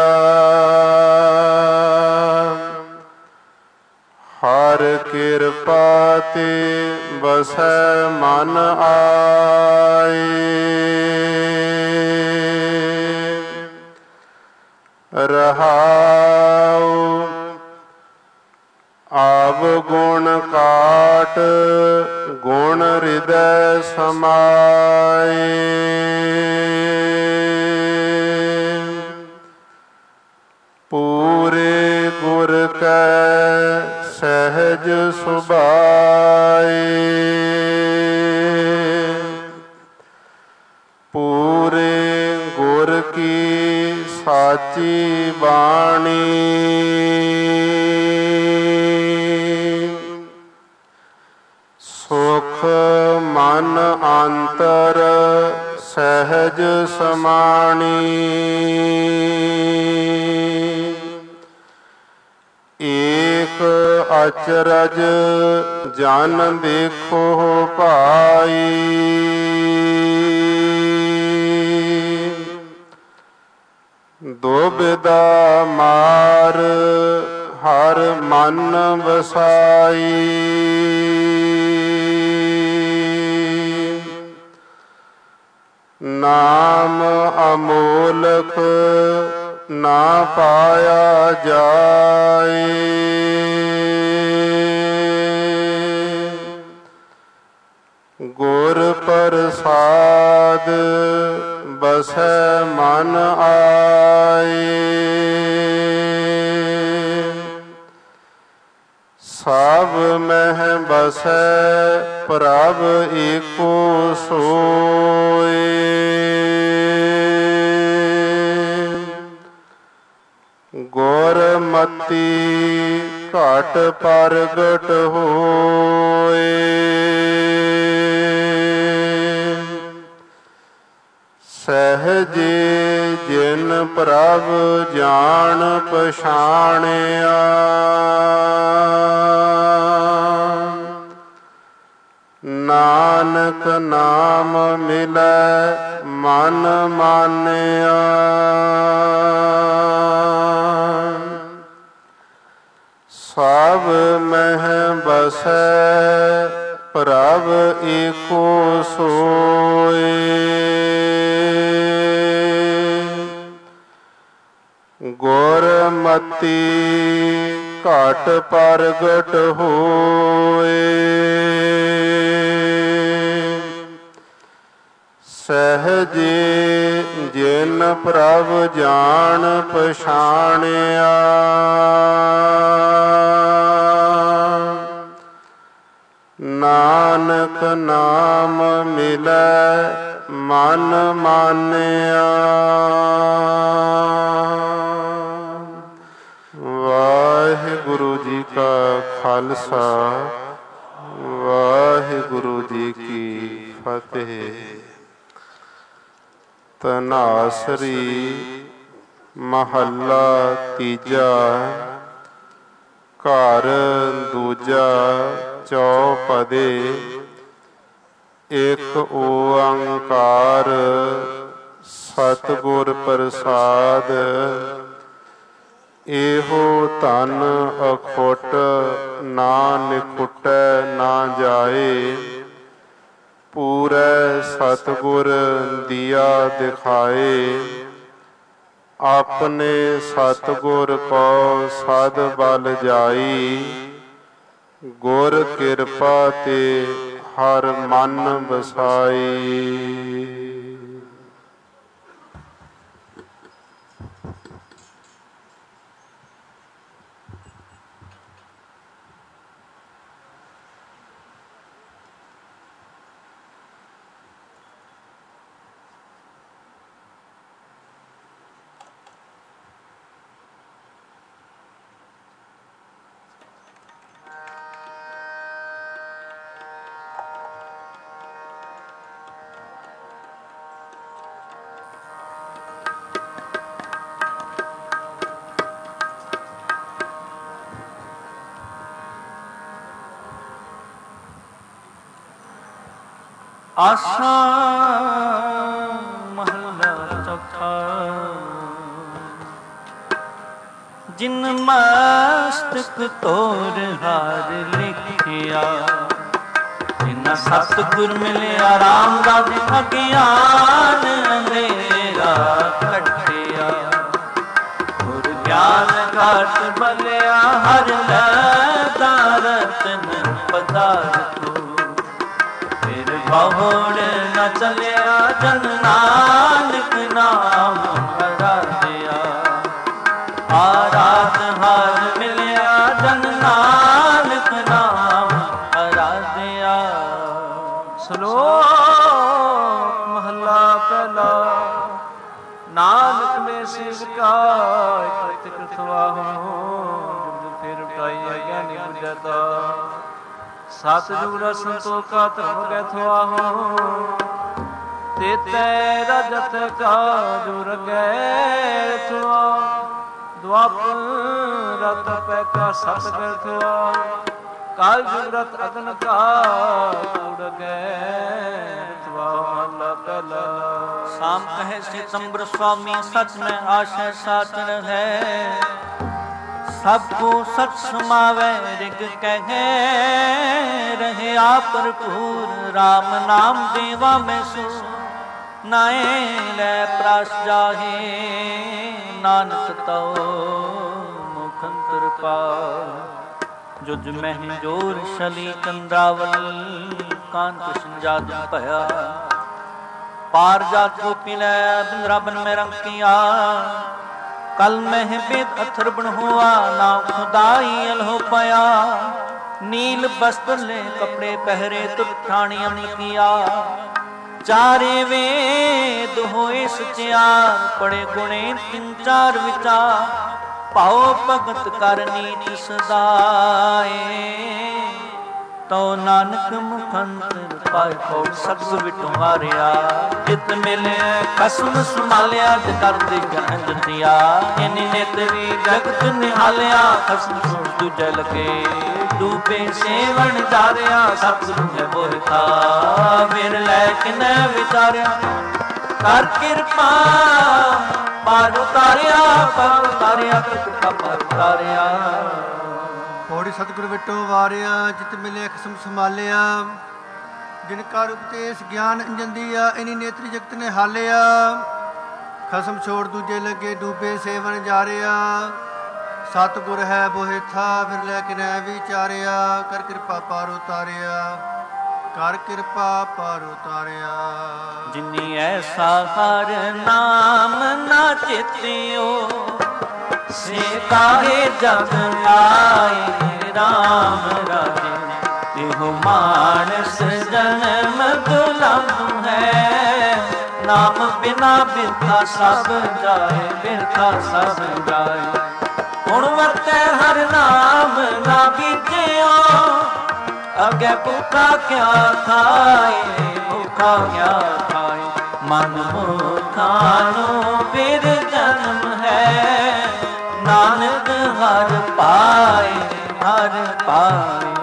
ਹਰ ਕਿਰਪਾ ਤੇ ਵਸੈ ਮਨ ਆਏ। ਰਹਾਉ ਆਵ ਗੁਣ ਕਾਟ ਗੁਣ ਹਿਰਦੈ ਸਮਾਏ। ਪੂਰੇ ਗੁਰ ਕੈ ਸਹਿਜ ਸੁਭਾਏ। ਪੂਰੇ ਗੁਰ ਕੀ ਸਾਚੀ ਬਾਣੀ। ਸੁਖ ਮਨ ਅੰਤਰ ਸਹਿਜ ਸਮਾਣੀ। ਏਕ ਅਚਰਜ ਜਨ ਦੇਖੋ ਭਾਈ। ਦੁਬਿਧਾ ਮਾਰ ਹਰ ਮਨ ਵਸਾਈ। ਨਾਮ ਅਮੋਲਕ ਨਾ ਪਾਇਆ ਜਾਏ। ਗੁਰ ਪ੍ਰਸਾਦ ਬਸੈ ਮਨ ਆਏ। ਸਭ ਮਹਿ ਬਸੈ ਪ੍ਰਭ ਏਕੋ ਸੋਏ। ਗੁਰਮਤਿ ਘਟ ਪ੍ਰਗਟ ਹੋਏ। ਸਹਿਜੇ ਜਿਨ ਪ੍ਰਭ ਜਾਣ ਪਛਾਣਿਆ। ਨਾਨਕ ਨਾਮ ਮਿਲੈ ਮਨ ਮਾਨਿਆ। ਸਭ ਮਹਿ ਬਸੈ ਪ੍ਰਭ ਏਕੋ ਸੋਏ। ਗੁਰਮਤਿ ਘਟ ਪ੍ਰਗਟ ਹੋਏ। ਸਹਿਜੇ ਜਿਨ ਪ੍ਰਭ ਜਾਣ ਪਛਾਣਿਆ। ਨਾਨਕ ਨਾਮ ਮਿਲੈ ਮਨ ਮਾਨਿਆ। ਵਾਹਿਗੁਰੂ ਜੀ ਕਾ ਖਾਲਸਾ, ਵਾਹਿਗੁਰੂ ਜੀ ਕੀ ਫਤਿਹ। ਤਨਾਸਰੀ ਮਹੱਲਾ ਤੀਜਾ। ਘਰ ਦੂਜਾ ਚੌਪਦੇ। ਇਕ ਓੰਕਾਰ ਸਤਿਗੁਰ ਪ੍ਰਸਾਦ। ਇਹੋ ਧਨ ਅਖੁੱਟ ਨਾ ਨਿਖੁਟੈ ਨਾ ਜਾਏ। ਪੂਰੈ ਸਤਿਗੁਰ ਦੀਆ ਦਿਖਾਏ। ਆਪਣੇ ਸਤਿਗੁਰ ਕੋ ਸਦ ਬਲ ਜਾਈ। ਗੁਰ ਕਿਰਪਾ ਤੇ ਹਰ ਮਨ ਵਸਾਈ। ਆਸਾ ਮਹੱਲਾ ਚੌਥਾ। ਜਿਨ ਮਸਤਕ ਤੋਰ ਹਾਰ ਲਿਖਿਆ। ਜਿਨ ਸਤਿਗੁਰ ਮਿਲਿਆ ਰਾਮ ਦਾ ਅਗਿਆਨ ਅੰਧੇਰਾ ਕੱਟਿਆ। ਗੁਰ ਗਿਆਨ ਘਾਟ ਬਲਿਆ ਹਰ ਲੈਦਾ ਰਤਨ ਪਦਾਰਥ। ਬਹੁੜ ਨ ਚਲਿਆ ਜਨ ਨਾਨਕ ਨਾਮ ਆਰਾਧਿਆ। ਆਰਾਧ ਹਰ ਮਿਲਿਆ ਜਨ ਨਾਨਕ ਨਾਮ ਆਰਾਧਿਆ। ਸ਼ਲੋਕ ਮਹੱਲਾ ਪਹਿਲਾ। ਨਾਨਕ ਮੇ ਸਿਰ ਕਾ ਇਕ ਕਰਤਵਾਹੁ। ਜੁਗ ਫਿਰ ਉਟਾਈ ਗਿਆਨੀ ਬੁਝਦਾ। ਸਤਿਜੁਗ ਰਸਨ ਤੋਕਾ ਧਰਮ ਗੈ ਥਵਾਹੁ। ਤੇ ਤੈ ਰਜਤ ਕਾ ਜੋ ਰਗੈ ਥਵਾ। ਦੁਆਪਰ ਰਤ ਪੈ ਕਾ ਸਤ ਗੈ ਥਵਾ। ਕਾਲ ਜੁਗ ਰਤ ਅਗਨ ਕਾ ਕੂੜ ਗੈ ਥਵਾ। ਮਹਲਾ ਪਹਿਲਾ। ਸਾਮ ਕਹੈ ਸਿਤੰਬਰ ਸੁਆਮੀ ਸਚ ਮੈਂ ਆਸ਼ੈ ਸਾਚ ਰਹੈ। ਸਭ ਕੋ ਸਚ ਸਮਾਵੈ ਰਿਗ ਕਹੈ। ਰਹਿਆ ਭਰਪੂਰ ਰਾਮ ਨਾਮ ਦੇਵਾ ਮੈਂ ਸੋ। ਨਾਏ ਲੈ ਪ੍ਰਾਸ ਜਾਹੇ। ਨਾਨਕ ਤਉ ਮੁਖ ਅੰਤਰ ਪਾਇ। ਜੁਜ ਮਹਿ ਜੋਰ ਸ਼ਲੀ ਚੰਦਰਾਵਲ। ਕਾਂਤ ਸੰਜਾਤ ਭਇਆ। ਪਾਰ ਜਾਤ ਗੋਪੀ ਲੈ ਬਿੰਦਰਾਬਨ ਮੈਂ ਰੰਕੀਆ। ਕਲ ਮਹਿ ਬੇਦ ਅਥਰ ਬਣ ਹੁਆ। ਨਾ ਖੁਦਾਈ ਅਲਹੁ ਪਿਆ। ਨੀਲ ਬਸਤਰ ਲੈ ਕਪੜੇ ਪਹਿਰੇ ਤੁਠਾਣੀ ਅਮਲ ਕੀਆ। ਚਾਰੇ ਵੇਦ ਹੋਏ ਸਚਿਆਰ। ਪੜੇ ਗੁਣੇ ਤਿੰਨ ਚਾਰ ਵਿਚਾਰ। ਭਾਉ ਭਗਤ ਕਰ ਨੀਚ ਸਦਾਏ। ਤੋ ਨਾਨਕ ਮੁਖੰਤਰ ਪਾਇ ਕੋ ਸਤਿਗੁਰ ਵਿਟੋ ਹਾਰਿਆ। ਜਿਤ ਮਿਲੇ ਕਸਮ ਸੰਭਾਲਿਆ। ਜਿਤਰ ਦੇ ਜਨ ਜਤਿਆ। ਇਨੀ ਨਿਤ ਵੀ ਜਗਤ ਨਿਹਾਲਿਆ। ਖਸਮ ਛੋੜ ਦੂਜੈ ਲਗੇ। ਡੂਬੇ ਸੇਵਣ ਜਾਰਿਆ। ਸਤਿਗੁਰੂ ਹੈ ਮੋਹਿ ਥਾ। ਫਿਰ ਲੈ ਕਿਨੈ ਵਿਚਾਰਿਆ। ਕਰ ਕਿਰਪਾ ਪਾਰ ਉਤਾਰਿਆ। ਪਾਰ ਉਤਾਰਿਆ ਕਿਰਪਾ ਪਾਰ ਉਤਾਰਿਆ। ਪੌੜੀ ਸਤਿਗੁਰ ਵਿਟੋ ਵਾਰਿਆ। ਜਿਤ ਮਿਲੇ ਖਸਮ ਸੰਭਾਲਿਆ। ਜਿਨ ਕਰ ਉਪਦੇਸ਼ ਗਿਆਨ ਅੰਜਨ ਦੀਆ। ਇਨੀ ਨੇਤਰੀ ਜਗਤ ਨੇ ਹਾਲਿਆ। ਖਸਮ ਛੋੜ ਦੂਜੇ ਲੱਗੇ। ਡੂਬੇ ਸੇਵਨ ਜਾਰਿਆ। ਸਤਿਗੁਰ ਹੈ ਬੋਹਿ ਥਾ। ਫਿਰ ਲੈ ਕੇ ਨੈ ਵਿਚਾਰਿਆ। ਕਰ ਕਿਰਪਾ ਪਾਰ ਉਤਾਰਿਆ। ਕਰ ਕਿਰਪਾ ਪਾਰ ਉਤਾਰਿਆ। ਜਿਨੀ ਐਸਾ ਹਰ ਨਾਮ ਨਾ ਚੇਤਿਓ। ਸੇ ਕਾਹੇ ਜਗ ਆਏ। ਰਾਮ ਰਾਜੇ ਇਹੋ ਮਾਨਸ ਜਨਮ ਦੁਲੰਭ ਹੈ, ਨਾਮ ਬਿਨਾ ਬਿਰਥਾ ਸਭ ਜਾਏ, ਬਿਰਥਾ ਸਭ ਜਾਏ। ਹੁਣ ਵਰਤੈ ਹਰ ਨਾਮ ਨਾ ਬੀਜਿਓ, ਅਗੇ ਭੁੱਖਾ ਕਿਆ ਖਾਏ, ਭੁੱਖਾ ਕਿਆ ਖਾਏ। ਮਨ ਮੁਖਾਂ ਨੂੰ ਫਿਰ ਜਨਮ ਹੈ, ਨਾਨਕ ਹਰ ਪਾਏ, ਹਰ ਪਾਏ।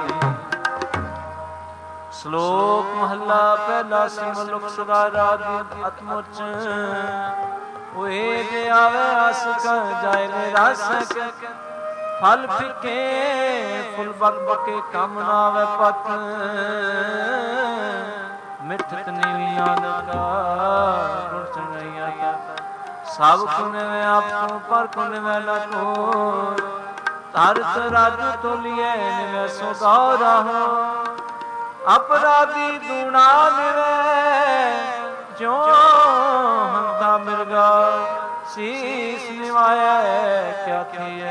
ਸ਼ਲੋਕ ਮਹੱਲਾ ਪਹਿਲਾ। ਸਿਮਰ ਲੁਕ ਸਦਾ ਰਾਧਿ ਅਤਮੁਚ, ਹੋਏ ਜੇ ਆਵੇ ਆਸ ਕਰ ਜਾਏ ਨਿਰਾਸ। ਫਲ ਫਿੱਕੇ ਫੁੱਲ ਬਕ ਬਕੇ ਕੰਮ ਨਾ ਆਵੇ ਪਤ, ਮਿੱਠਤ ਨੀਵੀ ਨਾਨਕਾ ਗੁਣ ਚੰਗਈਆ ਤਾ। ਸਭ ਕੁਨ ਮੈਂ ਆਪੋ ਪਰ ਕੁਨ ਮੈਂ ਨਾ ਕੋ, ਧਰਤ ਰਾਜੂ ਤੋਲੀਏ ਨਿਵੇ ਸੋਦਾ ਹੋ। ਅਪਰਾਧੀ ਦੂਣਾ ਨਿਵੇ ਜੋ ਹੰਤਾ ਮਿਰਗਾ, ਸੀਸ ਨਿਵਾਏ ਕਿਆ ਥੀਏ।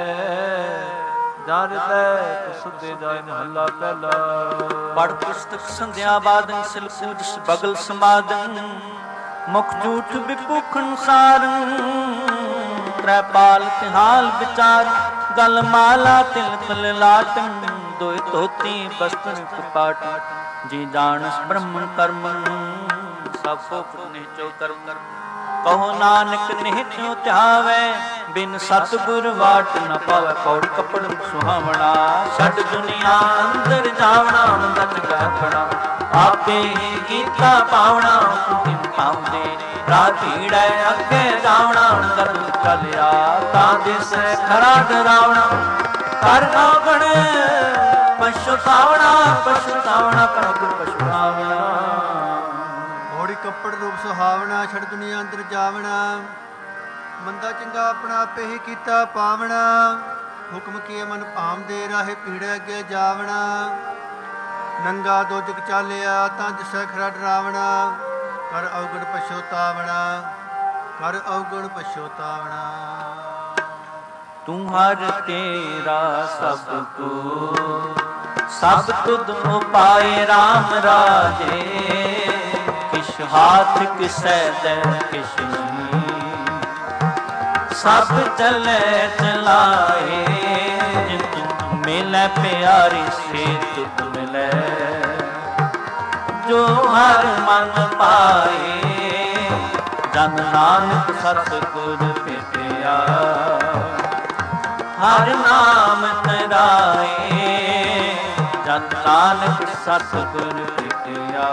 ਦਰ ਤੈ ਸੁਦੇ ਜਾਇ ਮਹੱਲਾ ਪਹਿਲਾ। ਪੜ ਪੁਸਤਕ ਸੰਧਿਆ ਬਾਦਨ, ਸਿਲ ਸੂਜ ਬਗਲ ਸਮਾਦਨ, ਮੁਖ ਝੂਠ ਵਿਪੂਖਣ ਸਾਰਨ। ਤ੍ਰੈ ਪਾਲ ਤਿਹਾਲ ਵਿਚਾਰ, ਗਲ ਮਾਲਾ ਤਿਲ ਤਲ ਲਾਟਨ। ਦੋਇ ਧੋਤੀ ਬਸਤਰ ਕਪਾਟ, ਜੀ ਜਾਣਸ ਬ੍ਰਹਮ ਕਰਮ। ਸਭ ਫੋਕਟ ਨਿਹਚੋ ਕਰਮ, ਕਹੋ ਨਾਨਕ ਨਿਹਚੋ ਧਿਆਵੈ। ਬਿਨ ਸਤਿਗੁਰ ਵਾਟ ਨ ਪਾਵੈ, ਪੌੜ ਕੱਪੜ ਸੁਹਾਵਣਾ। ਛੱਡ ਦੁਨੀਆ ਅੰਦਰ ਜਾਵਣਾ, ਮੰਦਾ ਚੰਗਾ ਖੜਾ ਆਪੇ ਹੀ ਕੀਤਾ ਪਾਵਣਾ। ਤੁਮ ਪਾਉਂਦੇ ਰਾਹ ਭੀੜੈ ਅੱਗੇ ਜਾਵਣਾ। ਕਦ ਚਲਿਆ ਤਾਂ ਦਿਸੈ ਖਰਾ ਡਰਾਵਣਾ। ਕਰ ਔਗਣ ਪਛਤਾਵਣਾ, ਪਛਤਾਵਣਾ ਕਰ ਔਗਣ ਪਛਤਾਵਣਾ। ਘੋੜੀ ਕੱਪੜ ਰੂਪ ਸੁਹਾਵਣਾ, ਛੱਡ ਦੁਨੀਆ ਅੰਦਰ ਜਾਵਣਾ। ਮੰਦਾ ਚੰਗਾ ਆਪਣਾ ਆਪੇ ਹੀ ਕੀਤਾ ਪਾਵਣਾ। ਹੁਕਮ ਕੀਏ ਮਨ ਭਾਮਦੇ, ਰਾਹੇ ਪੀੜੇ ਅੱਗੇ ਜਾਵਣਾ। ਨੰਗਾ ਦੋਜਕ ਚਾਲਿਆ ਤਾਂ ਦਿਸੈ ਖਰਾ ਡਰਾਵਣਾ। ਕਰ ਔਗਣ ਪਛਤਾਵਣਾ, ਕਰ ਔਗਣ ਪਛਤਾਵਣਾ। ਤੂੰ ਹਰ ਤੇਰਾ ਸਭ ਕੋ, ਸਭ ਤੁਧ ਉਪਾਏ ਰਾਮ ਰਾਜੇ। ਕਿਛ ਹਾਥ ਕਿਸੈ ਦੇ ਕਿਛ ਨਹੀਂ, ਸਭ ਚਲੇ ਚਲਾਏ। ਜਿ ਤੁਮ ਮਿਲੈ ਪਿਆਰੀ ਸੇ ਤੁਧ ਮਿਲੈ, ਜੋ ਹਰ ਮਨ ਪਾਏ। ਜਨ ਨਾਨਕ ਸਤਿਗੁਰ ਭੇਟਿਆ, ਹਰ ਨਾਮ ਤਰਾਏ। ਜਨ ਨਾਨਕ ਸਤਿਗੁਰ ਭੇਟਿਆ।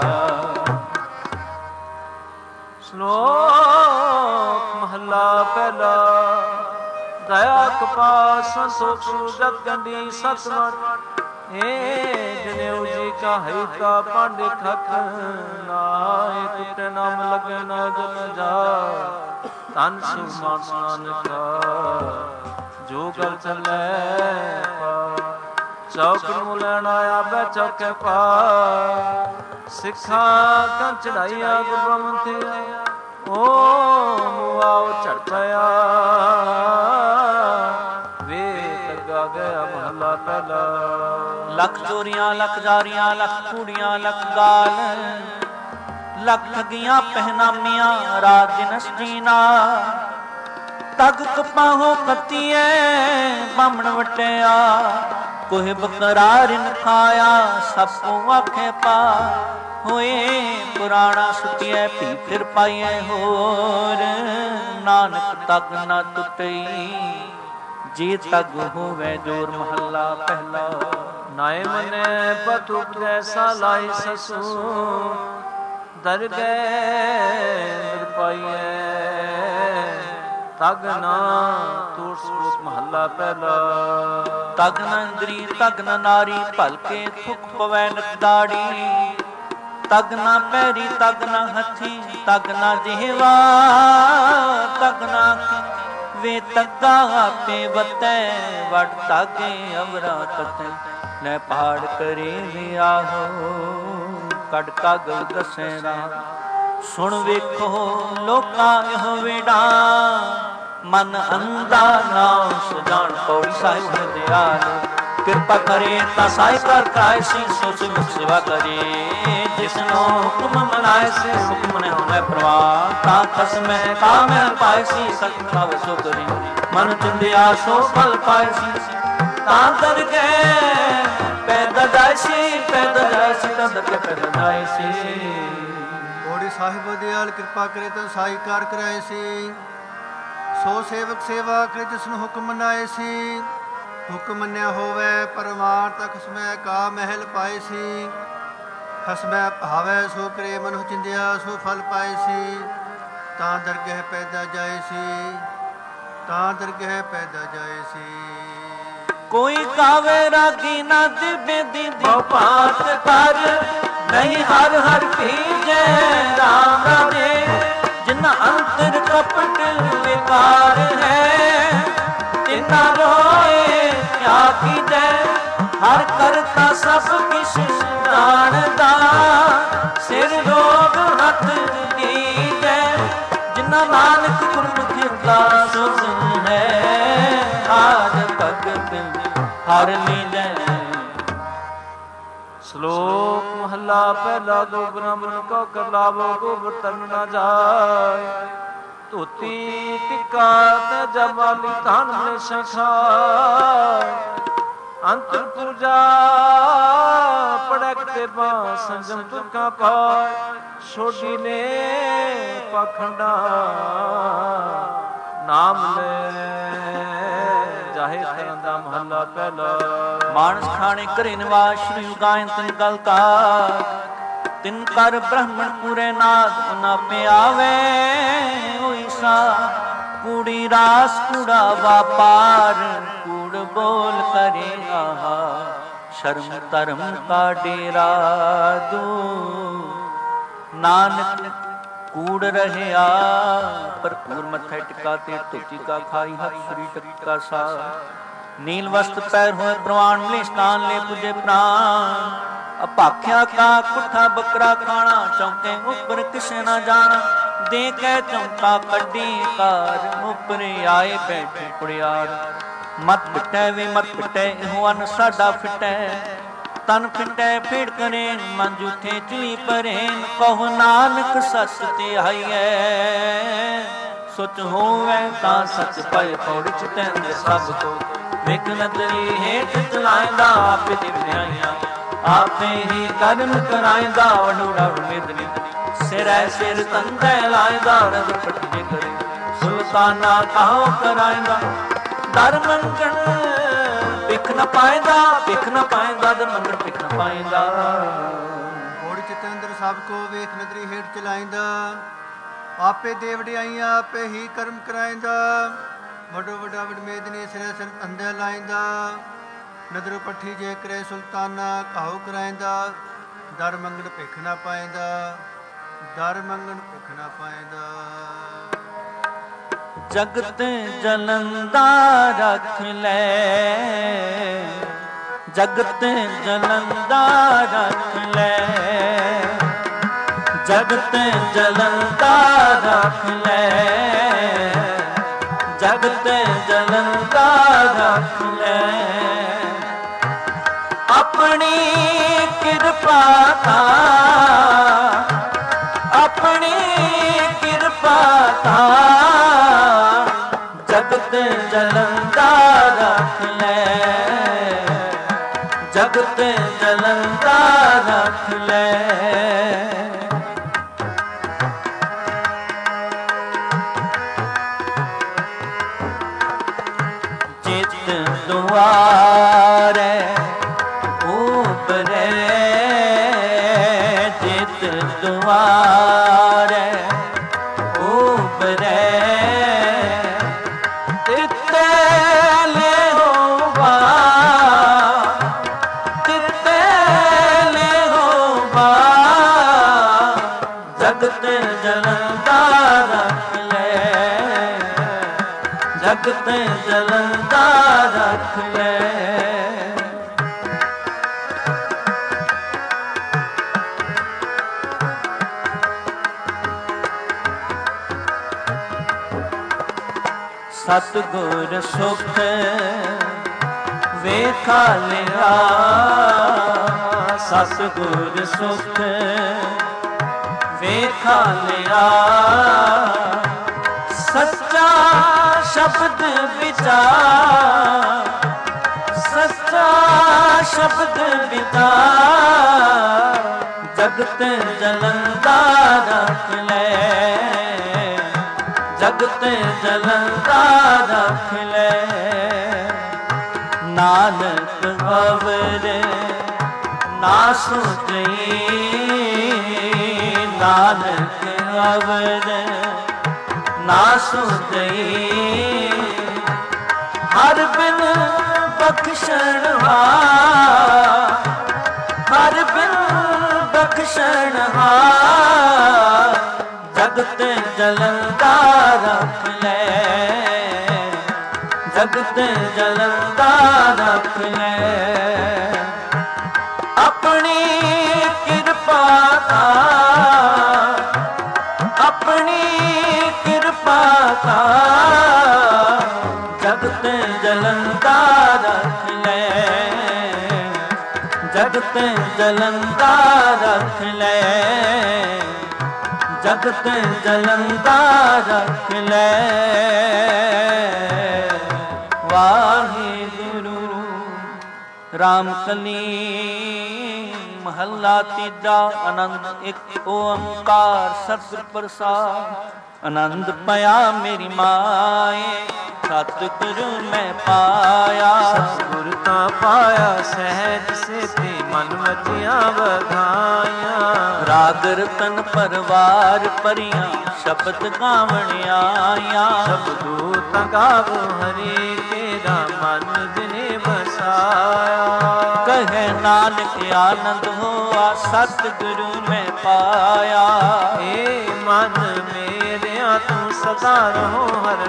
ਸ਼ਲੋਕ ਮਹੱਲਾ ਪਹਿਲਾ। ਦਇਆ ਕਪਾਸ ਸੰਤੋਖ ਸੂਰਤ ਗੰਢੀ ਸਤਮਤ। ਏ ਜਨੇਊ ਜੀ ਕਾ ਹਿਤਾ ਪਾਂਡੇ ਠਕ, ਨਾਏ ਟੁੱਟੇ ਨਾਮ ਲਗੇ ਨਾ ਜਨ ਜਾ। ਧਨ ਸਿਉ ਮਾਨਸ ਨਾਨਕਾ, ਜੋ ਗਲ ਚੱਲੇ ਪਾ। ਚੌਕ ਨੂੰ ਲੈਣ ਆਇਆ ਬੈ ਚੌਕੇ ਪਾ। ਸਿੱਖਾਂ ਕਾਂ ਚੜਾਈਆ ਗੁਰੂ ਬ੍ਰਹਮ ਤੇ, ਓ ਮੁਆਓ ਝੜ ਪਿਆ। ਵੇ ਲੱਗਾ ਗਿਆ ਮਹੱਲਾ ਪਹਿਲਾ। ਲੱਖ ਚੋਰੀਆਂ ਲੱਖ ਜਾਰੀਆਂ, ਲੱਖ ਕੂੜੀਆਂ ਲੱਖ ਗਾਲ। ਲੱਖ ਠਗੀਆਂ ਪਹਿਨਾਮੀਆਂ, ਰਾਜ ਦਿਨਸ ਜੀਨਾ। ਤਗ ਕਪਾਹੋ ਕੱਤੀਏ ਬਾਮਣ ਵਟਿਆ। ਕੋਹ ਬਕਰਾਰਿਨ ਖਾਇਆ, ਸਭ ਕੋ ਆਖੇ ਪਾ। ਹੋਏ ਪੁਰਾਣਾ ਸੁਟਿਐ ਭੀ ਫਿਰ ਪਾਈਐ ਹੋਰ। ਨਾਨਕ ਤਗ ਨਾ ਟੁੱਟਈ, ਜੀ ਤਗ ਹੋਵੇ ਜੋਰ ਮਹੱਲਾ ਪਹਿਲਾ। ਨਾਏ ਮਨੇ ਪਤ ਉਪਦੈਸਾ ਲਾਈ ਸਸੂ। ਦਰ ਗਏ ਪਾਈਐ, ਤਗ ਨਾ ਤੂੜ ਸਬੂਤ ਮਹੱਲਾ ਪਹਿਲਾ। ਤਗ ਨ ਇੰਦਰੀ ਤਗ ਨ ਨਾਰੀ, ਭਲਕੇ ਥੁਕ ਪਵੈ ਨਕ ਦਾੜੀ। ਤਗ ਨਾ ਪੈਰੀ ਤਗ ਨਾ ਹੱਥੀ, ਤਗ ਨਾ ਜਿਹਵਾ ਤਗ ਨਾ ਅੱਖੀ। ਵੇ ਤੱਗਾ ਆਪੇ ਵਤੈ, ਵਡ ਤਾਗੇ ਅਵਰਾ ਤਤੈ। ਲੈ ਪਹਾੜ ਕਰੇ ਵਿਆਹੋ, ਕੱਢ ਕਾਗਲ ਦਸੈ ਰਾਹ। ਸੁਣ ਵੇਖੋ ਲੋਕਾਂ ਇਹੋ ਵੇੜਾ, ਮਨ ਅੰਧਾ ਨਾਮ ਸਜਾਣ ਪੌੜੀ ਸਾਹਿਬ ਦਿਆਲ। ਕਿਰਪਾ ਕਰੇ ਤਾਂ ਸਾਈ ਕਰ ਕਾਇ ਸੀ ਸੋ ਸੇਵਾ ਕਰੇ ਜਿਸਨੋ ਹੁਕਮ ਮਨਾਏ ਸੀ ਹੁਕਮ ਨੇ ਹੋਵੇ ਪ੍ਰਵਾਨ ਤਾਂ ਖਸਮੈ ਕਾਮੈ ਪਾਇ ਸੀ ਸਤ ਭਾਵ ਸੋ ਕਰੀ ਮਨ ਚਿੰਦਿਆ ਸੋ ਫਲ ਪਾਇ ਸੀ ਤਾਂ ਦਰ ਗਏ ਪੈਦਾ ਜਾਇਸੀ ਤਾਂ ਦਰ ਕੇ ਪੈਦਾ ਜਾਇਸੀ ਕੋੜੀ ਸਾਹਿਬ ਦਿਆਲ ਕਿਰਪਾ ਕਰੇ ਤਾਂ ਸਾਈ ਕਾਰ ਕਰਾਏ ਸੀ ਸੋ ਸੇਵਕ ਸੇਵਾ ਕਰੇ ਜਿਸਨੂੰ ਹੁਕਮ ਮਨਾਏ ਸੀ ਹੁਕਮ ਮੰਨਿਆ ਹੋਵੇ ਪਰਮਾਰ ਤੱਕ ਖਸਮੈ ਕਾ ਮਹਿਲ ਪਾਏ ਸੀ ਖਸਮੈ ਭਾਵੈ ਸੋ ਕਰੇ ਮਨੁ ਚਿੰਦਿਆ ਸੋ ਫਲ ਪਾਏ ਸੀ ਤਾਂ ਦਰਗਹਿ ਪੈਦਾ ਜਾਏ ਸੀ ਤਾਂ ਦਰਗਹਿ ਪੈਦਾ ਜਾਏ ਸੀ ਕੋਈ ਕਾਵੇ ਰਾਗੀ ਨਾ ਦਿਵੇ ਦੀ ਪਾਠ ਕਰ ਨਹੀਂ ਹਰ ਹਰ ਭੀਜੈ ਰਾਮ ਰਾਜੇ ਜਿਨਾ ਅੰਤਰ ਕਪਟ ਵਿਕਾਰ ਹੈ ਤਿਨਾ ਰੋਏ ਕਿਆ ਕੀਜੈ ਹਰ ਕਰਤਾ ਸਭ ਕਿਛ ਜਾਣਦਾ ਸਿਰ ਰੋਗ ਹੱਥ ਦੀਜੈ ਜਿਨਾ ਨਾਨਕ ਗੁਰਮੁਖਿ ਦਾ ਸੁਣ ਹੈ ਆਜ ਭਗਤ ਹਰ ਲੀਜੈ ਸ਼ਲੋਕ ਮਹੱਲਾ ਪਹਿਲਾ ਦੋ ਬ੍ਰਾਹਮਣ ਕੋ ਕਰ ਲਾਵੋ ਗੋਬਰ ਤਨ ਨਾ ਜਾਏ ਧੋਤੀ ਟਿੱਕਾ ਤੇ ਜਮਾਲੀ ਧਨ ਲੈ ਸਖਾਏ ਅੰਤਰ ਪੂਜਾ ਪੜਕ ਤੇ ਬਾ ਸੰਜਮ ਤੁਕਾ ਪਾਏ ਛੋਡੀ ਨੇ ਪਖੰਡਾ ਨਾਮ ਲੈ ਜਾਹੇ ਕਰਨ ਦਾ ਮਹੱਲਾ ਪਹਿਲਾ ਮਾਨਸ ਖਾਣੇ ਘਰੇ ਨਿਵਾਸ ਸ਼੍ਰੀ ਉਗਾਇਨ ਤਿਨ ਕਲ ਕਾ ਤਿਨ ਕਰ ਬ੍ਰਹਮਣ ਪੂਰੇ ਨਾਦ ਨਾ ਪਿਆਵੇ ਹੋਈ ਸਾ ਕੂੜੀ ਰਾਸ ਕੂੜਾ ਵਾਪਾਰ ਕੂੜ ਬੋਲ ਕਰੇ ਆਹਾ ਸ਼ਰਮ ਧਰਮ ਕਾ ਡੇਰਾ ਦੂ ਨਾਨਕ ਕੂੜ ਰਹਿਆ ਭਰਪੂਰ ਮੱਥੇ ਟਿਕਾ ਤੇ ਧੋਤੀ ਕਾ ਖਾਈ ਹੱਥ ਸ੍ਰੀ ਟਿਕਾ ਸਾ ਨੀਲ ਵਸਤ ਪੈਰ ਹੋਏ ਪ੍ਰਵਾਨ ਲੈ ਸਥਾਨ ਲੈ ਪੁਜੇ ਪ੍ਰਾਨ ਅਪਾਖਿਆ ਕਾ ਕੁੱਠਾ ਬੱਕਰਾ ਖਾਣਾ ਚੌਂਕੇ ਉੱਪਰ ਕਿਸੇ ਨਾ ਜਾਣਾ ਦੇ ਕੇ ਚੌਂਕਾ ਕੱਢੀ ਕਾਰ ਉੱਪਰ ਆਏ ਬੈਠੇ ਕੁੜਿਆਰ ਮਤ ਪਿਟੈ ਵੇ ਮਤ ਪਿਟੈ ਇਹੋ ਅਨ ਸਾਡਾ ਫਿਟੈ ਤਨ ਫਿਟੈ ਫੇੜ ਕਰੇ ਮਨ ਜੂਠੇ ਚਲੀ ਪਰੇ ਕਹੋ ਨਾਨਕ ਸੱਚ ਤੇ ਆਈਐ ਸੁਚ ਹੋਵੇ ਤਾਂ ਸੱਚ ਪਏ ਪੌੜੀ ਚ ਤੈਂਦੇ ਸਭ ਕੋ ਵੇਖ ਨਦਰੀ ਹੇਠ ਚਲਾਇਂਦਾ ਆਪੇ ਦੀ ਵਿਆਈਆਂ ਆਪੇ ਹੀ ਕਰਮ ਕਰਾਇਂਦਾ ਵਡੂੜਾ ਵਡਮੇਦਨੀ ਸਿਰੈ ਸਿਰ ਤੰਦੇ ਲਾਇਂਦਾ ਰਗ ਪਟੇ ਕਰੇ ਸੁਲਤਾਨਾ ਕਾਹੋ ਕਰਾਇਂਦਾ ਦਰ ਮੰਗਣ ਭਿਖ ਨ ਪਾਇਂਦਾ ਦਰ ਮੰਗਣ ਭਿਖ ਨ ਪਾਇਂਦਾ ਕੋੜੀ ਚਿਤ ਅੰਦਰ ਸਭ ਕੋ ਵੇਖ ਨਦਰੀ ਹੇਠ ਚਲਾਇਂਦਾ ਆਪੇ ਦੇ ਵਡਿਆਈਆਂ ਆਪੇ ਹੀ ਕਰਮ ਕਰਾਇਂਦਾ ਵਡੋ ਵਡਾ ਵਡਮੇਦਨੀ ਸਿਰੇ ਸਿਰ ਤੰਦੇ ਲਾਇਂਦਾ ਨਦਰ ਪੱਠੀ ਜੇ ਕਰੇ ਸੁਲਤਾਨਾ ਕਾਹੋ ਕਰਾਇਂਦਾ ਦਰ ਮੰਗਣ ਭਿਖ ਨਾ ਪਾਇਂਦਾ ਦਰ ਮੰਗਣ ਭਿਖ ਨਾ ਪਾਇਂਦਾ ਜਗਤ ਜਲੰਦਾ ਰੱਖ ਲੈ ਜਗਤ ਜਲੰਦਾ ਰੱਖ ਲੈ ਜਗਤ ਜਲੰਦਾ ਰੱਖ ਲੈ ਜਗਤ ਜਲੰਦਾ ਰੱਖ ਲੈ ਆਪਣੀ ਕਿਰਪਾ ਤਾ ਆਪਣੀ ਕਿਰਪਾ ਤਾ ਜਗਤ ਜਲੰਦਾ ਰੱਖ ਲੈ ਜਗਤ ਜਲੰਦਾ ਰੱਖ ਲੈ ਦੁਆਰੇ ਉਪਰੇ ਜਿਤ ਦੁਆਰੇ ਉਪਰੇ ਤਿੱਤੇ ਲੈ ਹੋਵਾ ਤਿੱਤੇ ਲੈ ਹੋਵਾ ਜਗਤ ਜਲੰਦਾ ਰੱਖ ਲੈ ਜਗਤ ਜਲੰਦਾ ਰੱਖ ਲੈ ਸਤਿਗੁਰ ਸੁਖ ਵੇਖਾ ਲਿਆ ਸਤਿਗੁਰ ਸੁਖ ਵੇਖਾ ਲਿਆ ਸੱਚਾ ਸ਼ਬਦ ਵਿਚਾਰ ਸੱਚਾ ਸ਼ਬਦ ਵਿਚਾਰ ਜਗਤ ਜਲੰਦਾ ਰੱਖ ਲੈ ਜਗਤ ਜਲੰਦਾ ਰੱਖ ਲੈ ਨਾਨਕ ਅਵਰ ਨਾ ਸੁਝਈ ਨਾਨਕ ਅਵਰ ਨਾ ਸੁਝਈ ਹਰ ਬਿਨ ਬਖਸ਼ਣ ਹਾਰ ਹਰ ਬਿਨ ਬਖਸ਼ਣ ਹਾਰ ਜਗਤ ਜਲੰਦਾ ਰੱਖ ਲੈ ਜਗਤ ਜਲੰਦਾ ਰੱਖ ਲੈ ਆਪਣੀ ਕਿਰਪਾ ਦਾ ਆਪਣੀ ਕਿਰਪਾ ਦਾ ਜਗਤ ਜਲੰਦਾ ਰੱਖ ਲੈ ਜਗਤ ਜਲੰਦਾ ਰੱਖ ਲੈ ਜਗਤ ਜਲੰਦਾ ਰੱਖ ਲੈ ਵਾਹਿਗੁਰੂ ਰਾਮ ਕਲੀ ਮਹੱਲਾ ਤੀਜਾ ਆਨੰਦ ਇੱਕ ਓੰਕਾਰ ਸਤਿਗੁਰ ਪ੍ਰਸਾਦ ਆਨੰਦ ਪਿਆ ਮੇਰੀ ਮਾਏ ਸਤਿਗੁਰੂ ਮੈਂ ਪਾਇਆ ਸਤਿਗੁਰ ਤਾਂ ਪਾਇਆ ਸਹਿਜ ਸੇਤੀ ਮਨ ਮਚਿਆ ਵਧਾਇਆ ਰਾਗ ਰਤਨ ਪਰਵਾਰ ਪਰੀਆਂ ਸ਼ਬਦ ਗਾਵਣ ਆਇਆ ਸ਼ਬਦੋ ਤਾਂ ਗਾਵੋ ਹਰੀ ਤੇਰਾ ਮਨ ਜਿਨੇ ਬਸਾਇਆ ਕਹੇ ਨਾਨਕ ਆਨੰਦ ਹੋਆ ਸਤਿਗੁਰੂ ਮੈਂ ਪਾਇਆ ਏ ਮਨ ਮੇਰਿਆ ਤੂੰ ਸਦਾ ਰਹੋ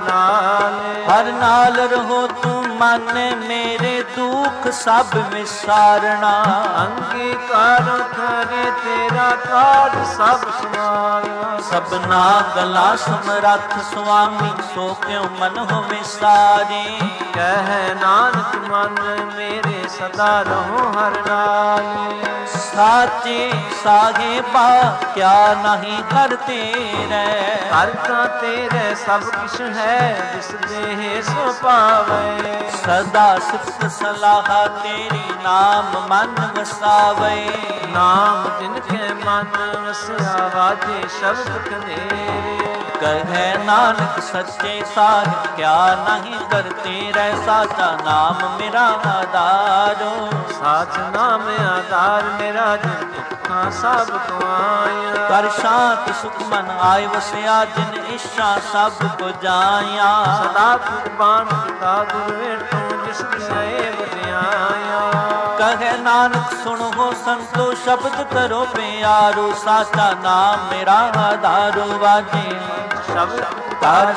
ਹਰ ਨਾਲ ਰਹੋ ਤੂੰ ਮਨ ਮੇਰੇ ਦੁੱਖ ਸਭ ਵਿਸਾਰਣਾ ਅੰਗੀਕਾਰ ਕਰੇ ਤੇਰਾ ਕਾਜ ਸਭ ਸਮਾਰਨਾ ਸਭਨਾ ਗਲਾ ਸਮਰੱਥ ਸੁਆਮੀ ਸੋ ਕਿਉ ਮਨ ਹੋ ਵਿਸਾਰੇ ਕਹਿ ਨਾਨਕ ਮਨ ਮੇਰੇ ਸਦਾ ਰਹੋ ਹਰ ਨਾਲ ਸਾਚੇ ਸਾਹਿਬਾ ਕਿਆ ਨਹੀਂ ਕਰ ਤੇਰੇ ਹਰ ਤਾਂ ਤੇਰੇ ਸਭ ਕਿਛ ਹੈ ਜਿਸ ਦੇਹ ਸੋ ਪਾਵੇ ਸਦਾ ਸਿਫਤ ਸਲਾਹ ਤੇਰੀ ਨਾਮ ਮਨ ਵਸਾਵੇ ਨਾਮ ਜਿਨ ਕੇ ਮਨ ਵਸਿਆ ਵਾਜੇ ਸ਼ਬਦ ਕਨੇਰੇ ਕਹੈ ਨਾਨਕ ਸੱਚੇ ਸਾਹਿਬ ਕਿਆ ਨਹੀਂ ਕਰਤੇ ਰਹਿ ਸਾਚਾ ਨਾਮ ਮੇਰਾ ਆਧਾਰੋ ਸਾਚ ਨਾਮ ਆਧਾਰ ਮੇਰਾ ਜਿਨ ਦੁੱਖਾਂ ਸਭ ਤੋਂ ਆਇਆ ਕਰ ਸ਼ਾਂਤ ਸੁਖ ਮਨ ਆਏ ਵਸਿਆ ਜਿਨ ਇੱਛਾ ਸਭ ਕੋ ਜਾਇਆ ਸਦਾ ਕੁਰਬਾਨ ਕੀਤਾ ਗੁਰ ਵੇਟੋ ਜਿਸ ਦਿਸੇ ਵਡਿਆਇਆ ਕਹੈ ਨਾਨਕ ਸੁਣੋ ਸੰਤੋ ਸ਼ਬਦ ਕਰੋ ਪਿਆਰੋ ਸਾਚਾ ਨਾਮ ਮੇਰਾ ਆਧਾਰੋ ਵਾਜੇ ਸ਼ਬਦ ਕਾਰ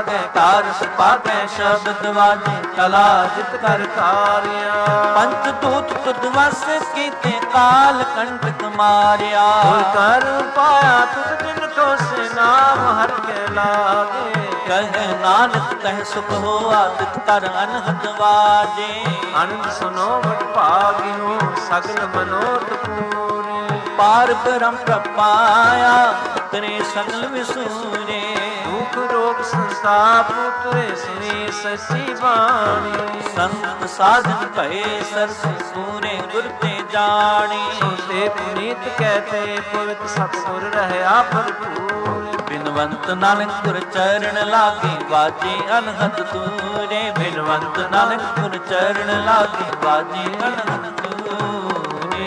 ਸੁਪਾਗੈ ਸ਼ਬਦ ਵਾਜੇ ਕਲਾ ਜਿਤ ਕਰ ਕਾਰਿਆ ਪੰਚ ਦੂਤ ਤੁਧ ਵਸ ਕੀਤੇ ਕਾਲ ਕੰਟਕ ਮਾਰਿਆ ਕਰ ਪਾਇਆ ਤੁਧ ਜਿਨ ਕੋ ਸੇ ਨਾਮ ਹਰ ਕੇ ਲਾਗੇ ਕਹੈ ਨਾਨਕ ਕਹਿ ਸੁਖ ਹੋਆ ਤਿਤ ਕਰ ਅਨਹਦ ਵਾਜੇ ਆਨੰਦ ਸੁਨੋ ਵਡ ਭਾਗਿਓ ਸਗਲ ਮਨੋਰਥ ਪੂਰੇ ਪਾਰ ਬ੍ਰਹਮ ਪ੍ਰਪਾਇਆ ਤਰੇ ਸਗਲ ਵਿਸੂਰੇ ਦੁਖ ਰੋਗ ਸੰਸਾਪ ਉਤਰੇ ਸੁਣੀ ਸੱਚੀ ਬਾਣੀ ਸੰਤ ਸਾਧਨ ਭਏ ਸਰਸੇ ਪੂਰੇ ਗੁਰ ਤੇ ਜਾਣੀ ਸੋਤੇ ਪੁਨੀਤ ਕਹਤੇ ਪੁਰਤ ਸਤਿਗੁਰ ਰਹਿਆ ਭਰਪੂਰ ਬਿਨਵੰਤ ਨਾਨਕ ਗੁਰ ਚਰਨ ਲਾਗੇ ਵਾਜੇ ਅਨਹਦ ਤੂਰੇ ਬਿਨਵੰਤ ਨਾਨਕ ਗੁਰ ਚਰਨ ਲਾਗੇ ਵਾਜੇ ਅਨਹਦ ਤੂਰੇ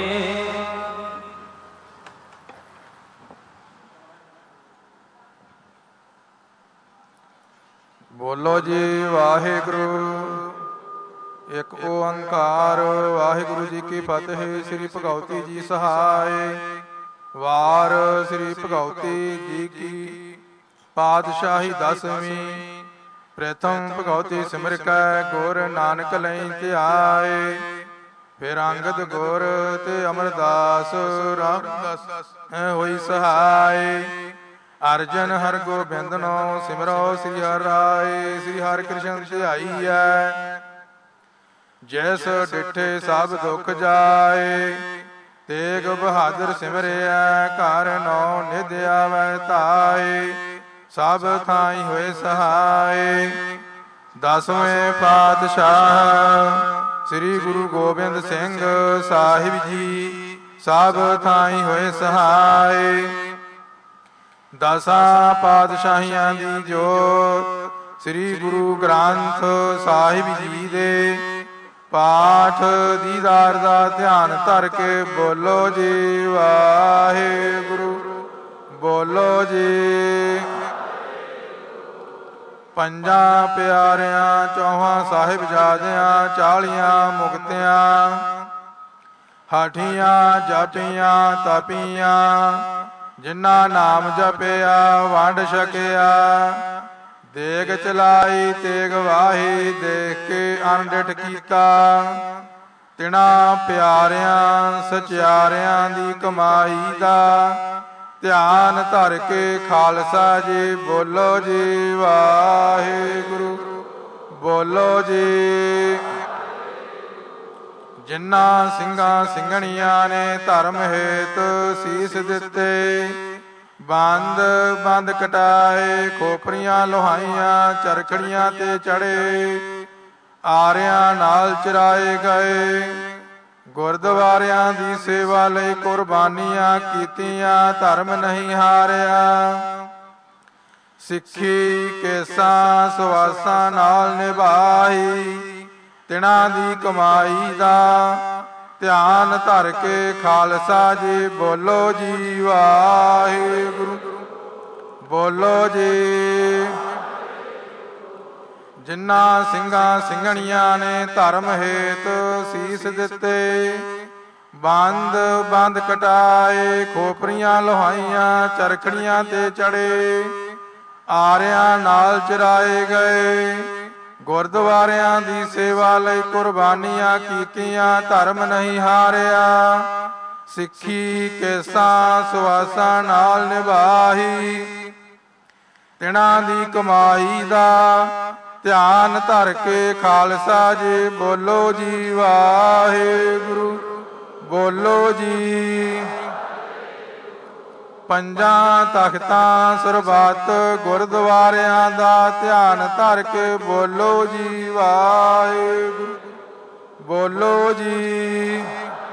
ਬੋਲੋ ਜੀ ਵਾਹਿਗੁਰੂ ਇੱਕ ਓੰਕਾਰ ਵਾਹਿਗੁਰੂ ਜੀ ਕੀ ਫਤਿਹ ਸ੍ਰੀ ਭਗਵਤੀ ਜੀ ਸਹਾਇ ਵਾਰ ਸ੍ਰੀ ਭਗਵਤੀ ਜੀ ਕੀ ਪਾਤਸ਼ਾਹੀ ਦਸਵੀਂ ਪ੍ਰਥਮ ਭਗਵਤੀ ਸਿਮਰ ਕੈ ਗੁਰ ਨਾਨਕ ਲਈ ਧਿਆਏ ਫਿਰ ਅੰਗਦ ਗੁਰ ਤੇ ਅਮਰਦਾਸ ਰਾਮਦਾਸ ਹੋਈ ਸਹਾਇ ਅਰਜਨ ਹਰਿ ਗੋਬਿੰਦ ਨੋ ਸਿਮਰੋ ਸ੍ਰੀ ਹਰਿ ਰਾਏ ਸ੍ਰੀ ਹਰਿ ਕ੍ਰਿਸ਼ਨ ਧਿਆਈਐ ਜੈਸ ਡਿਠੇ ਸਭ ਦੁਖ ਜਾਏ। ਤੇਗ ਬਹਾਦਰ ਸਿਮਰਿਆ ਘਰ ਨੌ ਨਿਧ ਆਵੈ ਧਾਏ। ਸਭ ਥਾਈ ਹੋਏ ਸਹਾਏ। ਦਸਵੇਂ ਪਾਤਸ਼ਾਹ ਸ੍ਰੀ ਗੁਰੂ ਗੋਬਿੰਦ ਸਿੰਘ ਸਾਹਿਬ ਜੀ ਸਭ ਥਾਈ ਹੋਏ ਸਹਾਏ। ਦਸਾਂ ਪਾਤਸ਼ਾਹੀਆਂ ਦੀ ਜੋਤ ਸ੍ਰੀ ਗੁਰੂ ਗ੍ਰੰਥ ਸਾਹਿਬ ਜੀ ਦੇ ਪਾਠ ਦੀਦਾਰ ਦਾ ਧਿਆਨ ਧਰ ਕੇ ਬੋਲੋ ਜੀ ਵਾਹਿਗੁਰੂ। ਬੋਲੋ ਜੀ। ਪੰਜਾਂ ਪਿਆਰਿਆਂ ਚੌਹਾਂ ਸਾਹਿਬਜ਼ਾਦਿਆਂ 40 ਮੁਕਤਿਆਂ ਹਾਠੀਆਂ ਜਾਪੀਆਂ ਤਪੀਆਂ ਜਿਨ੍ਹਾਂ ਨਾਮ ਜਪਿਆ ਵੰਡ ਛਕਿਆ। ਦੇਗ ਚਲਾਈ ਤੇਗ ਵਾਹੀ ਦੇਖ ਕੇ ਅਣਡਿਠ ਕੀਤਾ। ਤਿਨਾਂ ਪਿਆਰਿਆਂ ਸਚਿਆਰਿਆਂ ਦੀ ਕਮਾਈ ਦਾ ਧਿਆਨ ਧਰ ਕੇ ਖਾਲਸਾ ਜੀ ਬੋਲੋ ਜੀ ਵਾਹਿਗੁਰੂ। ਬੋਲੋ ਜੀ। ਜਿਨ੍ਹਾਂ ਸਿੰਘਾਂ ਸਿੰਘਣੀਆਂ ਨੇ ਧਰਮ ਹੇਤ ਸੀਸ ਦਿੱਤੇ ਬੰਦ ਬੰਦ ਕਟਾਏ ਖੋਪਰੀਆਂ ਲੋਹਾਈਆਂ ਚਰਖੜੀਆਂ ਤੇ ਚੜੇ ਆਰਿਆਂ ਨਾਲ ਚਰਾਏ ਗਏ। ਗੁਰਦੁਆਰਿਆਂ ਦੀ ਸੇਵਾ ਲਈ ਕੁਰਬਾਨੀਆਂ ਕੀਤੀਆਂ ਧਰਮ ਨਹੀਂ ਹਾਰਿਆ। ਸਿੱਖੀ ਕੇਸਾਂ ਸੁਆਸਾਂ ਨਾਲ ਨਿਭਾਈ ਤਿਨਾਂ ਦੀ ਕਮਾਈ ਦਾ ਧਿਆਨ ਧਰ ਕੇ ਖਾਲਸਾ ਜੀ ਬੋਲੋ ਜੀ ਵਾਹਿਗੁਰੂ। ਬੋਲੋ ਜੀ। ਜਿਨ੍ਹਾਂ ਸਿੰਘਾਂ ਸਿੰਘਣੀਆਂ ਨੇ ਧਰਮ ਹੇਤ ਸੀਸ ਦਿੱਤੇ ਬੰਦ ਬੰਦ ਕਟਾਏ ਖੋਪਰੀਆਂ ਲੋਹਾਈਆਂ ਚਰਖੜੀਆਂ ਤੇ ਚੜੇ ਆਰਿਆਂ ਨਾਲ ਚਰਾਏ ਗਏ। ਗੁਰਦੁਆਰਿਆਂ ਦੀ ਸੇਵਾ ਲਈ ਕੁਰਬਾਨੀਆਂ ਕੀਤੀਆਂ ਧਰਮ ਨਹੀਂ ਹਾਰਿਆ। ਸਿੱਖੀ ਕੇਸਾਂ ਸੁਆਸਾਂ ਨਾਲ ਨਿਭਾਈ ਤਿਨਾਂ ਦੀ ਕਮਾਈ ਦਾ ਧਿਆਨ ਧਰ ਕੇ ਖਾਲਸਾ ਜੀ ਬੋਲੋ ਜੀ ਵਾਹਿਗੁਰੂ। ਬੋਲੋ ਜੀ। ਪੰਜਾਂ ਤਖਤਾਂ ਸਰਬੱਤ ਗੁਰਦੁਆਰਿਆਂ ਦਾ ਧਿਆਨ ਧਰ ਕੇ ਬੋਲੋ ਜੀ ਵਾਹਿਗੁਰੂ। ਬੋਲੋ ਜੀ।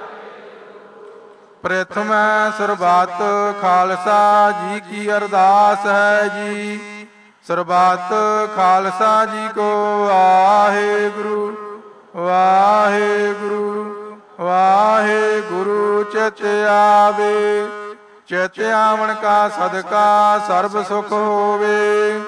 ਪ੍ਰਥਮੈ ਸਰਬੱਤ ਖਾਲਸਾ ਜੀ ਕੀ ਅਰਦਾਸ ਹੈ ਜੀ। ਸਰਬੱਤ ਖਾਲਸਾ ਜੀ ਕੋ ਵਾਹਿਗੁਰੂ ਵਾਹਿਗੁਰੂ ਵਾਹਿਗੁਰੂ। ਚਿਤ ਆਵੇ ਚਿਤ ਆਵਣ ਕਾ ਸਦਕਾ ਸਰਬ ਸੁਖ ਹੋਵੇ।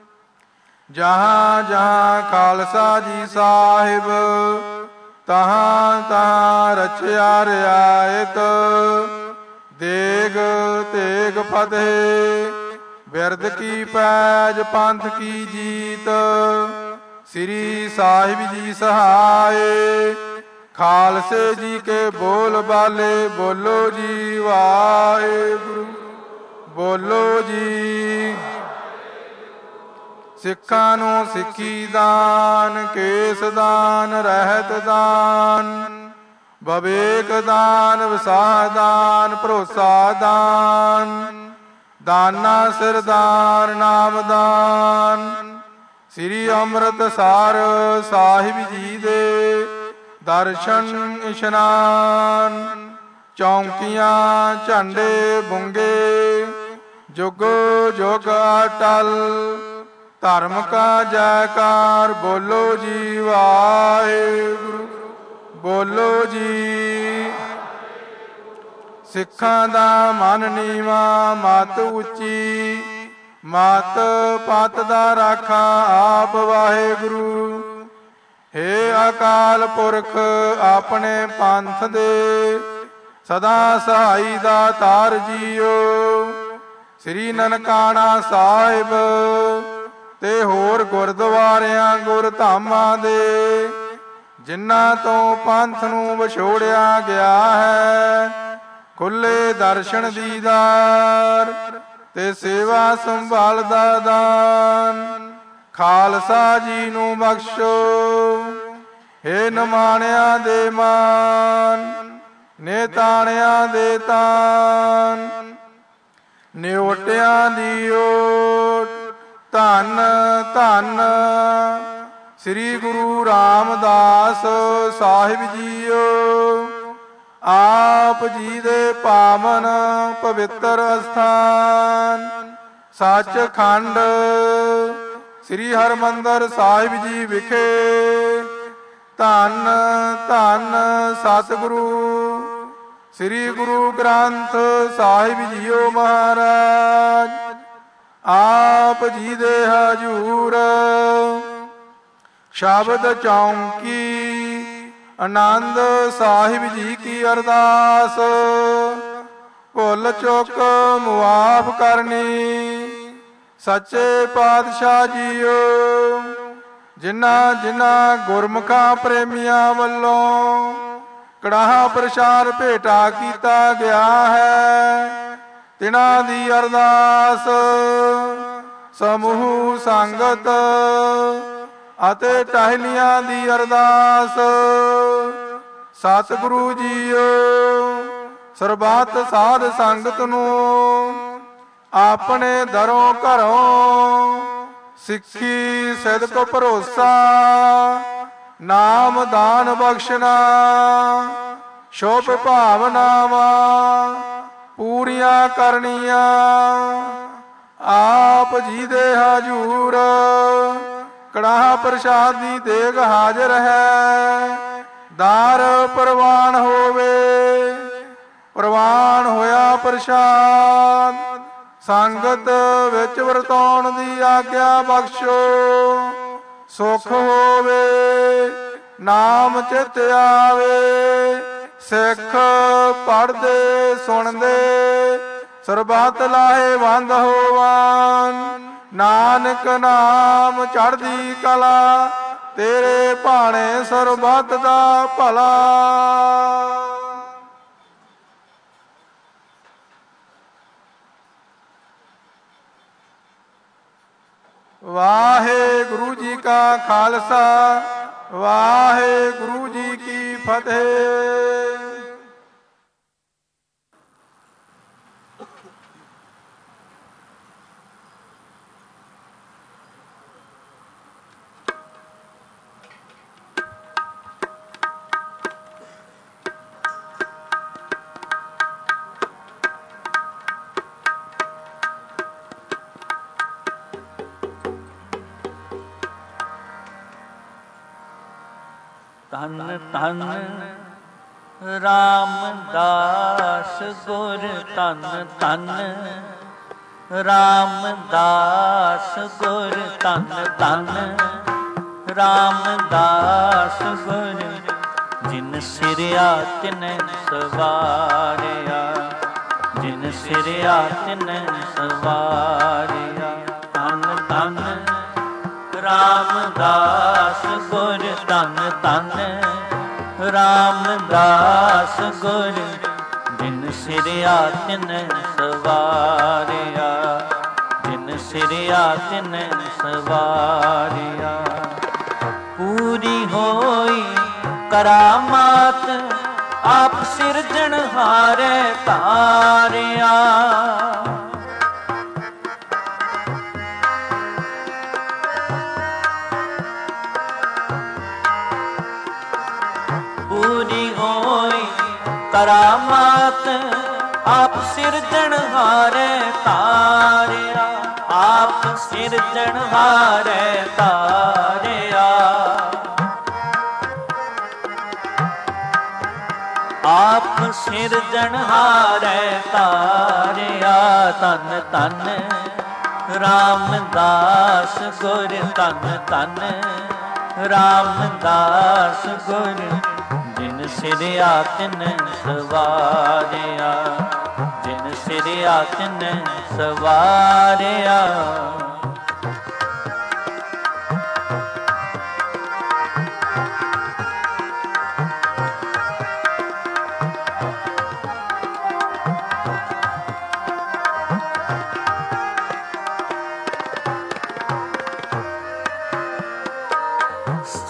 ਜਹਾਂ ਜਹਾਂ ਖਾਲਸਾ ਜੀ ਸਾਹਿਬ ਤਹਾਂ ਤਹਾਂ ਰਚਿਆ ਰਿਆਇਤ। ਦੇਗ ਤੇਗ ਫਤਿਹ ਬਿਰਦ ਕੀ ਪੈਜ ਪੰਥ ਕੀ ਜੀਤ। ਸ੍ਰੀ ਸਾਹਿਬ ਜੀ ਸਹਾਏ ਖਾਲਸੇ ਜੀ ਕੇ ਬੋਲ ਬਾਲੇ ਬੋਲੋ ਜੀ ਵਾਹਿਗੁਰੂ। ਬੋਲੋ ਜੀ। ਸਿੱਖਾਂ ਨੂੰ ਸਿੱਖੀ ਦਾਨ ਕੇਸ ਦਾਨ ਰਹਿਤ ਦਾਨ ਵਿਵੇਕ ਦਾਨ ਵਿਸਾਹ ਦਾਨ ਭਰੋਸਾ ਦਾਨ ਦਾਨਾ ਸਿਰ ਦਾਨ ਨਾਮ ਦਾਨ। ਸ੍ਰੀ ਅੰਮ੍ਰਿਤਸਰ ਸਾਹਿਬ ਜੀ ਦੇ ਦਰਸ਼ਨ ਇਸ਼ਨਾਨ ਚੌਂਕੀਆਂ ਝੰਡੇ ਬੁੰਗੇ ਜੁਗ ਜੁਗ ਅਟਲ। ਧਰਮ ਕਾ ਜੈਕਾਰ ਬੋਲੋ ਜੀ ਵਾਹਿਗੁਰੂ। ਬੋਲੋ ਜੀ। ਸਿੱਖਾਂ ਦਾ ਮਨ ਨੀਵਾਂ ਮਤ ਉੱਚੀ ਮਤ ਪਤ ਦਾ ਰਾਖਾ ਆਪ ਵਾਹਿਗੁਰੂ। ਹੇ ਅਕਾਲ ਪੁਰਖ ਆਪਣੇ ਪੰਥ ਦੇ ਸਦਾ ਸਹਾਈ ਦਾ ਤਾਰ ਜੀਓ। ਸ੍ਰੀ ਨਨਕਾਣਾ ਸਾਹਿਬ ਤੇ ਹੋਰ ਗੁਰਦੁਆਰਿਆਂ ਗੁਰਧਾਮਾਂ ਦੇ ਜਿਨ੍ਹਾਂ ਤੋਂ ਪੰਥ ਨੂੰ ਵਿਛੋੜਿਆ ਗਿਆ ਹੈ ਖੁੱਲੇ ਦਰਸ਼ਨ ਦੀਦਾਰ ਤੇ ਸੇਵਾ ਸੰਭਾਲ ਦਾ ਦਾਨ ਖਾਲਸਾ ਜੀ ਨੂੰ ਬਖਸ਼ੋ। ਹੇ ਨਿਮਾਣਿਆਂ ਦੇ ਮਾਨ, ਨੇਤਾਣਿਆਂ ਦੇ ਤਾਨ, ਨਿਓਟਿਆਂ ਦੀ ਓਟ। ਧੰਨ ਧੰਨ ਸ੍ਰੀ ਗੁਰੂ ਰਾਮਦਾਸ ਸਾਹਿਬ ਜੀਓ। ਆਪ ਜੀ ਦੇ ਪਾਵਨ ਪਵਿੱਤਰ ਅਸਥਾਨ ਸੱਚਖੰਡ ਸ੍ਰੀ ਹਰਿਮੰਦਰ ਸਾਹਿਬ ਜੀ ਵਿਖੇ ਧੰਨ ਧੰਨ ਸਤਿਗੁਰੂ ਸ੍ਰੀ ਗੁਰੂ ਗ੍ਰੰਥ ਸਾਹਿਬ ਜੀਓ ਮਹਾਰਾਜ ਆਪ ਜੀ ਦੇ ਹਜੂਰ ਸ਼ਬਦ ਚੌਂਕੀ ਆਨੰਦ ਸਾਹਿਬ ਜੀ ਕੀ ਅਰਦਾਸ ਭੁੱਲ ਚੁੱਕ ਮੁਆਫ ਕਰਨੀ। ਸੱਚੇ ਪਾਤਸ਼ਾਹ ਜੀਓ, ਜਿਨ੍ਹਾਂ ਜਿਨ੍ਹਾਂ ਗੁਰਮੁਖਾਂ ਪ੍ਰੇਮੀਆਂ ਵੱਲੋਂ ਕੜਾਹ ਪ੍ਰਸ਼ਾਦ ਭੇਟਾ ਕੀਤਾ ਗਿਆ ਹੈ, ਤਿਨਾਂ ਦੀ ਅਰਦਾਸ ਸਮੂਹ ਸੰਗਤ ਅਤੇ ਟਹਿਲੀਆਂ ਦੀ ਅਰਦਾਸ। ਸਤਿਗੁਰੂ ਜੀਓ, ਸਰਬੱਤ ਸਾਧ ਸੰਗਤ ਨੂੰ ਆਪਣੇ ਦਰੋਂ ਘਰੋਂ ਸਿੱਖੀ ਸਿਦਕ ਭਰੋਸਾ ਨਾਮ ਦਾਨ ਬਖਸ਼ਣਾ ਸ਼ੁਭ ਭਾਵਨਾਵਾਂ ਪੂਰੀਆਂ ਕਰਨੀਆਂ। ਆਪ ਜੀ ਦੇ ਹਜੂਰ ਕੜਾਹ ਪ੍ਰਸ਼ਾਦ ਦੀ ਦੇਗ ਹਾਜ਼ਰ ਹੈ। ਦਾਰ ਪ੍ਰਵਾਨ ਹੋਵੇ। ਪ੍ਰਵਾਨ ਹੋਇਆ ਪ੍ਰਸ਼ਾਦ ਸੰਗਤ ਵਿੱਚ ਵਰਤਾਉਣ ਦੀ ਆਗਿਆ ਬਖਸ਼ੋ। ਸੁਖ ਹੋਵੇ, ਨਾਮ ਚਿਤ ਆਵੇ, ਸਿੱਖ ਪੜ੍ਹਦੇ ਸੁਣਦੇ ਸਰਬੱਤ ਲਾਹੇਵੰਦ ਹੋਵਨ। ਨਾਨਕ ਨਾਮ ਚੜ੍ਹਦੀ ਕਲਾ, ਤੇਰੇ ਭਾਣੇ ਸਰਬੱਤ ਦਾ ਭਲਾ। ਵਾਹਿਗੁਰੂ ਜੀ ਕਾ ਖਾਲਸਾ, ਵਾਹਿਗੁਰੂ ਜੀ ਕੀ ਫਤਿਹ। ਧੰਨ ਧੰਨ ਰਾਮਦਾਸ ਗੁਰ, ਧੰਨ ਧੰਨ ਰਾਮਦਾਸ ਗੁਰ, ਧੰਨ ਧੰਨ ਰਾਮਦਾਸ ਗੁਰ। ਜਿਨ ਸਿਰਿਆ ਤਿਨ ਸਵਾਰਿਆ, ਜਿਨ ਸਿਰਿਆ ਤਿਨ ਸਵਾਰਿਆ। ਧੰਨ ਧੰਨ ਰਾਮਦਾਸ ਗੁਰ, ਧੰਨ ਧੰਨ ਰਾਮਦਾਸ ਗੁਰ। ਜਿਨ ਸਿਰਿਆ ਤਿਨ ਸਵਾਰਿਆ, ਜਿਨ ਸਿਰਿਆ ਤਿਨ ਸਵਾਰਿਆ। ਪੂਰੀ ਹੋਈ ਕਰਾਮਾਤ ਆਪ ਸਿਰਜਣਹਾਰੇ ਧਾਰਿਆ। ਪੂਰੀ ਹੋਈ ਕਰਾਮਾਤ ਆਪ ਸਿਰਜਣਹਾਰੇ ਧਾਰਿਆ, ਆਪ ਸਿਰਜਣਹਾਰੇ ਧਾਰਿਆ। ਆਪ ਸਿਰਜਣਹਾਰੇ ਧਾਰਿਆ। ਧੰਨ ਧੰਨ ਰਾਮਦਾਸ ਗੁਰ, ਧੰਨ ਧੰਨ ਰਾਮਦਾਸ ਗੁਰ। ਜਿਨ ਸਿਰਿਆ ਤਿਨ ਸਵਾਰਿਆ, ਜਿਨ ਸਿਰਿਆ ਤਿਨ ਸਵਾਰਿਆ।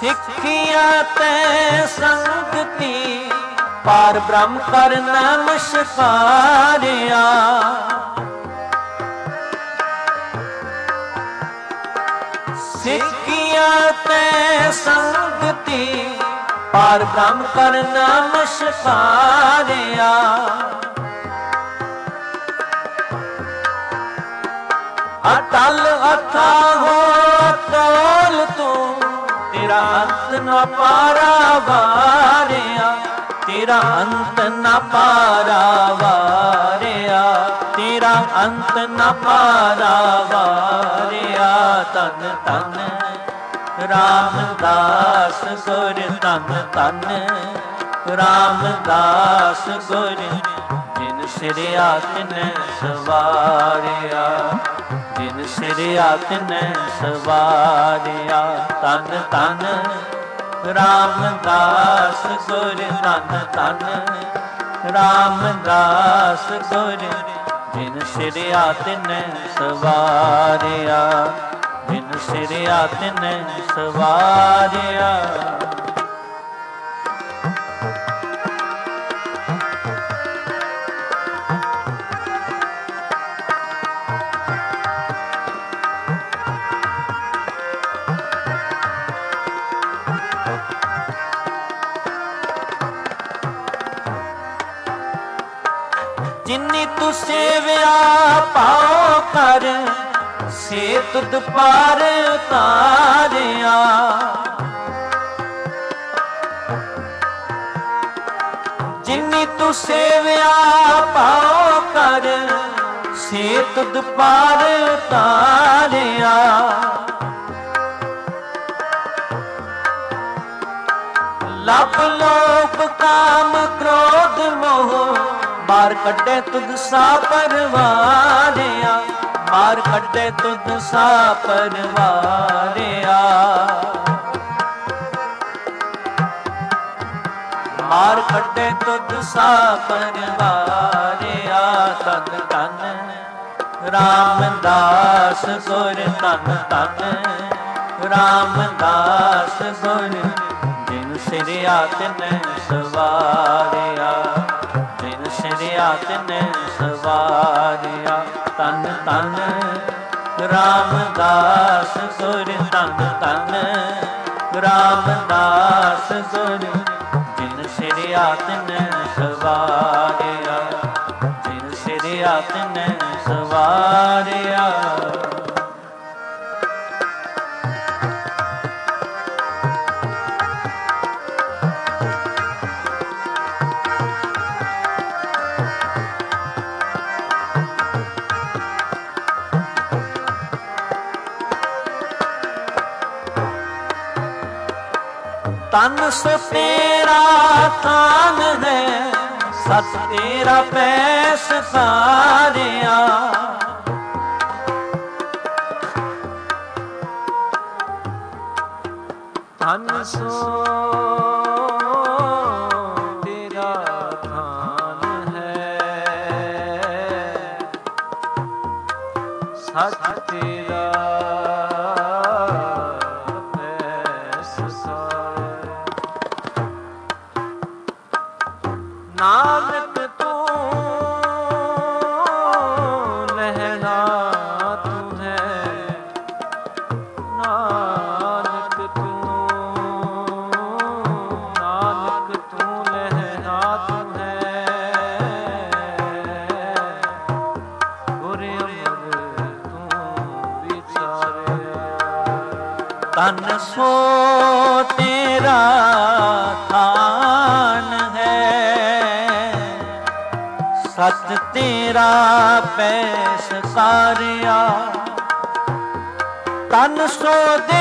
ਸਿੱਖਿਆ ਤੈ ਸੰਗਤੀ ਪਾਰ ਬ੍ਰਹਮ ਕਰ ਨਮਸਕਾਰਿਆ। ਸਿੱਖਿਆ ਤੈ ਸੰਗਤੀ ਪਾਰ ਬ੍ਰਹਮ ਕਰ ਨਮਸਕਾਰਿਆ। ਅਟਲ ਅਥਾਹੋ ਤੋਲ ਤੂੰ ਤੇਰਾ ਅੰਤ ਨ ਪਾਰਾਵਾਰਿਆ। ਤੇਰਾ ਅੰਤ ਨ ਪਾਰਾਵਾਰਿਆ। ਤੇਰਾ ਅੰਤ ਨ ਪਾਰਾਵਾਰਿਆ। ਧੰਨ ਧੰਨ ਰਾਮਦਾਸ ਗੁਰ ਧੰਨ ਧੰਨ ਰਾਮਦਾਸ ਗੁਰ ਜਿਨ ਸਿਰਿਆ ਤਿਨ ਸਵਾਰਿਆ। ਜਿਨ ਸਿਰਿਆ ਤਿਨ ਸਵਾਰਿਆ। ਧੰਨ ਧੰਨ ਰਾਮਦਾਸ ਗੁਰ ਧੰਨ ਧੰਨ ਰਾਮਦਾਸ ਗੁਰ ਜਿਨ ਸਿਰਿਆ ਤਿਨ ਸਵਾਰਿਆ। ਜਿਨ ਸਿਰਿਆ ਤਿਨ ਸਵਾਰਿਆ। ਜਿਨੀ ਤੂੰ ਸੇਵਿਆ ਪਾਉ ਕਰ ਸੇ ਤੁਧ ਪਾਰ ਉਤਾਰਿਆ। ਜਿਨੀ ਤੂੰ ਸੇਵਿਆ ਪਾਉ ਕਰ ਸੇ ਤੁਧ ਪਾਰ ਉਤਾਰਿਆ। ਲਭ ਲੋਭ ਕਾਮ ਕ੍ਰੋਧ ਮੋਹ ਮਾਰ ਕੱਢੇ ਤੁਧ ਸਾ ਪਰਵਾਰਿਆ। ਮਾਰ ਕੱਢੇ ਤੁਧ ਸਾ ਪਰਵਾਰਿਆ। ਮਾਰ ਕੱਢੇ ਤੁਧ ਸਾ ਪਰਵਾਰਿਆ। ਧੰਨ ਧੰਨ ਰਾਮਦਾਸ ਗੁਰ ਧੰਨ ਧੰਨ ਰਾਮਦਾਸ ਗੁਰ ਜਿਨ ਸਿਰਿਆ ਤਿਨ ਸਵਾਰਿਆ। ਜਿਨ ਸਿਰਿਆ ਤਿਨ ਸਵਾਰਿਆ। ਧੰਨ ਧੰਨ ਰਾਮਦਾਸ ਗੁਰ ਧੰਨ ਧੰਨ ਰਾਮਦਾਸ ਗੁਰ ਜਿਨ ਸਿਰਿਆ ਤਿਨ ਸਵਾਰਿਆ। ਜਿਨ ਸਿਰਿਆ ਤਿਨ ਸਵਾਰਿਆ। ਤਨ ਸੋ ਤੇਰਾ ਥਾਨ ਹੈ ਸਤ ਤੇਰਾ ਪੈਸ ਸਾਰਿਆ। ਤਨ ਸੋ ਤੇਰਾ ਥਾਨ ਹੈ ਸਤ ਤੇਰਾ ਨਾਨਕ ਤੂੰ ਲਹਿਣਾ ਤੂੰ ਹੈ। ਨਾਨਕ ਤੂੰ ਲਹਿਣਾ ਤੂੰ ਹੈ। ਗੁਰ ਅਮਰ ਤੂੰ ਵਿਚਾਰਿਆ। ਤਨ ਸੋ ਤੇਰਾ ਥਾਨ ਹੈ ਸਤ ਤੇਰਾ ਪੈਸ ਸਾਰਿਆ। ਤਨ ਸੋ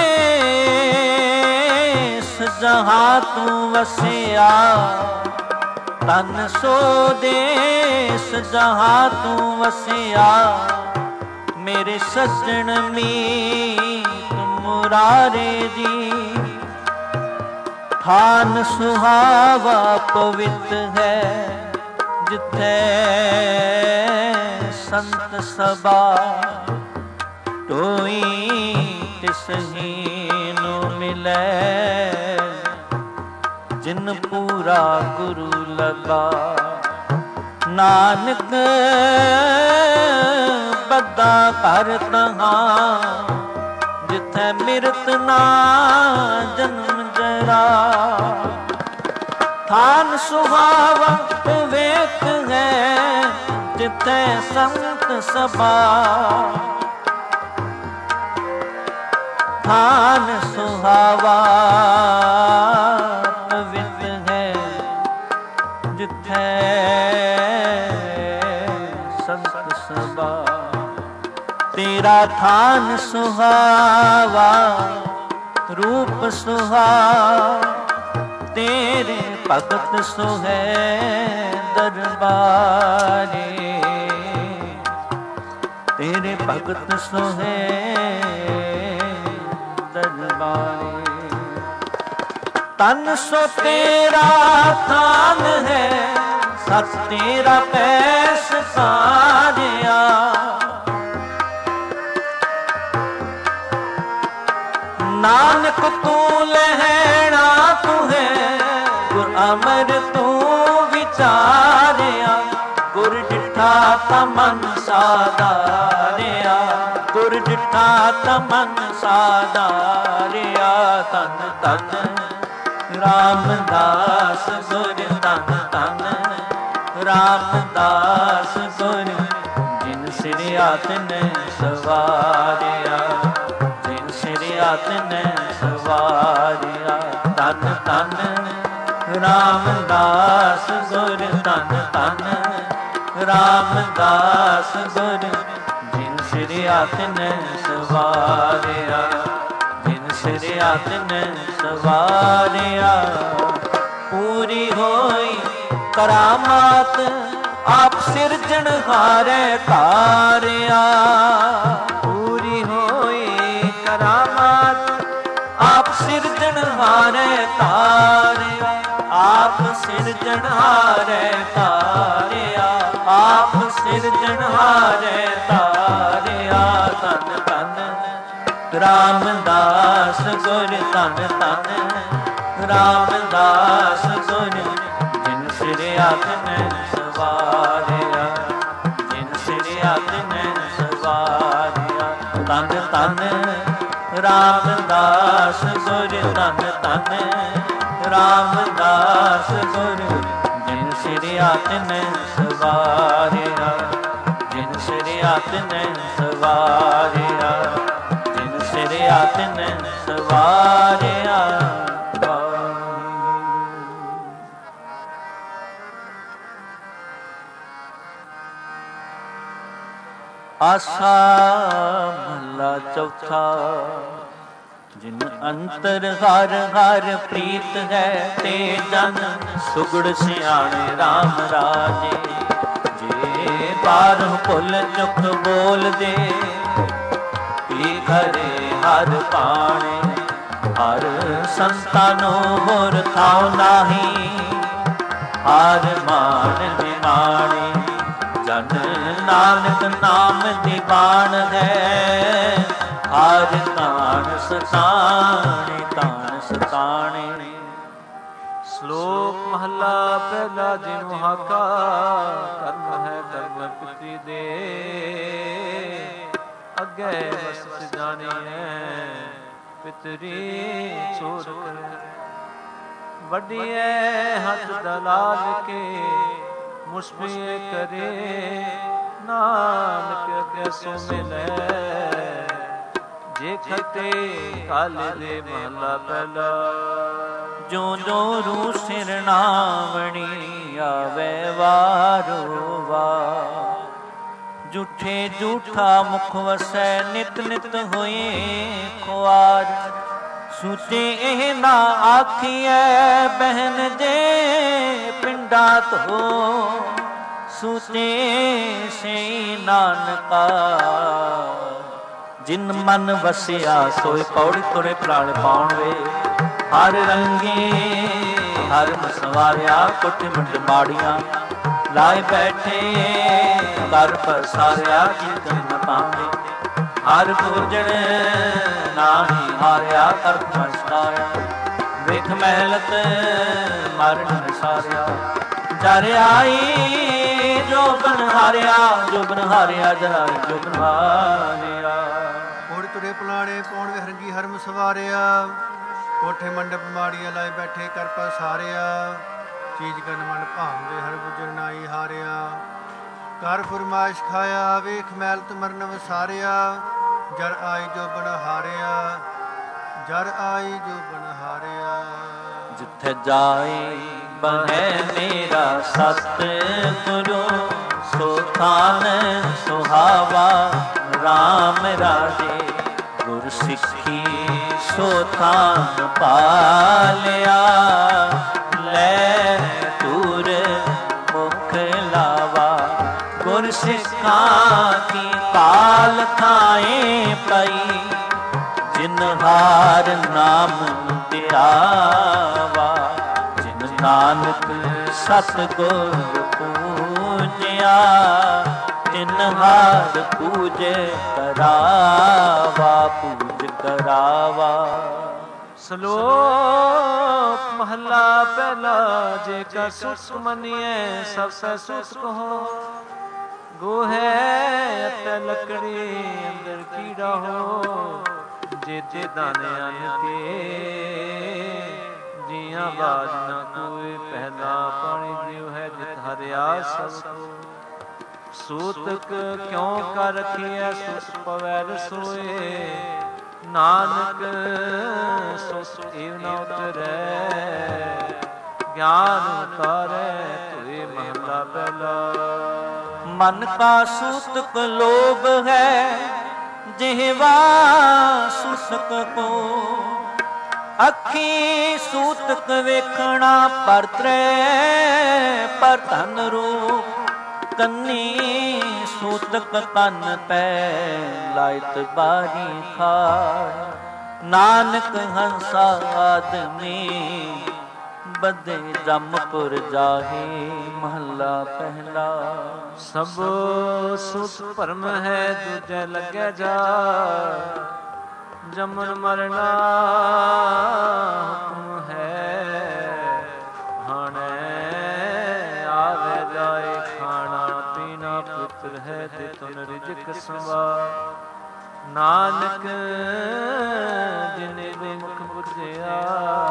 ਦੇਸ ਜਹਾਂ ਤੂੰ ਵਸਿਆ। ਤਨ ਸੋ ਦੇਸ ਜਹਾਂ ਤੂੰ ਵਸਿਆ। ਮੇਰੇ ਸੱਜਣ ਮੀਤ ਮੁਰਾਰੇ ਜੀ ਥਾਨ ਸੁਹਾਵਾ ਪਵਿੱਤ ਹੈ। ਜਿੱਥੇ ਸੰਤ ਸਭਾ ਟੋਈ ਤਿਸਹੀ ਨੂੰ ਮਿਲੈ, ਜਿਨ ਪੂਰਾ ਗੁਰੂ ਲਗਾ। ਨਾਨਕ ਬੱਦਾ ਘਰ ਤਹਾਂ, ਜਿਥੈ ਮਿਰਤ ਨਾ ਜਨਮ ਜਰਾ। ਥਾਨ ਸੁਹਾਵਾ ਵਿਵੇਕ ਹੈ, ਜਿਥੈ ਸੰਤ ਸਭਾ। ਥਾਨ ਸੁਹਾਵਾ ਪਵਿੱਤ ਹੈ, ਜਿਥੈ ਸੰਤ ਸਭਾ। ਤੇਰਾ ਥਾਨ ਸੁਹਾਵਾ, ਰੂਪ ਸੁਹਾਵਾ, ਤੇਰੇ ਭਗਤ ਸੁਹੈ ਦਰਬਾਰੇ। ਤੇਰੇ ਭਗਤ ਸੁਹੈ ਦਰਬਾਰੇ। ਤਨ ਸੋ ਤੇਰਾ ਥਾਨ ਹੈ, ਸਤ ਤੇਰਾ ਪੈਸ ਸਾਰਿਆ। ਨਾਨਕ ਤੂੰ ਲਹਿਣਾ ਤੂੰ ਹੈ, ਗੁਰ ਅਮਰ ਤੂੰ ਵਿਚਾਰਿਆ। ਗੁਰ ਡਿਠਾ ਤਾ ਮਨ ਸਾਧਾਰਿਆ, ਗੁਰ ਡਿਠਾ ਤਾ ਮਨ ਸਾਧਾਰਿਆ। ਧੰਨ ਧੰਨ ਰਾਮਦਾਸ ਗੁਰ, ਧੰਨ ਧੰਨ ਰਾਮਦਾਸ ਗੁਰ। ਜਿਨ ਸਿਰ ਆਤਨ ਸਵਾਰਿਆ, ਜਿਨ ਸਿਰ ਆਤਨ ਸਵਾਰਿਆ। ਧੰਨ ਧੰਨ ਰਾਮਦਾਸ ਗੁਰ, ਧੰਨ ਧੰਨ ਰਾਮਦਾਸ ਗੁਰ। ਜਿਨ ਸਿਰ ਆਤਨ ਸਵਾਰਿਆ, ਜਿਨ ਸਿਰ ਆਤਨ ਸਵਾਰਿਆ। ਪੂਰੀ ਹੋਈ ਕਰਾਮਾਤ, ਆਪ ਸਿਰਜਣਹਾਰੈ ਧਾਰਿਆ। ਪੂਰੀ ਹੋਈ ਕਰਾਮਾਤ, ਆਪ ਸਿਰਜਣਹਾਰੈ ਧਾਰਿਆ। ਆਪ ਸਿਰਜਣਹਾਰੈ ਧਾਰਿਆ, ਆਪ ਸਿਰਜਣਹਾਰੈ ਧਾਰਿਆ। ਧੰਨ ਧੰਨ ਰਾਮਦਾਸ ਗੁਰ, ਧੰਨ ਧੰਨ ਰਾਮਦਾਸ ਗੁਰ। ਜਿਨ ਸਿਰ ਆਤਨ ਸਵਾਰਿਆ, ਜਿਨ ਸਿਰ ਆਤਨ ਸਵਾਰਿਆ। ਧੰਨ ਧੰਨ ਰਾਮਦਾਸ ਗੁਰ, ਧੰਨ ਧੰਨ ਰਾਮਦਾਸ ਗੁਰ। ਜਿਨ ਸਿਰ ਆਤਨ ਸਵਾਰਿਆ, ਜਿਨ ਸਿਰ ਆਤਨ ਸਵਾਰਿਆ, ਜਿਨ ਸਿਰ ਆਤਨ ਸਵਾਰਿਆ। ਆਸਾ ਮਹਲਾ ਚੌਥਾ। ਜਿਨ ਅੰਤਰ ਹਰ ਹਰ ਪ੍ਰੀਤ ਹੈ, ਤੇ ਜਨ ਸੁਗੜ ਸਿਆਣੇ RAM ਰਾਜੇ। ਜੇ ਬਾਰਹੁ ਭੁੱਲ ਚੁੱਕ ਬੋਲਦੇ, ਕੀ ਕਰੇ ਹਰ ਪਾਣੇ। ਹਰ ਸੰਤਾਂ ਨੂੰ ਹੋਰ ਥਾਉ ਨਾਹੀ, ਹਰ ਮਾਨ ਨਿਮਾਣੇ। ਜਨ ਨਾਨਕ ਨਾਮ ਦੀ ਬਾਣ ਹੈ, ਹਰ ਤਾਣ ਸਤਾਣੇ, ਤਾਣ ਸਤਾਣੇ। ਸ਼ਲੋਕ ਮਹਲਾ ਪਹਿਲਾ। ਜਿਨੁ ਹਾਕਾ ਕਰਮ ਹੈ ਕਰਮ ਪਿਤਰੀ ਦੇ, ਅੱਗੇ ਵਸ ਜਾਣੀਐ ਪਿਤਰੀ ਛੋੜ ਕਰੇ। ਵੱਡੀਐ ਹੱਥ ਦਲਾਲ ਕੇ, ਮੁਸ਼ਬੀਏ ਕਰੇ। ਨਾਨਕ ਅੱਗੇ ਸੋ ਮਿਲੈ, ਜੇ ਖਤੇ ਕਾਲੇ ਦੇ ਮਹਲਾ ਪਹਿਲਾ। ਜੋ ਜੋ ਰੂ ਸਿਰ ਨਾਵਣੀ, ਆਵੇ ਵਾਰੋ ਵਾਰ। ਝੂਠੇ ਝੂਠਾ ਮੁਖ ਵਸੈ, ਨਿਤ ਨਿਤ ਹੋਏ ਖੁਆਰ। ਸੂਚੇ ਇਹ ਨਾ ਆਖੀਐ, ਬਹਿਨ ਜੇ ਪਿੰਡਾ ਧੋ। ਸੂਚੇ ਸੇ ਨਾਨਕਾ, ਜਿਨ ਮਨ ਵਸਿਆ ਸੋਇ ਪੌੜੀ ਤੁਰੇ ਪ੍ਰਾਣ ਪਾਉਣ ਵੇ। ਹਰ ਰੰਗੇ ਹਰ ਮਸਵਾਰਿਆ, ਕੁੱਟ ਮਿੰਟ ਮਾੜੀਆਂ ਲਾਏ ਬੈਠੇ। ਕਰ ਪਸਾਰਿਆ ਜਿਨ ਨ ਪਾਵੇ, ਹਰ ਪੂਜਣ ਨਾਹੀ ਹਾਰਿਆ ਅਰਥ ਮਸਤਾਇਆ ਵੇਖ ਮਹਿਲਤ ਮਰਨ ਸਾਰਿਆ ਜਰ ਆਈ ਜੋ ਬਨ ਹਾਰਿਆ ਜਰਾ ਜੋ ਬਨ ਹਾਰਿਆ ਕੋੜੀ ਤੁਰੇ ਪੁਲਾਣੇ ਪੌਣ ਵਿਹਰੰਗੀ ਹਰਮ ਸਵਾਰਿਆ ਕੋਠੇ ਮੰਡਪ ਮਾੜੀਆਂ ਲਾਏ ਬੈਠੇ ਕਰ ਪਸਾਰਿਆ ਚੀਜ਼ ਕਰਨ ਮਨ ਭਾਉਂਦੇ ਹਰ ਗੁਜਰ ਨਾਈ ਹਾਰਿਆ ਕਰ ਫਰਮਾਇਸ਼ ਖਾਇਆ ਵੇਖ ਮੈਲਤ ਮਰਨ ਵਸਾਰਿਆ ਜਰ ਆਈ ਜੋ ਬਨ ਹਾਰਿਆ ਜਰ ਆਈ ਜੋ ਬਨ ਹਾਰਿਆ ਜਿੱਥੇ ਜਾਏ ਬਹਿ ਮੇਰਾ ਸਤਿਗੁਰੂ ਸੋ ਥਾਨ ਸੁਹਾਵਾ ਰਾਮ ਰਾਜੇ ਗੁਰ ਸਿੱਖੀ ਸੋ ਥਾਨ ਪਾਲਿਆ ਲੈ ਤੂਰ ਮੁਖ ਲਾਵਾ ਗੁਰ ਸਿੱਖਾਂ ਕੀ ਕਾਲ ਖਾਏ ਪਈ ਜਿਨ ਹਾਰ ਨਾਮ ਧਿਆਵਾ ਜਿਨ ਨਾਨਕ ਸਤਿਗੁਰ ਪੂਜਿਆ ਤਿਨ ਹਾਰ ਪੂਜੇ ਕਰਾਵਾ ਪੂਜ ਕਰਾਵਾ। ਸ਼ਲੋਕ ਮਹਲਾ ਪਹਿਲਾ ਜੇ ਕਾ ਸੁਖ ਮਨੀਏ ਸਭ ਸੈ ਸੁਖ ਕਹੋ ਗੋਹੇ ਅਤੇ ਲੱਕੜੀ ਅੰਦਰ ਕੀੜਾ ਹੋ ਜੇ ਦਾਨੇ ਅੰਨ ਕੇ ਜੀਆਂ ਬਾਜ ਨਾ ਕੋਈ ਪਹਿਲਾ ਪਾਣੀ ਜਿਉ ਹੈ ਜਿਤ ਹਰਿਆ ਸਭ ਕੋ ਸੂਤਕ ਕਿਉ ਕਰ ਰਖੀਐ ਸੁਸ ਪਵੈ ਰਸੋਏ ਨਾਨਕ ਸੁਸ ਏਵ ਨ ਉਤਰੈ ਗਿਆਨ ਉਤਾਰੈ ਧੋਏ ਮਹਲਾ ਪਹਿਲਾ। ਮਨ ਕਾ ਸੂਤਕ ਲੋਭ ਹੈ ਜਿਹਵਾ ਸੁਸਕ ਕੋ ਅੱਖੀ ਸੂਤਕ ਵੇਖਣਾ ਪਰਤਰੇ ਪਰ ਧਨ ਰੂਪ ਕੰਨੀ ਸੂਤਕ ਤਨ ਪੈ ਲਾਇਤ ਬਾਰੀ ਖਾਰ ਨਾਨਕ ਹੰਸਾ ਆਦਮੀ ਬਦੇ ਜਮਪੁਰ ਜਾਹੇ ਮਹੱਲਾ ਪਹਿਲਾ। ਸਭ ਸੁਖ ਭਰਮ ਹੈ ਦੂਜੈ ਲੱਗੈ ਜਾ ਜਮਨ ਮਰਨਾ ਹੁਕਮ ਹੈ ਹਾਣੇ ਆਵੇ ਜਾਏ ਖਾਣਾ ਪੀਣਾ ਪੁੱਤਰ ਹੈ ਤੇ ਤੁਨ ਰਿਜਕ ਸੰਵਾ ਨਾਨਕ ਜਿਨੇ ਦੇ ਮੁਖ ਬੁਝਿਆ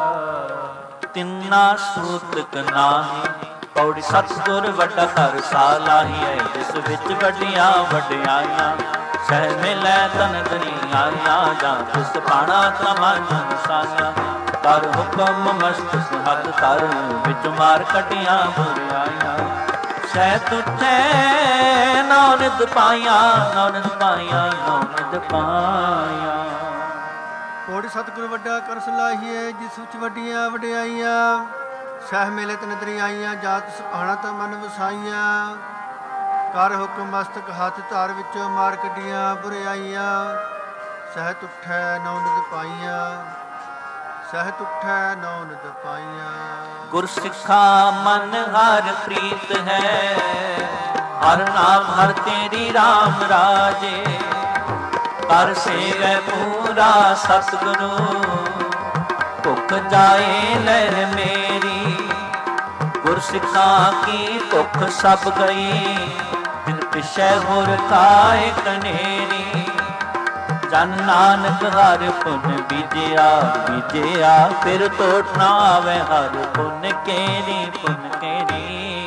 ਤਿੰਨਾ ਸੂਤਕ ਨਾਹੀ ਪੌੜੀ ਸਤਿਗੁਰ ਵੱਡਾ ਘਰ ਸਾਲਾਹੀ ਹੈ ਜਿਸ ਵਿੱਚ ਵੱਡੀਆਂ ਵਡਿਆਈਆਂ ਸਹਿ ਮਿਲੈ ਤਨ ਦੁਨੀਆਈਆਂ ਜਾਂ ਤਿਸ ਪਾਣਾ ਤਮਨ ਸਾਇਆ ਕਰ ਹੁਕਮ ਮਸਤ ਹੱਥ ਧਰ ਵਿੱਚ ਮਾਰ ਕਟੀਆਂ ਬੁਰਾਈਆਂ ਸਹਿ ਤੁਠੈ ਨੌ ਨਿਧ ਪਾਈਆਂ ਨੌ ਨਿਧ ਪਾਈਆਂ ਨੌ ਨਿਧ ਪਾਈਆਂ। ਕੋੜੀ ਸਤਿਗੁਰ ਵੱਡਾ ਕਰ ਸਲਾਹੀਏ ਜਿਸ ਵਿੱਚ ਵੱਡੀਆਂ ਵਡਿਆਈਆਂ ਸਹਿ ਮੇਲੇ ਤੇ ਨਦਰੀ ਆਈਆਂ ਜਾਤ ਸੁਹਾਣਾ ਤਾਂ ਮਨ ਵਸਾਈਆਂ ਕਰ ਹੁਕਮ ਮਸਤਕ ਹੱਥ ਧਾਰ ਵਿੱਚੋਂ ਮਾਰ ਕੱਢੀਆਂ ਬੁਰਾਈਆਂ ਸਹਿ ਤੁਠੈ ਨੌ ਨਿਧ ਪਾਈਆਂ ਸਹਿ ਤੁਠੈ ਨੌ ਨਿਧ ਪਾਈਆਂ। ਗੁਰ ਸਿੱਖਾ ਮਨ ਹਰ ਪ੍ਰੀਤ ਹੈ ਹਰ ਨਾਮ ਹਰ ਤੇਰੀ ਰਾਮ ਰਾਜੇ ਕਰ ਸੇਵੈ ਪੂਰਾ ਸਤਿਗੁਰੂ ਭੁੱਖ ਜਾਏ ਲਹਿਰ ਮੇਰੀ ਗੁਰ ਸਿੱਖਾਂ ਕੀ ਭੁੱਖ ਸਭ ਗਈ ਦਿਨ ਪਿਛੈ ਹੋਰ ਕਾਇ ਕਨੇਰੀ ਜਨ ਨਾਨਕ ਹਰ ਪੁਨ ਬੀਜਿਆ ਫਿਰ ਟੋਟ ਨਾ ਆਵੇ ਹਰ ਪੁਨ ਕੇਰੀ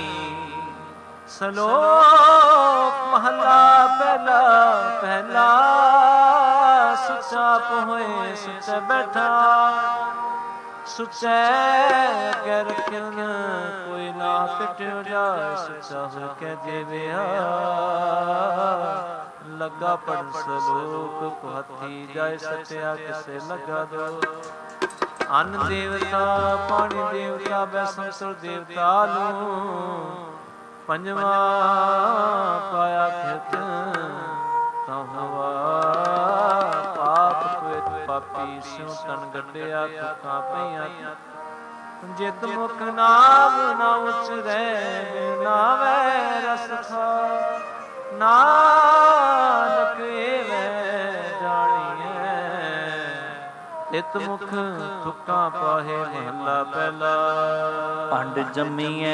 ਸ਼ਲੋਕ ਮਹਲਾ ਪਹਿਲਾ ਸੁਚਾ ਹੋਏ ਸੁਚੇ ਬੈਠਾ ਸੁਚੇ ਕਹਿ ਰਖਿਓ ਨ ਕੋਈ ਨਾ ਪਿਟਿਓ ਜਾਏ ਸੁਚਾ ਹੋ ਕੇ ਜੀਵਿਆ ਲੱਗਾ ਪੜ ਸ਼ਲੋਕ ਹੱਥੀ ਜਾਏ ਸਤਿਆ ਕਿਸੇ ਲਗਾ ਦੋ ਅੰਨ ਦੇਵਤਾ ਪਾਣੀ ਦੇਵਤਾ ਬੈਸਮ ਸੁਰ ਦੇਵਤਾ ਨੂੰ ਪੰਜਵਾ ਪਾਇਆ ਖਿਤ ਤਾਂ ਹਵਾ ਪਾਪ ਕੁਇਤ ਪਾਪੀ ਸਿਉ ਤਨ ਗੱਡਿਆ ਤੁਕਾਂ ਪਈਆਂ ਜਿਤ ਮੁਖ ਨਾਮ ਨਾ ਉਚਰੈ ਨਾਵੇ ਰਸ ਖਾ ਨਾਨਕ ਏਵੈ ਤਿਤ ਮੁਖ ਤੁਕਾਂ ਪਾਹੇ ਮਹੱਲਾ ਪਹਿਲਾ। ਪੰਡ ਜੰਮੀਐ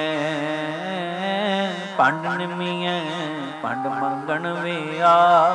ਪੰਡ ਨਿਮੀਐ ਪੰਡ ਮੰਗਣ ਵਿਆ।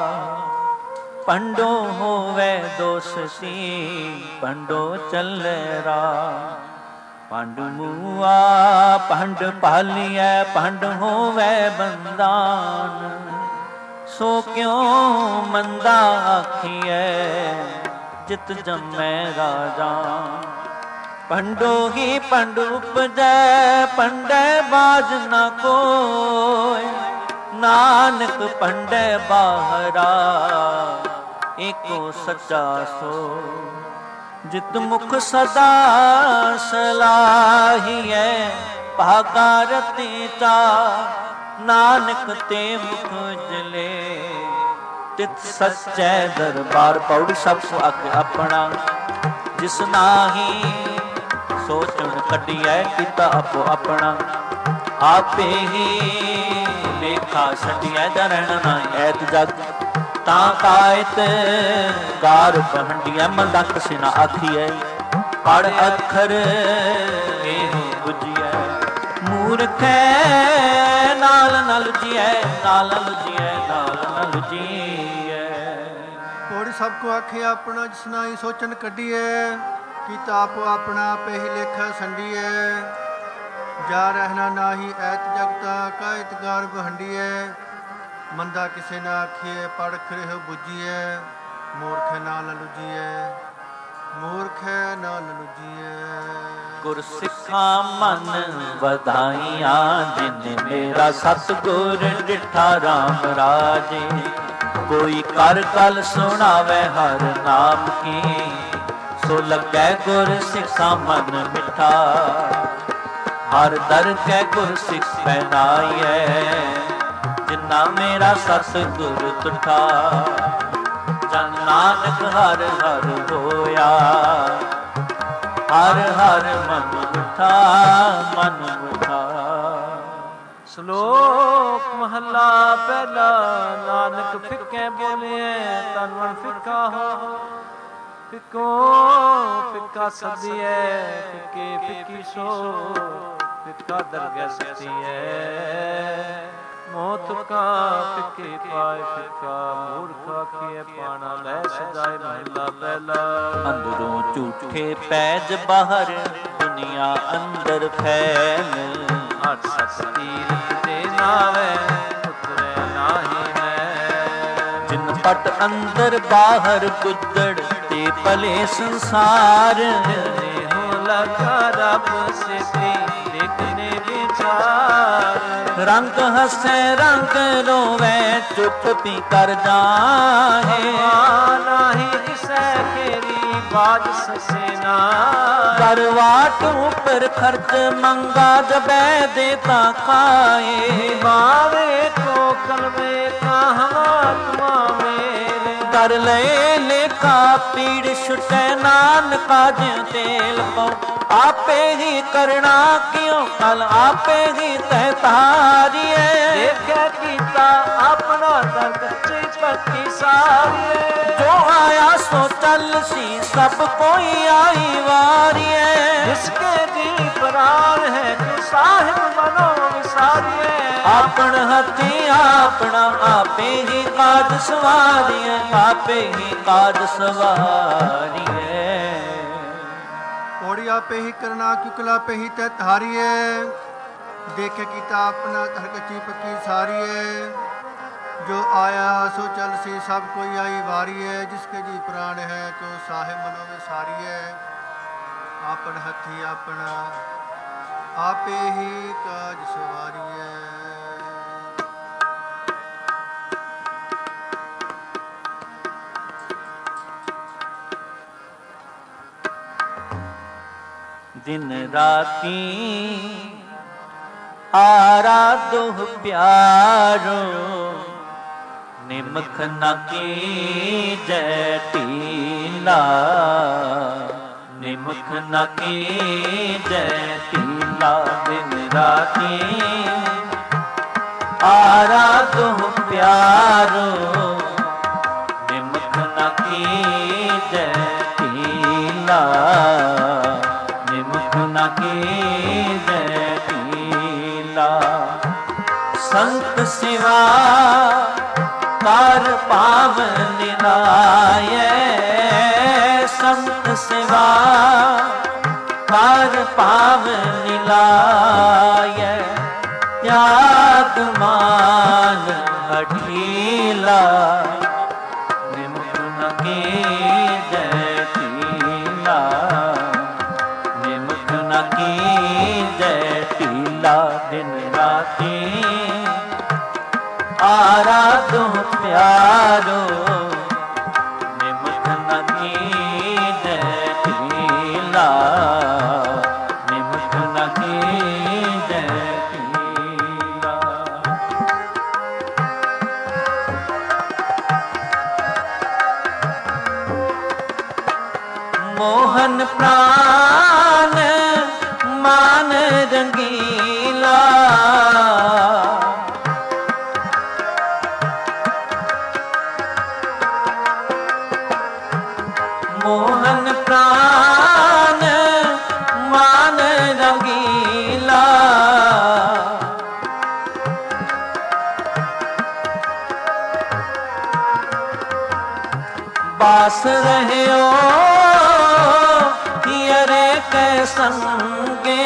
ਪੰਡੋ ਹੋਵੇ ਦੋਸਤੀ ਪੰਡੋ ਚੱਲੇ ਰਾ। ਪੰਡ ਮੂਆ ਪੰਡ ਪਾਲੀਐ ਪੰਡ ਹੋਵੇ ਬੰਦਾਨ। ਸੋ ਕਿਉ ਮੰਦਾ ਆਖੀਐ ਜਿਤ ਜੰਮੈ ਰਾਜਾ। ਪੰਡੋ ਹੀ ਪੰਡ ਉਪਜੈ ਪੰਡੈ ਬਾਜ ਨ ਕੋਇ। ਨਾਨਕ ਪੰਡੈ ਬਾਹਰਾ ਏਕੋ ਸੱਚਾ ਸੋ। ਜਿਤ ਮੁਖ ਸਦਾ ਸਲਾਹੀਐ ਭਾਗਾ ਰਤੀ ਤਾ। ਨਾਨਕ ਤੇ ਮੁਖ ਜਲੇ ਤਿਤ ਸੱਚੈ ਦਰਬਾਰ। ਪੌੜੀ ਸਭ ਕੋ ਆਪਣਾ ਜਿਸ ਨਾਹੀ ਸੋਚਣ ਕੱਢੀਐ ਕੀਤਾ ਆਪੋ ਆਪਣਾ। ਆਪੇ ਹੀ ਲੇਖਾ ਛੱਡੀਐ ਜਰਣ ਨਾਹੀ ਐਤ ਜਗ। ਤਾਂ ਕਾਇਤ ਗਾਰ ਬਹੰਡੀਐ ਮੰਦਾ ਕਿਸੇ ਨਾ ਆਖੀਐ। ਪੜ ਅੱਖਰ ਇਹੋ ਬੁਝੀਐ ਮੂਰਖੈ ਨਾਲ ਨਲ ਜੀਐ ਨਾਲ ਲੁਜੀਐ ਨਾਲ ਨਲ ਜੀਐ। ਪੌੜੀ ਸਭ ਕੋ ਆਖੇ ਆਪਣਾ ਜਿਸ ਨਾਹੀ ਸੋਚਣ ਕੱਢੀਐ। ਕੀਤਾ ਆਪੋ ਆਪਣਾ ਆਪੇ ਹੀ ਲੇਖਾ ਸੰਡੀਐ। ਜਾ ਰਹਿਣਾ ਨਾਹੀ ਐਤ ਜਗਤਾ ਕਾਇਤ ਗਾਰ ਬਹੰਡੀਐ। ਮੰਦਾ ਕਿਸੇ ਨਾ ਆਖੀਐ ਪੜ ਖਰੇਹ ਬੁਝੀਐ। ਮੂਰਖ ਨਾਲ ਲੁਜੀਐ ਮੂਰਖ ਨਾਲ ਲੁਜੀਐ। ਗੁਰ ਸਿੱਖਾਂ ਮਨ ਵਧਾਈਆਂ ਜਿਨ ਮੇਰਾ ਸਤਿਗੁਰ ਡਿਠਾ ਰਾਮ ਰਾਜੇ। ਕੋਈ ਕਰ ਕਲ ਸੁਣਾਵੇ ਹਰ ਨਾਮ ਕੀ। ਸੋ ਲੱਗੈ ਗੁਰ ਸਿੱਖਾਂ ਮਨ ਮਿੱਠਾ। ਹਰ ਦਰ ਕੈ ਗੁਰ ਸਿੱਖ ਪਹਿਨਾਈਐ। ਜਿਨਾ ਮੇਰਾ ਸਤਿਗੁਰ ਤੁਠਾ। ਜਨ ਨਾਨਕ ਹਰ ਹਰ ਹੋਇਆ। ਹਰ ਹਰ ਮਨ ਮਿਠਾ ਮਨ ਮਿਠਾ। ਸ਼ਲੋਕ ਮਹੱਲਾ ਪਹਿਲਾ। ਨਾਨਕ ਫਿੱਕੇ ਬੋਲੇ ਤਨ ਮਨ ਫਿੱਕਾ ਹੋ। ਫਿੱਕੋ ਫਿੱਕਾ ਸਦੀਐ ਫਿੱਕੇ ਫਿੱਕੀ ਸੋ। ਫਿੱਕਾ ਦਰਗਹਿ ਸਤੀਐ ਮੋਹ ਤੁਕਾ ਫਿੱਕੇ ਪਾਏ ਫਿੱਕਾ। ਮੂਰਖ ਆਖੀਐ ਪਾਣਾ ਲੈ ਸਜਾਏ ਮਹੱਲਾ ਪਹਿਲਾ। ਅੰਦਰੋਂ ਝੂਠੇ ਪੈਜ ਬਾਹਰ ਦੁਨੀਆ ਅੰਦਰ ਫੈਲ। ਹੱਠ ਸੱਚ ਤੀਰਥ ਤੇ ਨਾਵੇ ਉਤਰੈ ਨਾਹੀ ਹੈ। ਜਿਨ ਪਟ ਅੰਦਰ ਬਾਹਰ ਗੁੱਦੜ ਤੇ ਭਲੇ ਸੰਸਾਰ। ਹੋ ਲਗਾ ਰੱਬ ਸਿੱਧੀ ਦੇਖਨੇ ਵਿਚਾਰ। ਰੰਗ ਹੱਸੈ ਰੰਗ ਰੋਵੈ ਚੁੱਪ ਪੀ ਕਰ ਜਾਹੇ। ਨਾਹੀ ਕਿਸੈ ਖੇਰੀ ਬਾਜ ਸਸੇ ਨਾ। ਕਰਵਾਟ ਉਪਰ ਖਰਚ ਮੰਗਾ ਜਬੈ ਦੇਤਾ ਖਾਏ। ਬਾਵੇ ਕੋ ਕਲਵੇ ਕਾਹਮਾਤਮਾ ਮੇਰੇ। ਕਰ ਲਏ ਲੇਖਾ ਪੀੜ ਛੁਟੈ ਨਾਨਕਾ ਜਿਉ ਤੇਲ ਪਉ। ਆਪੇ ਹੀ ਕਰਣਾ ਕਿਉ ਕਲ ਆਪੇ ਹੀ ਤਹਿ ਤਾਰੀਐ। ਦੇਖਿਆ ਕੀਤਾ ਆਪਣਾ ਦਰ ਕੱਚੀ ਪੱਕੀ ਸਾਰੀਐ। ਜੋ ਆਇਆ ਸੋ ਚੱਲ ਸੀ ਸਭ ਕੋਈ ਆਈ ਵਾਰੀਐ। ਜਿਸਕੇ ਜੀ ਪ੍ਰਾਣ ਹੈ ਤੂੰ ਸਾਹਿਬ ਮਨੋ ਵਿਸਾਰੀਐ। ਆਪਣ ਹੱਥੀ ਆਪਣਾ ਆਪੇ ਹੀ ਕਾਜ ਸਵਾਰੀਐ। ਆਪੇ ਹੀ ਕਾਜ ਸਵਾਰੀਐ। ਪੌੜੀ ਆਪੇ ਹੀ ਕਰਨਾ ਕਿਉ ਆਪੇ ਹੀ ਤੈ ਧਾਰੀਐ। ਦੇਖੇ ਕੀਤਾ ਆਪਣਾ ਹਰ ਕੱਚੀ ਪੱਕੀ ਸਾਰੀਐ। ਜੋ ਆਇਆ ਸੋ ਚਲ ਸੀ ਸਭ ਕੋਈ ਆਈ ਵਾਰੀਐ। ਜਿਸਕੇ ਜੀ ਪ੍ਰਾਣ ਹੈ ਤੋ ਸਾਹਿਬ ਮਨੋ ਵਿਸਾਰੀਐ। ਆਪਣ ਹੱਥੀ ਆਪਣਾ ਆਪੇ ਹੀ ਕਾਜ ਸਵਾਰੀਐ। दिन राती आराधो प्यारो निमख न कीजै टीला निमख न कीजै टीला दिन राती आराधो प्यारो निमख न कीजै टीला पार पावन लाए संत सेवा पार पावन लाए त्याग मान हठीला निमुख न कीजै टीला निमुख न कीजै टीला दिन राती आराधो प्यारो निमुख न कीजै टीला निमुख न कीजै टीला। मोहन प्राण मान रंगीला मोहन प्राण मान रंगीला बास रहियो हियरे कै संगे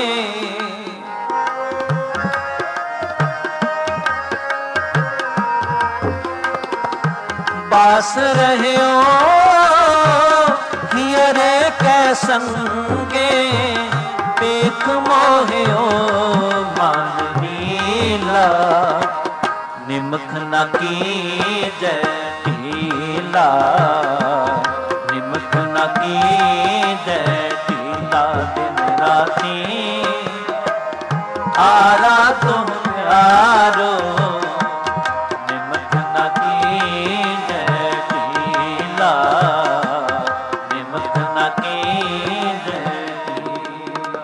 बास रहियो हियरे कै संगे पेख मोहियो मान नीला निमुख न कीजै टीला निमुख न कीजै टीला दिन राती आराधो प्यारो निमुख न कीजै टीला निमुख न कीजै टीला।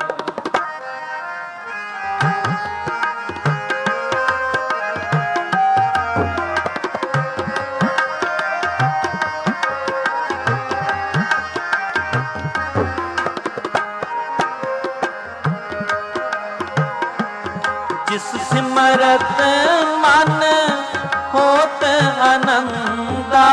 जिस सिमरत मन होत आनंदा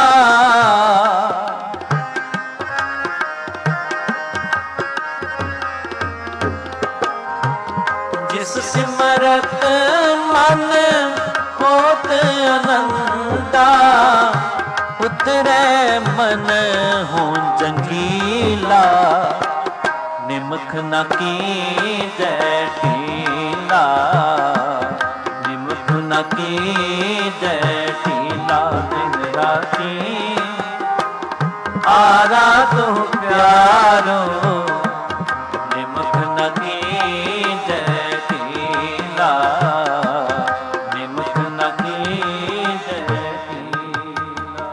जिस सिमरत मन होत आनंदा उतरे मन हो जंगीला निमुख न कीजै टीला निमुख न कीजै टीला दिन राती आराधो प्यारो निमुख न कीजै टीला निमुख न कीजै टीला।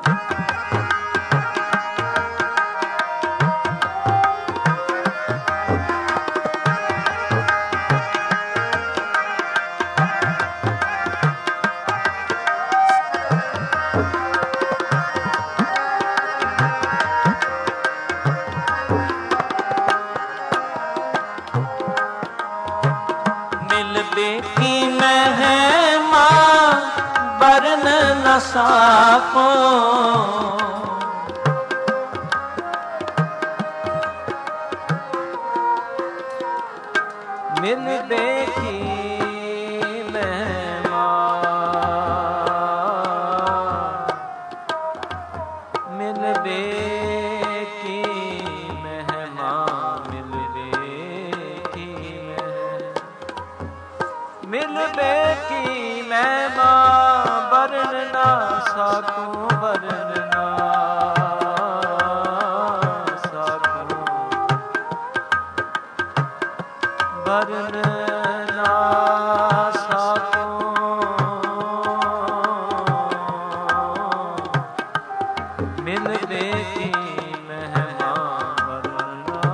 बेटी महिमा बरन न साको मिल बेटी महिमा मिल बेटी महिमा मिल बेटी मिल बेटी महिमा बरन ना साकू बरन ना साकू बरन ना साकू मिल बेटी महिमा बरन ना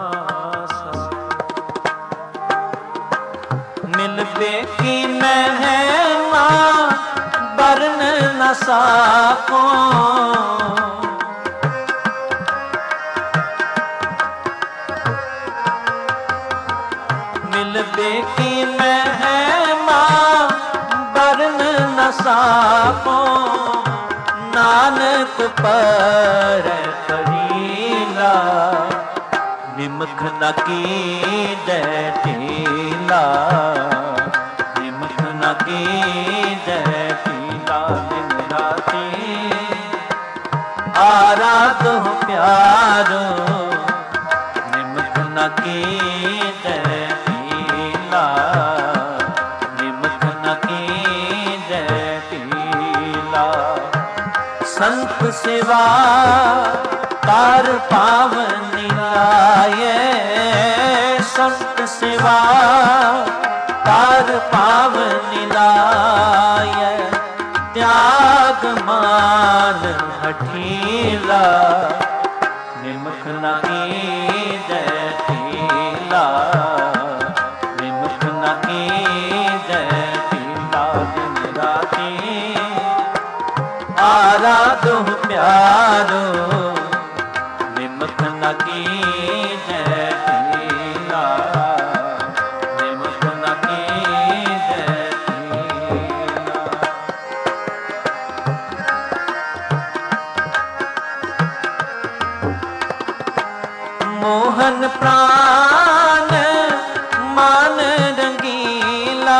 साकू मिल बेटी महिमा बरन न साको मिल बेटी महिमा बरन न साको ਨਾਨਕ ਪਰ ਕਰੀਲਾ, ਨਿਮਖ ਨ ਕੀਜੈ ਢੀਲਾ, ਨਿਮਖ ਨ ਕੀਜੈ ਢੀਲਾ। ਦਿਨ ਰਾਤੀ ਆਰਾਧੋ ਪਿਆਰੋ, ਨਿਮਖ ਨ ਕੀਜੈ ਢੀਲਾ, ਨਿਮਖ ਨ ਕੀਜੈ ਢੀਲਾ। ਸੰਤ ਸੇਵਾ ਕਾਰ ਪਾਵਨੀ ਲਾਏ, ਸੰਤ ਸੇਵਾ ਕਾਰ ਪਾਵਨੀ ਲਾਏ। ਤਿਆਗ ਮਾਨ ਹਠੀਲਾ, ਨਿਮਖ ਨ ਕੀਜੈ ਢੀਲਾ, ਨਿਮਖ ਨ ਕੀਜੈ ਢੀਲਾ। ਦਿਨ ਰਾਤੀ ਆਰਾਧੋ ਪਿਆਰੋ, ਨਿਮਖ ਨ ਕੀਜੈ ਢੀਲਾ, ਨਿਮਖ ਨ ਕੀਜੈ ਢੀਲਾ। ਮੋਹਨ ਪ੍ਰਾਨ ਮਨ ਰੰਗੀਲਾ,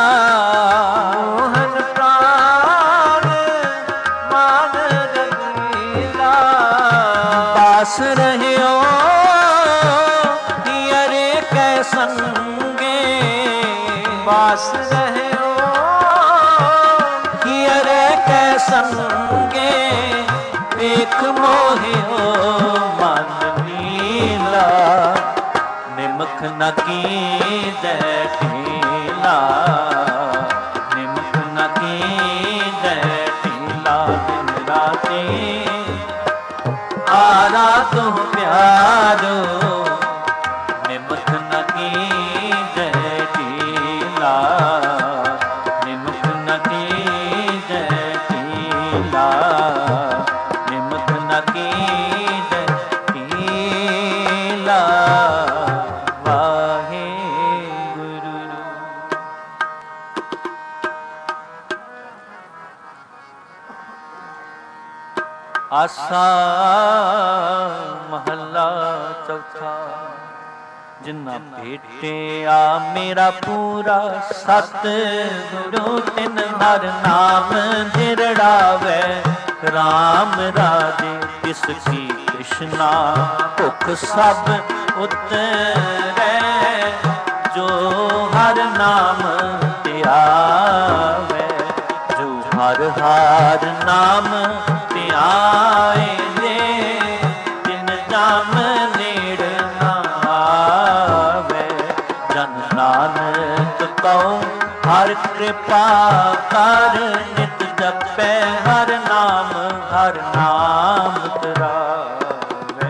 ਮੋਹਨ ਪ੍ਰਾਨ ਮਨ ਰੰਗੀਲਾ। ਬਾਸ ਰਹਿਓ ਹਿਅਰੇ ਕੈ ਸੰਗੇ, ਬਾਸ ਰਹਿਓ ਹਿਅਰੇ ਕੈ ਸੰਗੇ। ਵੇਖ ਮੋਹਿਓ ਮਨ ਲੀਲਾ, ਨਿਮਖ ਨ ਕੀਜੈ ਢੀਲਾ, ਨਿਮਖ ਨ ਕੀਜੈ ਢੀਲਾ। ਦਿਨ ਰਾਤੀ ਆਰਾਧੋ ਪਿਆਰੋ, ਨਿਮਖ ਨ ਕੀਜੈ ਢੀਲਾ, ਨਿਮਖ ਨ ਕੀਜੈ ਢੀਲਾ, ਨਿਮਖ ਨ ਕੀਜੈ ਢੀਲਾ। ਵਾਹਿਗੁਰੂ। ਆਸਾ ਮਹੱਲਾ ਚੌਥਾ। ਜਿਨ੍ਹਾਂ ਭੇਟਿਆ ਮੇਰਾ ਪੂਰਾ ਸਤਿਗੁਰੂ, ਤਿਨ ਹਰ ਨਾਮ ਦਿਰੜਾਵੇ। ਰਾਮ ਰਾਜੇ ਤਿਸ ਕੀ ਕ੍ਰਿਸ਼ਨਾ, ਭੁਖ ਸਭ ਉਤਰੈ। ਜੋ ਹਰ ਨਾਮ ਧਿਆਵੇ, ਜੋ ਹਰ ਹਰ ਨਾਮ ਧਿਆਏ ਦੇ, ਤਿਨ ਜਮ ਨੇੜ ਨਾ ਆਵੇ। ਜਨ ਨਾਨਕ ਕਉ ਹਰ ਕਿਰਪਾ ਕਰ, ਨਿਤ ਜਪੈ ਹਰ ਨਾਮ, ਹਰ ਨਾਮ ਧਿਆਵੇ।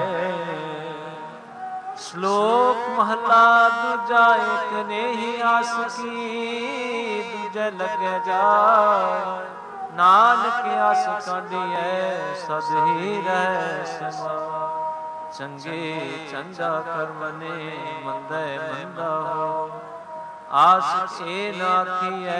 ਸ਼ਲੋਕ ਮਹਲਾ ਦੂਜਾ। ਏਕ ਨੇਹੀ ਆਸਕੀ, ਦੂਜੇ ਲੱਗੈ ਜਾਏ। ਨਾਨਕ ਆਸ ਕਾਢੀਐ, ਸਦ ਹੀ ਰਹਿ ਸਮਾ। ਚੰਗੇ ਚੰਗਾ ਕਰਮਨੇ, ਮੰਦੇ ਮੰਦਾ ਹੋ। ਆਸ ਏ ਨਾਖੀਐ,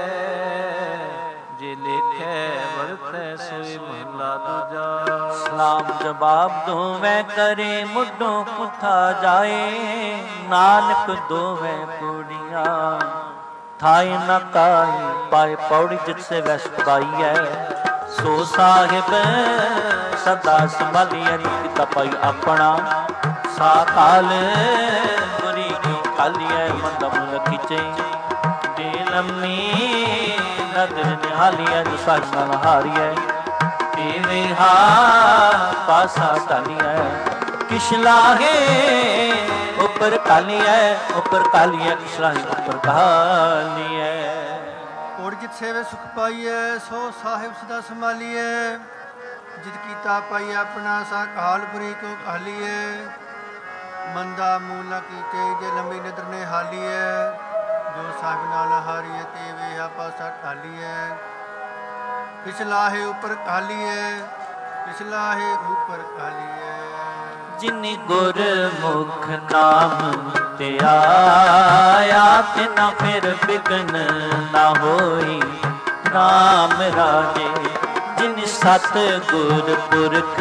ਜੇ ਲੇਖੈ ਵਰਤੈ ਸੋਈ ਮਹਲਾ ਦੂਜਾ। ਸਲਾਮ ਜਵਾਬ ਦੋਵੇਂ ਕਰੇ, ਮੁੱਢੋਂ ਪੁੱਠਾ ਜਾਏ। ਨਾਨਕ ਦੋਵੇਂ ਕੁੜੀਆਂ ਥਾਏ ਨ ਕਾਈ ਪਾਏ। ਪੌੜੀ ਜਿਤ ਸੇ ਵੈਸ ਪਾਈਐ, ਸੋ ਸਾਹਿਬ ਸਦਾ ਸੰਭਾਲੀਐ। ਕੀਤਾ ਪਾਈ ਆਪਣਾ ਸਾਕਾਲ, ਗੁਰੀ ਕਿਉ ਕਾਲੀਐ। ਮੰਦਾ ਮੁਲ ਖਿਚੇ ਦੇ ਲੰਮੀ, ਨਦਰ ਨਿਹਾਲੀਐ। ਜੋ ਸਾਹਿਬ ਨਾਲ ਹਾਰੀਐ, ਤੇਰੇ ਹਾ ਪਾਸਾ ਟਾਲੀਐ। ਕਿਛ ਲਾਹੇ ਉਪਰ ਕਾਲੀਐ, ਉਪਰ ਕਾਲੀਐ। ਕਿਛ ਲਾਹੇ ਉਪਰ ਕਾਲੀਐ। ਔਰ ਜਿਤ ਸੇਵੇ ਸੁਖ ਪਾਈਐ, ਸੋ ਸਾਹਿਬ ਸਦਾ ਸੰਭਾਲੀਐ। ਜਿਤ ਕੀਤਾ ਪਾਈ ਆਪਣਾ ਸਾ ਕਾਲ, ਬੁਰੀ ਕੋ ਕਾਲੀਐ। ਮੰਦਾ ਮੂਲਾ ਕੀਤੇ ਜੇ ਲੰਬੀ ਨਦਰ ਨੇ ਹਾਲੀਐ। ਜੋ ਸਾਹਿਬ ਨਾਲ ਹਾਰੀਐ, ਤੇ ਵੇਹਾ ਪਾਸਾ ਢਾਲੀਐ। ਪਿਛਲਾਹੇ ਉਪਰ ਕਾਲੀਐ, ਪਿਛਲਾਹੇ ਉਪਰ ਕਾਲੀਐ। ਜਿਨਿ ਗੁਰਮੁਖ ਨਾਮ ਧਿਆਇਆ, ਤਿਨਾ ਫਿਰ ਬਿਗਨ ਨਾ ਹੋਈ। ਨਾਮ ਰਾਜੇ ਜਿਨ ਸਤ ਗੁਰ ਪੁਰਖ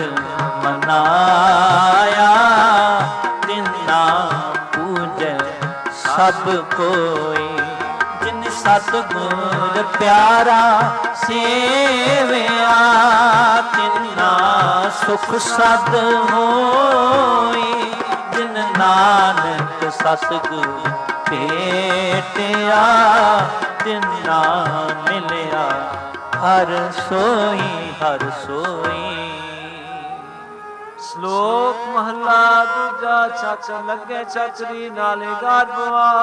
ਮਨਾਇਆ, ਤਿਨਾ ਪੂਜੈ ਸਭ ਕੋਈ। ਜਿਨ ਸਤ ਗੁਰ ਪਿਆਰਾ ਸੇਵਿਆ, ਤਿਨਾ ਸੁਖ ਸਦ ਹੋਈ। ਜਿਨ ਨਾਨਕ ਸਤਿਗੁਰ ਭੇਟਿਆ, ਤਿਨਾ ਮਿਲਿਆ ਹਰ ਸੋਈ, ਹਰ ਸੋਈ। ਸ਼ਲੋਕ ਮਹਲਾ ਦੂਜਾ। ਚੱਕ ਲੱਗੇ ਚੱਕਰੀ ਨਾਲੇ ਗਾਡਵਾ,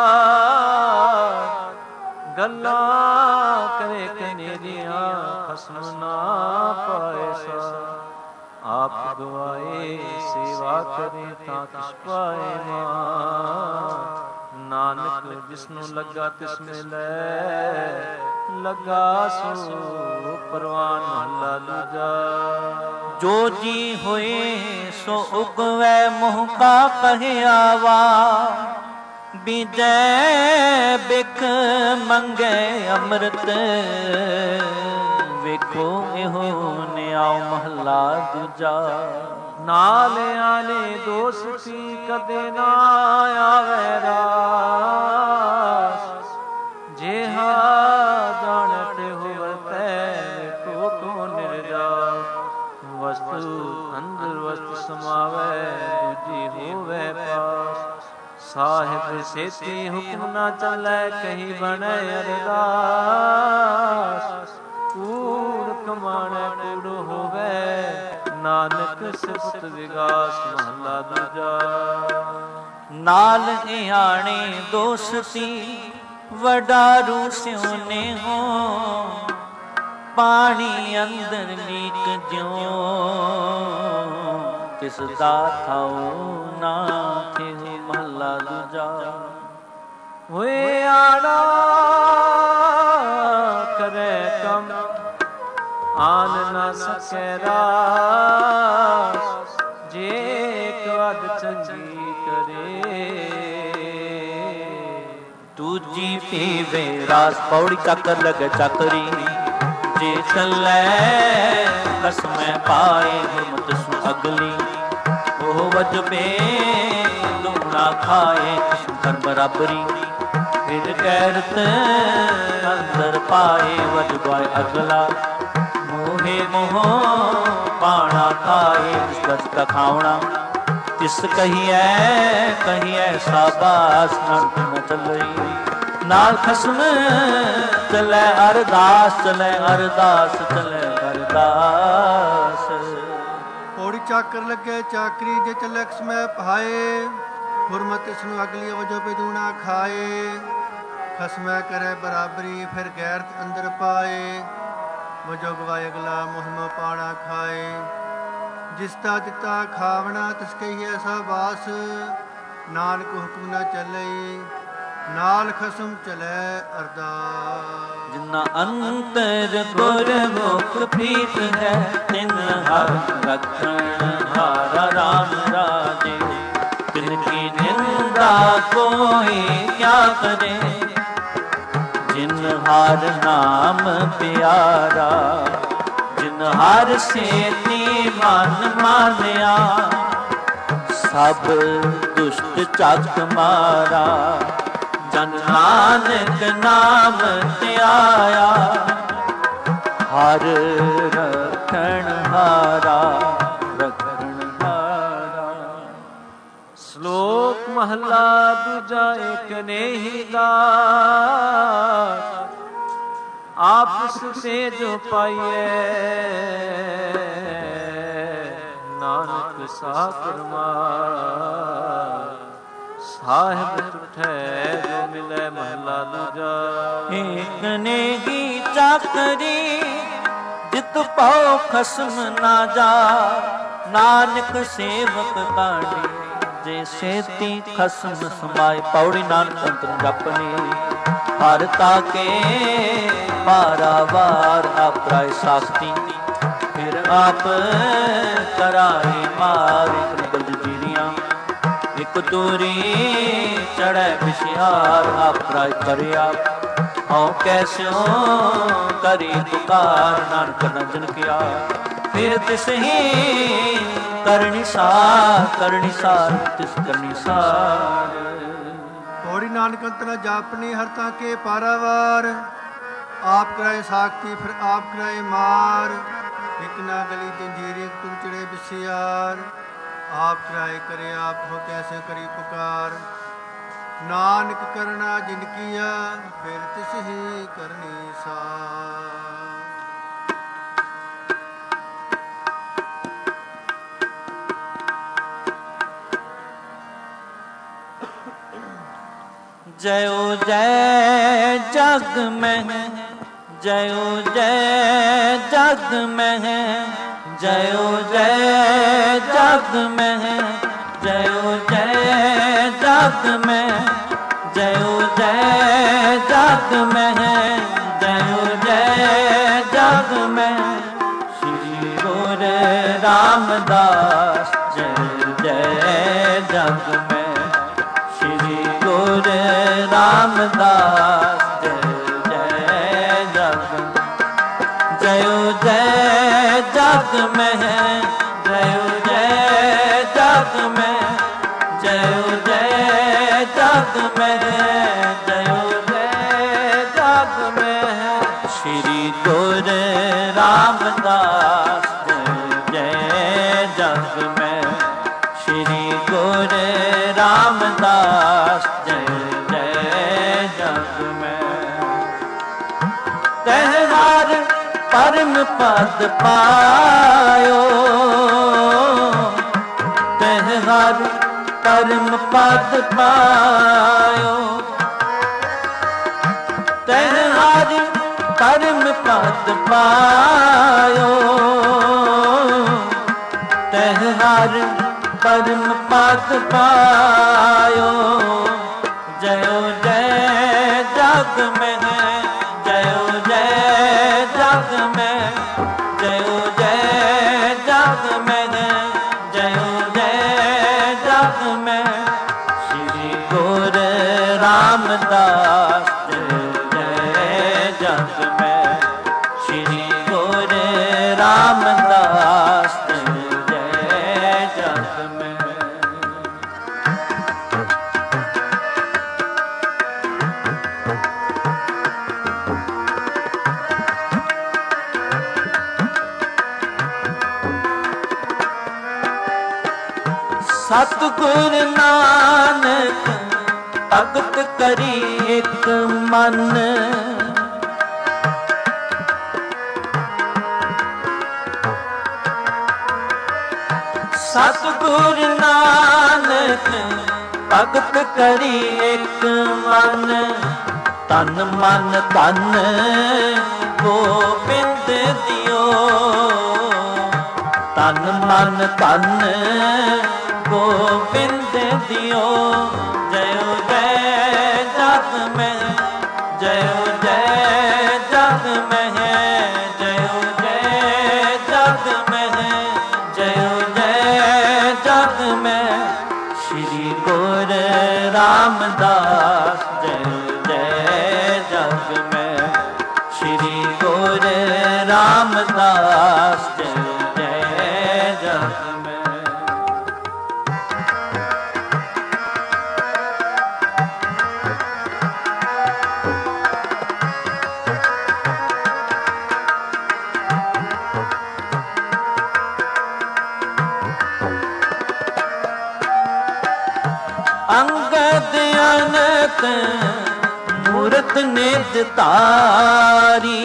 ਗੱਲਾਂ ਕਰੇ ਕਨੇਰੀਆਂ ਖਸਮ ਨਾ ਪਾਏ ਸਾ। ਆਪ ਗਵਾਏ ਸੇਵਾ ਕਰੇ ਤਾਂ ਤਿਸ ਪਾਏ ਮਾਨ। ਨਾਨਕ ਜਿਸਨੂੰ ਲੱਗਾ ਤਿਸ ਮਿਲੈ, ਲੱਗਾ ਸੋ ਪਰਵਾਨ। ਮਹਲਾ ਦੂਜਾ। ਜੋ ਜੀ ਹੋਏ ਸੋ ਉਗਵੈ ਮੋਹ ਕਾ ਕਹਿਆਵਾ, ਬੀਜੈ ਬਿਖ ਮੰਗੈ ਅੰਮ੍ਰਿਤ। ਵੇਖੋ ਇਹੋ ਨਿਆਉ ਮਹਲਾ ਦੂਜਾ। ਨਾਲਿਆਂ ਨੇ ਦੋਸਤੀ ਕਦੇ ਨਾ ਆਵੇ ਰਾਸ, ਜਿਹਾ ਜਾਣਤ ਹੋਵਤੈ ਵੇਖੋ ਕੋ ਨਿਰਜਾਸ। ਵਸਤੂ ਅੰਦਰ ਵਸਤੂ ਸਮਾਵੈ, ਦੂਜੀ ਹੋਵੇ ਪਾਸ। ਸਾਹਿਬ ਸੇਤੀ ਹੁਕਮ ਨਾ ਚੱਲੈ, ਕਹੀ ਬਣੈ ਅਰਦਾਸ। ਕੂੜ ਕਮਾਣੈ ਕੂੜ ਹੋਵੇ, ਨਾਨਕ ਸਿਫਤ ਵਿਗਾਸ। ਮਹਲਾ ਦੂਜਾ। ਨਾਲ ਇਆਣੇ ਦੋਸਤੀ ਵਡਾਰੂ ਸਿਉਨੇ ਹੋ, ਪਾਣੀ ਅੰਦਰ ਲੀਕ ਜਿਉ। ਤਿਸ ਦਾ ਥਾਉ ਨਾ ਥਿਉ। ਮਹਲਾ ਦੂਜਾ। ਹੋਏ ਆੜਾ ਕਰੇ ਕਮ, ਆਨ ਨਾ ਸਕੈ ਰਾਸ। ਜੇ ਇੱਕ ਵਦ ਚੰਗੀ ਕਰੇ, ਦੂਜੀ ਪੀਵੇ ਰਾਸ। ਪੌੜੀ ਚੱਕਰ ਲਗੇ ਚੱਕਰੀ, ਜੇ ਚੱਲੈ ਕਸਮੈ ਪਾਏ। ਗੁਰਮਤਿ ਸੁ ਅਗਲੀ ਉਹ ਵਜਬੇ, ਲੂਣਾ ਖਾਏ ਕਰ ਬਰਾਬਰੀ। ਫਿਰ ਗੈਰਤ ਅੰਦਰ ਪਾਏ, ਵਜਬਾਏ ਅਗਲਾ। ਮੋਹੇ ਮੋਹ ਪਾਣਾ ਖਾਏ, ਜਿਸ ਦਾ ਖਾਉਣਾ ਤਿਸ ਕਹੀਐ। ਕਹੀਐ ਸਾਬਾਸ ਨਰਕ ਨ ਚੱਲਈ। ਨਾਲ ਖਸਮ ਚਲੈ ਅਰਦਾਸ, ਚਲੈ ਅਰਦਾਸ, ਚਲੈ ਅਰਦਾਸ। ਪੌੜੀ ਚਾਕਰ ਲੱਗੇ ਚਾਕਰੀ, ਜੇ ਚੱਲੇ ਕਸਮੈ ਭਾਏ। ਹੁਰਮਤ ਇਸ ਨੂੰ ਅਗਲੀ ਵਜੋ ਬਦੂਣਾ ਖਾਏ। ਖਸਮੈ ਕਰੇ ਬਰਾਬਰੀ, ਫਿਰ ਗੈਰਤ ਅੰਦਰ ਪਾਏ। ਵਜੋ ਗਵਾਏ ਅਗਲਾ, ਮੁਹਿਮ ਪਾਣਾ ਖਾਏ। ਜਿਸ ਦਾ ਦਿੱਤਾ ਖਾਵਣਾ ਤਿਸ ਕਹੀਐ ਸਾਬਾਸ। ਨਾਨਕ ਹੁਕਮ ਨਾ ਚੱਲਈ, ਨਾਲ ਖਸਮ ਚਲੈ ਅਰਦਾਸ। ਜਿਨਾ ਅੰਤਰ ਗੁਰਮੁਖ ਪ੍ਰੀਤ ਹੈ, ਤਿਨ ਹਰ ਰਖਣ ਹਾਰਾ ਰਾਮ ਰਾਜੇ। ਤਿਨ ਕੀ ਨਿੰਦਾ ਕੋਈ ਕਿਆ ਕਰੇ, ਜਿਨ ਹਰ ਨਾਮ ਪਿਆਰਾ। ਜਿਨ ਹਰ ਸੇਤੀ ਮਨ ਮਾਨਿਆ, ਸਭ ਦੁਸ਼ਟ ਚੱਕ ਮਾਰਾ। ਜਨ ਨਾਨਕ ਨਾਮ ਧਿਆਇਆ, ਹਰ ਰਖਣ ਹਾਰਾ, ਰਖਣ ਹਾਰਾ। ਸ਼ਲੋਕ ਮਹਲਾ ਦੂਜਾ। ਏਕ ਨੇਹੀ ਦਾਤ, ਆਪਸ ਸੇ ਜੋ ਪਾਈਐ। ਨਾਨਕ ਸਾ ਕਰਮਾਰ, ਸਾਹਿਬ ਤੁਠੈ ਜੋ ਮਿਲੈ। ਮਹਲਾ ਦੂਜਾ। ਏਕ ਨੇਗੀ ਚਾਕਰੀ, ਜਿਤ ਪਾਉ ਖਸਮ ਨਾ ਜਾ। ਨਾਨਕ ਸੇਵਕ ਕਾਢੀ, ਜੇ ਸੇਤੀ ਖਸਮ ਸਮਾਏ। ਪੌੜੀ ਨਾਨਕ ਅੰਤਰ ਜਪਨੇ, ਹਰ ਤਾਕੇ ਪਾਰਾਵਾਰ। ਆਪਰਾਏ ਸਾਖਤੀ, ਫਿਰ ਆਪ ਕਰਾਏ ਮਾਰ। ਬਲਦ ਜੀਰੀਆਂ ਇੱਕ ਦੂਰੀ ਚੜੈ ਵਿਸ਼ਿਆਰ। ਆਪਰਾਏ ਕਰਿਆ औ कैस्यो करी पुकार, नानक रंजन किया फिर तिसही करनी सार तिस करनी सार। पौड़ी नानक अंत न जापनी हरता के पारावार, आप कराए साख्ती फिर आप कराए मार, एक ना गली जंजीर तुम चढ़े बिसियार, आप कराए करे आप हो कैसे करी पुकार, नानक करना जिन किया फिर तिस ही करनी सार। जयो जय जग में, जयो जय जग में, जयो जय जग में, जयो जय जग में, जयो जय जग में, जयो जय जग में, श्री गुरु रामदास जय जय जग में, श्री गुरु रामदास जय जय जग में, जयो जय जग में, जयो जय जग में, जयो जय जग में, जयो जय जग में, श्री गुरु रामदास जय जय जग में, श्री गुरु रामदास जय जय जग में। तहवार परम पद पायो, तहवार परम पद पायो, तहवार परम पद पायो, तहवार परम पद पायो, जयो जय जग में, जयो जय जग में, जयो जय जग में, जयो जय जग में, श्री गुरु रामदास जय जय जग में, श्री गुरु रामदास जय जय जग में। सतगुर नानक भगत करी एक मन, सतगुर नानक भगत करी एक मन, तन मन धन गोबिंद दियो, तन मन धन गोबिंद दियो, जयो जय जग में, जयो जय जग में, जयो जय जग में, जयो जय जग में, श्री गुरु रामदास जय जय जग में, श्री गुरु रामदास जय जय जग में। अंगद अनक मूरत निज तारी,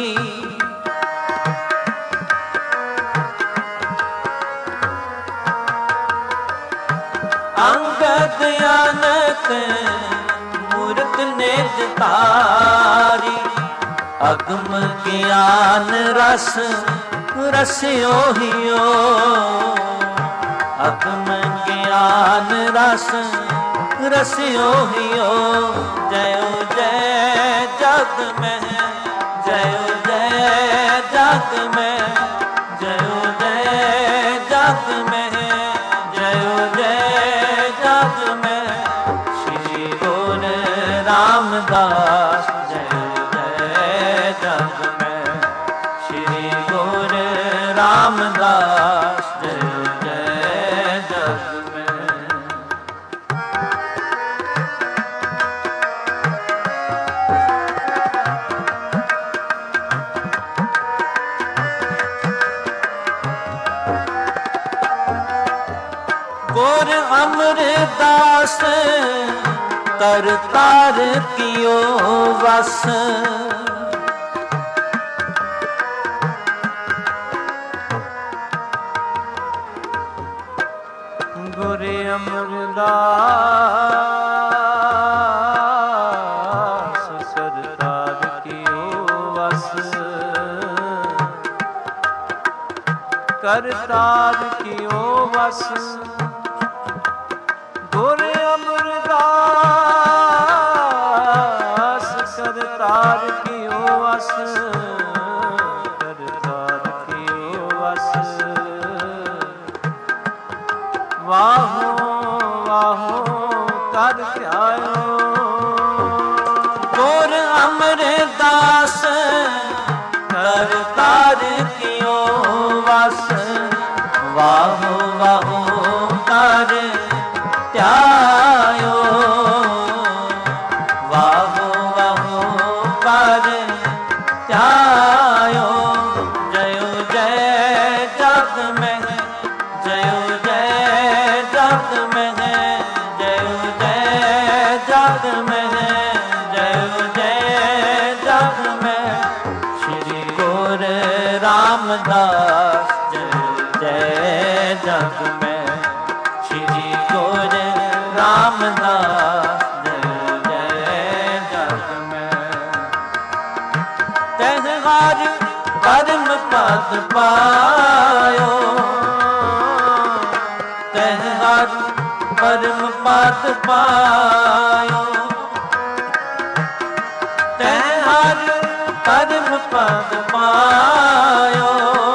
अंगद अनक मूरत निज तारी, अगम ज्ञान रस रस्यो हियो, अगम ज्ञान रस रस्यो हियो, जयो जय जग में, जयो जय जग में, जयो जय जग में, जयो जय जग में, श्री गुरु रामदास जय जय ਰਾਮਦਾਸ ਜੈ ਜੈ ਜਗ ਮੈਂ। ਗੁਰ ਅਮਰਦਾਸ ਕਰਤਾਰ ਕੀਓ ਵਸ। ਗੁਰ ਅਮਰਦਾਸ ਕਰਤਾਰ ਕੀਓ ਵਸ। ਕਰਤਾਰ ਕੀਓ ਵਸ। ਗੁਰ ਅਮਰਦਾਸ ਕਰਤਾਰ ਕੀਓ ਵਸ। ਕਰਤਾਰ ਕੀਓ ਵਸ। ਵਾਹੋ ਵਾਹੋ ਕਰ ਧਿਆਇਓ। ਗੁਰ ਅਮਰਦਾਸ ਕਰਤਾਰ ਕੀਓ ਵਸ। ਵਾਹੋ ਵਾਹੋ ਕਰ ਧਿਆਇਓ। ਵਾਹੋ ਵਾਹੋ ਕਰ ਧਿਆਇਓ। ਜਯੋ ਜੈ ਜਗ ਮਹਿ ਜਯੋ ਜੈ ਜਗ ਮਹਿ ਜਯੋ ਜੈ ਜਗ ਮਹਿ ਜਯੋ ਜੈ ਜਗ ਮਹਿ। ਸ਼੍ਰੀ ਗੁਰ ਰਾਮਦਾਸ ਜੈ ਜੈ ਜਗ ਮਹਿ। ਸ਼੍ਰੀ ਗੁਰ ਰਾਮਦਾਸ ਜੈ ਜੈ ਜਗ ਮਹਿ। ਤਹਿ ਹਰਿ ਪਰਮ ਪਦ ਪਾਇਓ। ਤਹਿ ਹਰਿ ਪਰਮ ਪਦ ਪਾਇਓ। ਤਹਿ ਹਰਿ ਪਰਮ ਪਦ ਪਾਇਓ।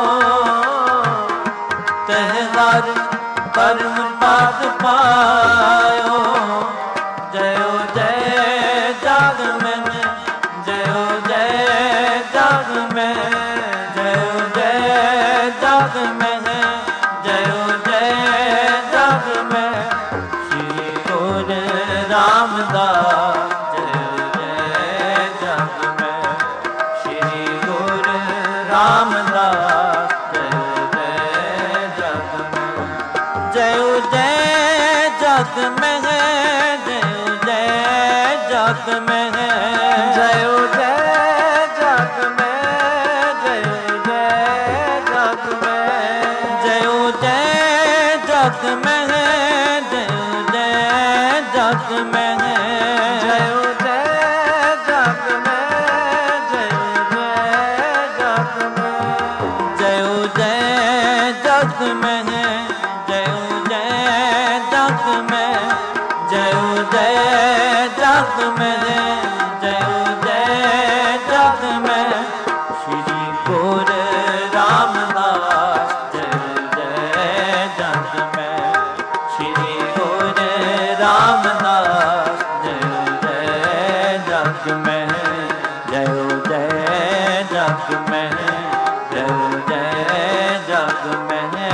ਤਹਿ ਹਰਿ ਪਰਮ ਪਦ ਪਾਇਓ। ਜਯੋ ਜੈ ਜਗ ਮਹਿ ਜਯੋ ਜੈ ਜਗ ਮਹਿ ਜਯੋ ਜੈ ਜਗ ਮਹਿ ਜਯੋ ਜੈ ਜਗ ਮਹਿ। ਸ਼੍ਰੀ ਗੁਰ ਰਾਮਦਾਸ ਜੈ ਜੈ ਜਗ ਮਹਿ। ਸ਼੍ਰੀ ਗੁਰ ਰਾਮਦਾਸ ਜੈ ਜੈ ਜਗ ਮਹਿ। ਜਯੋ ਜੈ ਜਗ ਮਹਿ ਜਯੋ ਜੈ ਜਗ ਮਹਿ ਜਯੋ ਜੈ ਜਗ ਮੈਂ ਜਯੋ ਜੈ ਜਗ ਮੈਂ। ਜਯੋ ਜੈ ਜਗ ਮਹਿ ਜਯੋ ਜੈ ਜਗ ਮਹਿ ਜਯੋ ਜੈ ਜਗ ਮੈਂ ਜਯੋ ਜੈ ਜਗ ਮੈਂ। ਜਯੋ ਜੈ ਜਗ ਮਹਿ ਜਯੋ ਜੈ ਜਗ ਮਹਿ ਜਯੋ ਜੈ ਜਗ ਮਹਿ ਜਯੋ ਜੈ ਜਗ ਮਹਿ। ਸ਼੍ਰੀ ਗੁਰ ਰਾਮਦਾਸ ਜੈ ਜੈ ਜਗ ਮਹਿ। ਸ਼੍ਰੀ ਗੁਰ ਰਾਮਦਾਸ ਜੈ ਜੈ ਜਗ ਮਹਿ ਜਯੋ ਜੈ ਜਗ ਮਹਿ ਜਯੋ ਜੈ ਜਗ ਮਹਿ।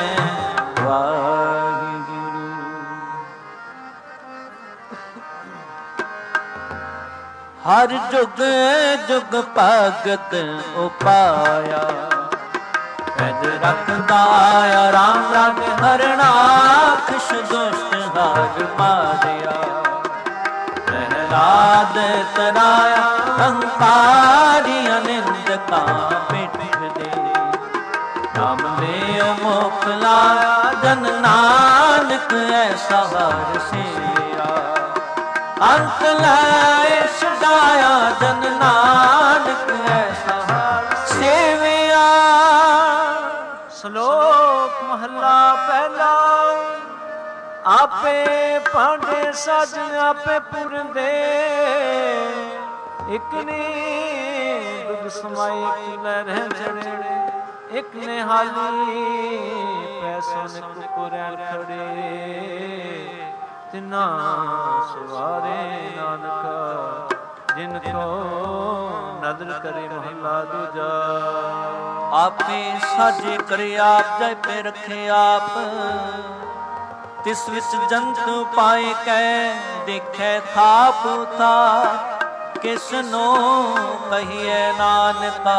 ਵਾਹਿਗੁਰੂ। ਹਰ ਜੁਗ ਜੁਗ ਭਗਤ ਉਪਾਇਆ। ਪੈਜ ਰੱਖਦਾ ਰਾਮ ਰਾਮ ਹਰਨਾਖਸ਼ ਦੁਸ਼ਟ ਹਾਰ ਮਾਰਿਆ। ਪ੍ਰਹਿਲਾਦ ਤਰਾਇਆ ਹੰਕਾਰੀ ਅਨਿੰਦਕਾਂ ਪਿੱਠ ਦੇ। ਨਾਮ ਲਿਓ ਮੁਖ ਲਾਇਆ ਜਨ ਨਾਨਕ ਐਸਾ ਹਰ ਸੇਵਿਆ। ਅੰਤ ਲੈ ਛਡਾਇਆ ਜਨ ਨਾਨਕ ਐਸਾ ਹਰ ਸੇਵਿਆ। ਸ਼ਲੋਕ ਮਹਲਾ ਪਹਿਲਾ। ਆਪੇ ਭਾਂਡੇ ਸਾਜਣ ਆਪੇ ਪੁਰੰਦੇ। ਇਕ ਨੇ ਦੁੱਧ ਸਮਾਏ ਇਕ ਲੈ ਰਹਿ ਚੜੇ। ਇਕ ਨੇ ਹਾਲੀ ਪੈਸੋਂ ਨੇ ਕੁਪੁਰੈਣ ਖੜੇ। ਤਿਨਾ ਸਵਾਰੇ ਨਾਨਕਾ ਜਿਨ ਕੋ ਨਦਰ ਕਰੇ ਮਹਲਾ ਦੂਜਾ। ਆਪੇ ਸਾਜੇ ਕਰੇ ਆਪ, ਜੈ ਪੇ ਰਖੇ ਆਪ। ਤਿਸ ਵਿੱਚ ਜੰਤ ਪਾਏ ਕੈ, ਦੇਖੈ ਥਾਪ ਥਾਪ। ਕਿਸਨੋ ਕਹੀਐ ਨਾਨਕਾ,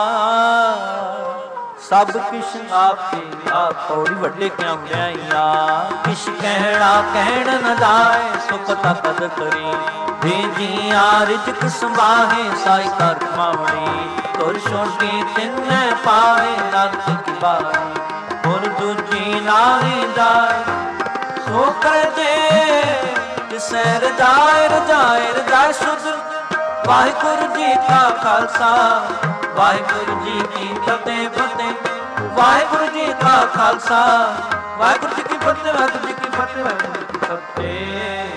ਸਭ ਕਿਛ ਆਪੇ ਆਪ। ਪੌੜੀ ਵੱਡੇ ਕਿਆ ਵਡਿਆਈਆਂ, ਕਿਛ ਕਹਿਣਾ ਕਹਿਣ ਨ ਜਾਏ, ਸੁਖ ਤਾ ਕਦਰ ਕਰੀ। ਭੇਜੀਆਂ ਰਿਜਕ ਸੰਭਾਹੇ, ਸਾਈ ਕਰ ਕਮਾਵਣੀ। ਤੁਰ ਛੋਟੀ ਤਿੰਨੈ ਪਾਵੇ, ਨਾਨਕ ਕੀ ਬਾਣੀ। ਹੋਰ ਦੂਜੀ ਨਾਹੀ ਜਾਏ, ਸੋ ਕਰਜੇ ਤਿਸੈ ਰਜਾਏ ਰਜਾਏ ਰਜਾਏ ਸੁਧ। ਵਾਹਿਗੁਰੂ ਜੀ ਕਾ ਖਾਲਸਾ, ਵਾਹਿਗੁਰੂ ਜੀ ਕੀ ਫਤਿਹ ਫਤਿਹ। ਵਾਹਿਗੁਰੂ ਜੀ ਕਾ ਖਾਲਸਾ, ਵਾਹਿਗੁਰੂ ਜੀ ਕੀ ਫਤਿਹ, ਵਾਹਿਗੁਰੂ ਜੀ ਕੀ ਫਤਿਹ, ਵਾਹਿਗੁਰੂ ਜੀ ਕੀ ਫਤਿਹ।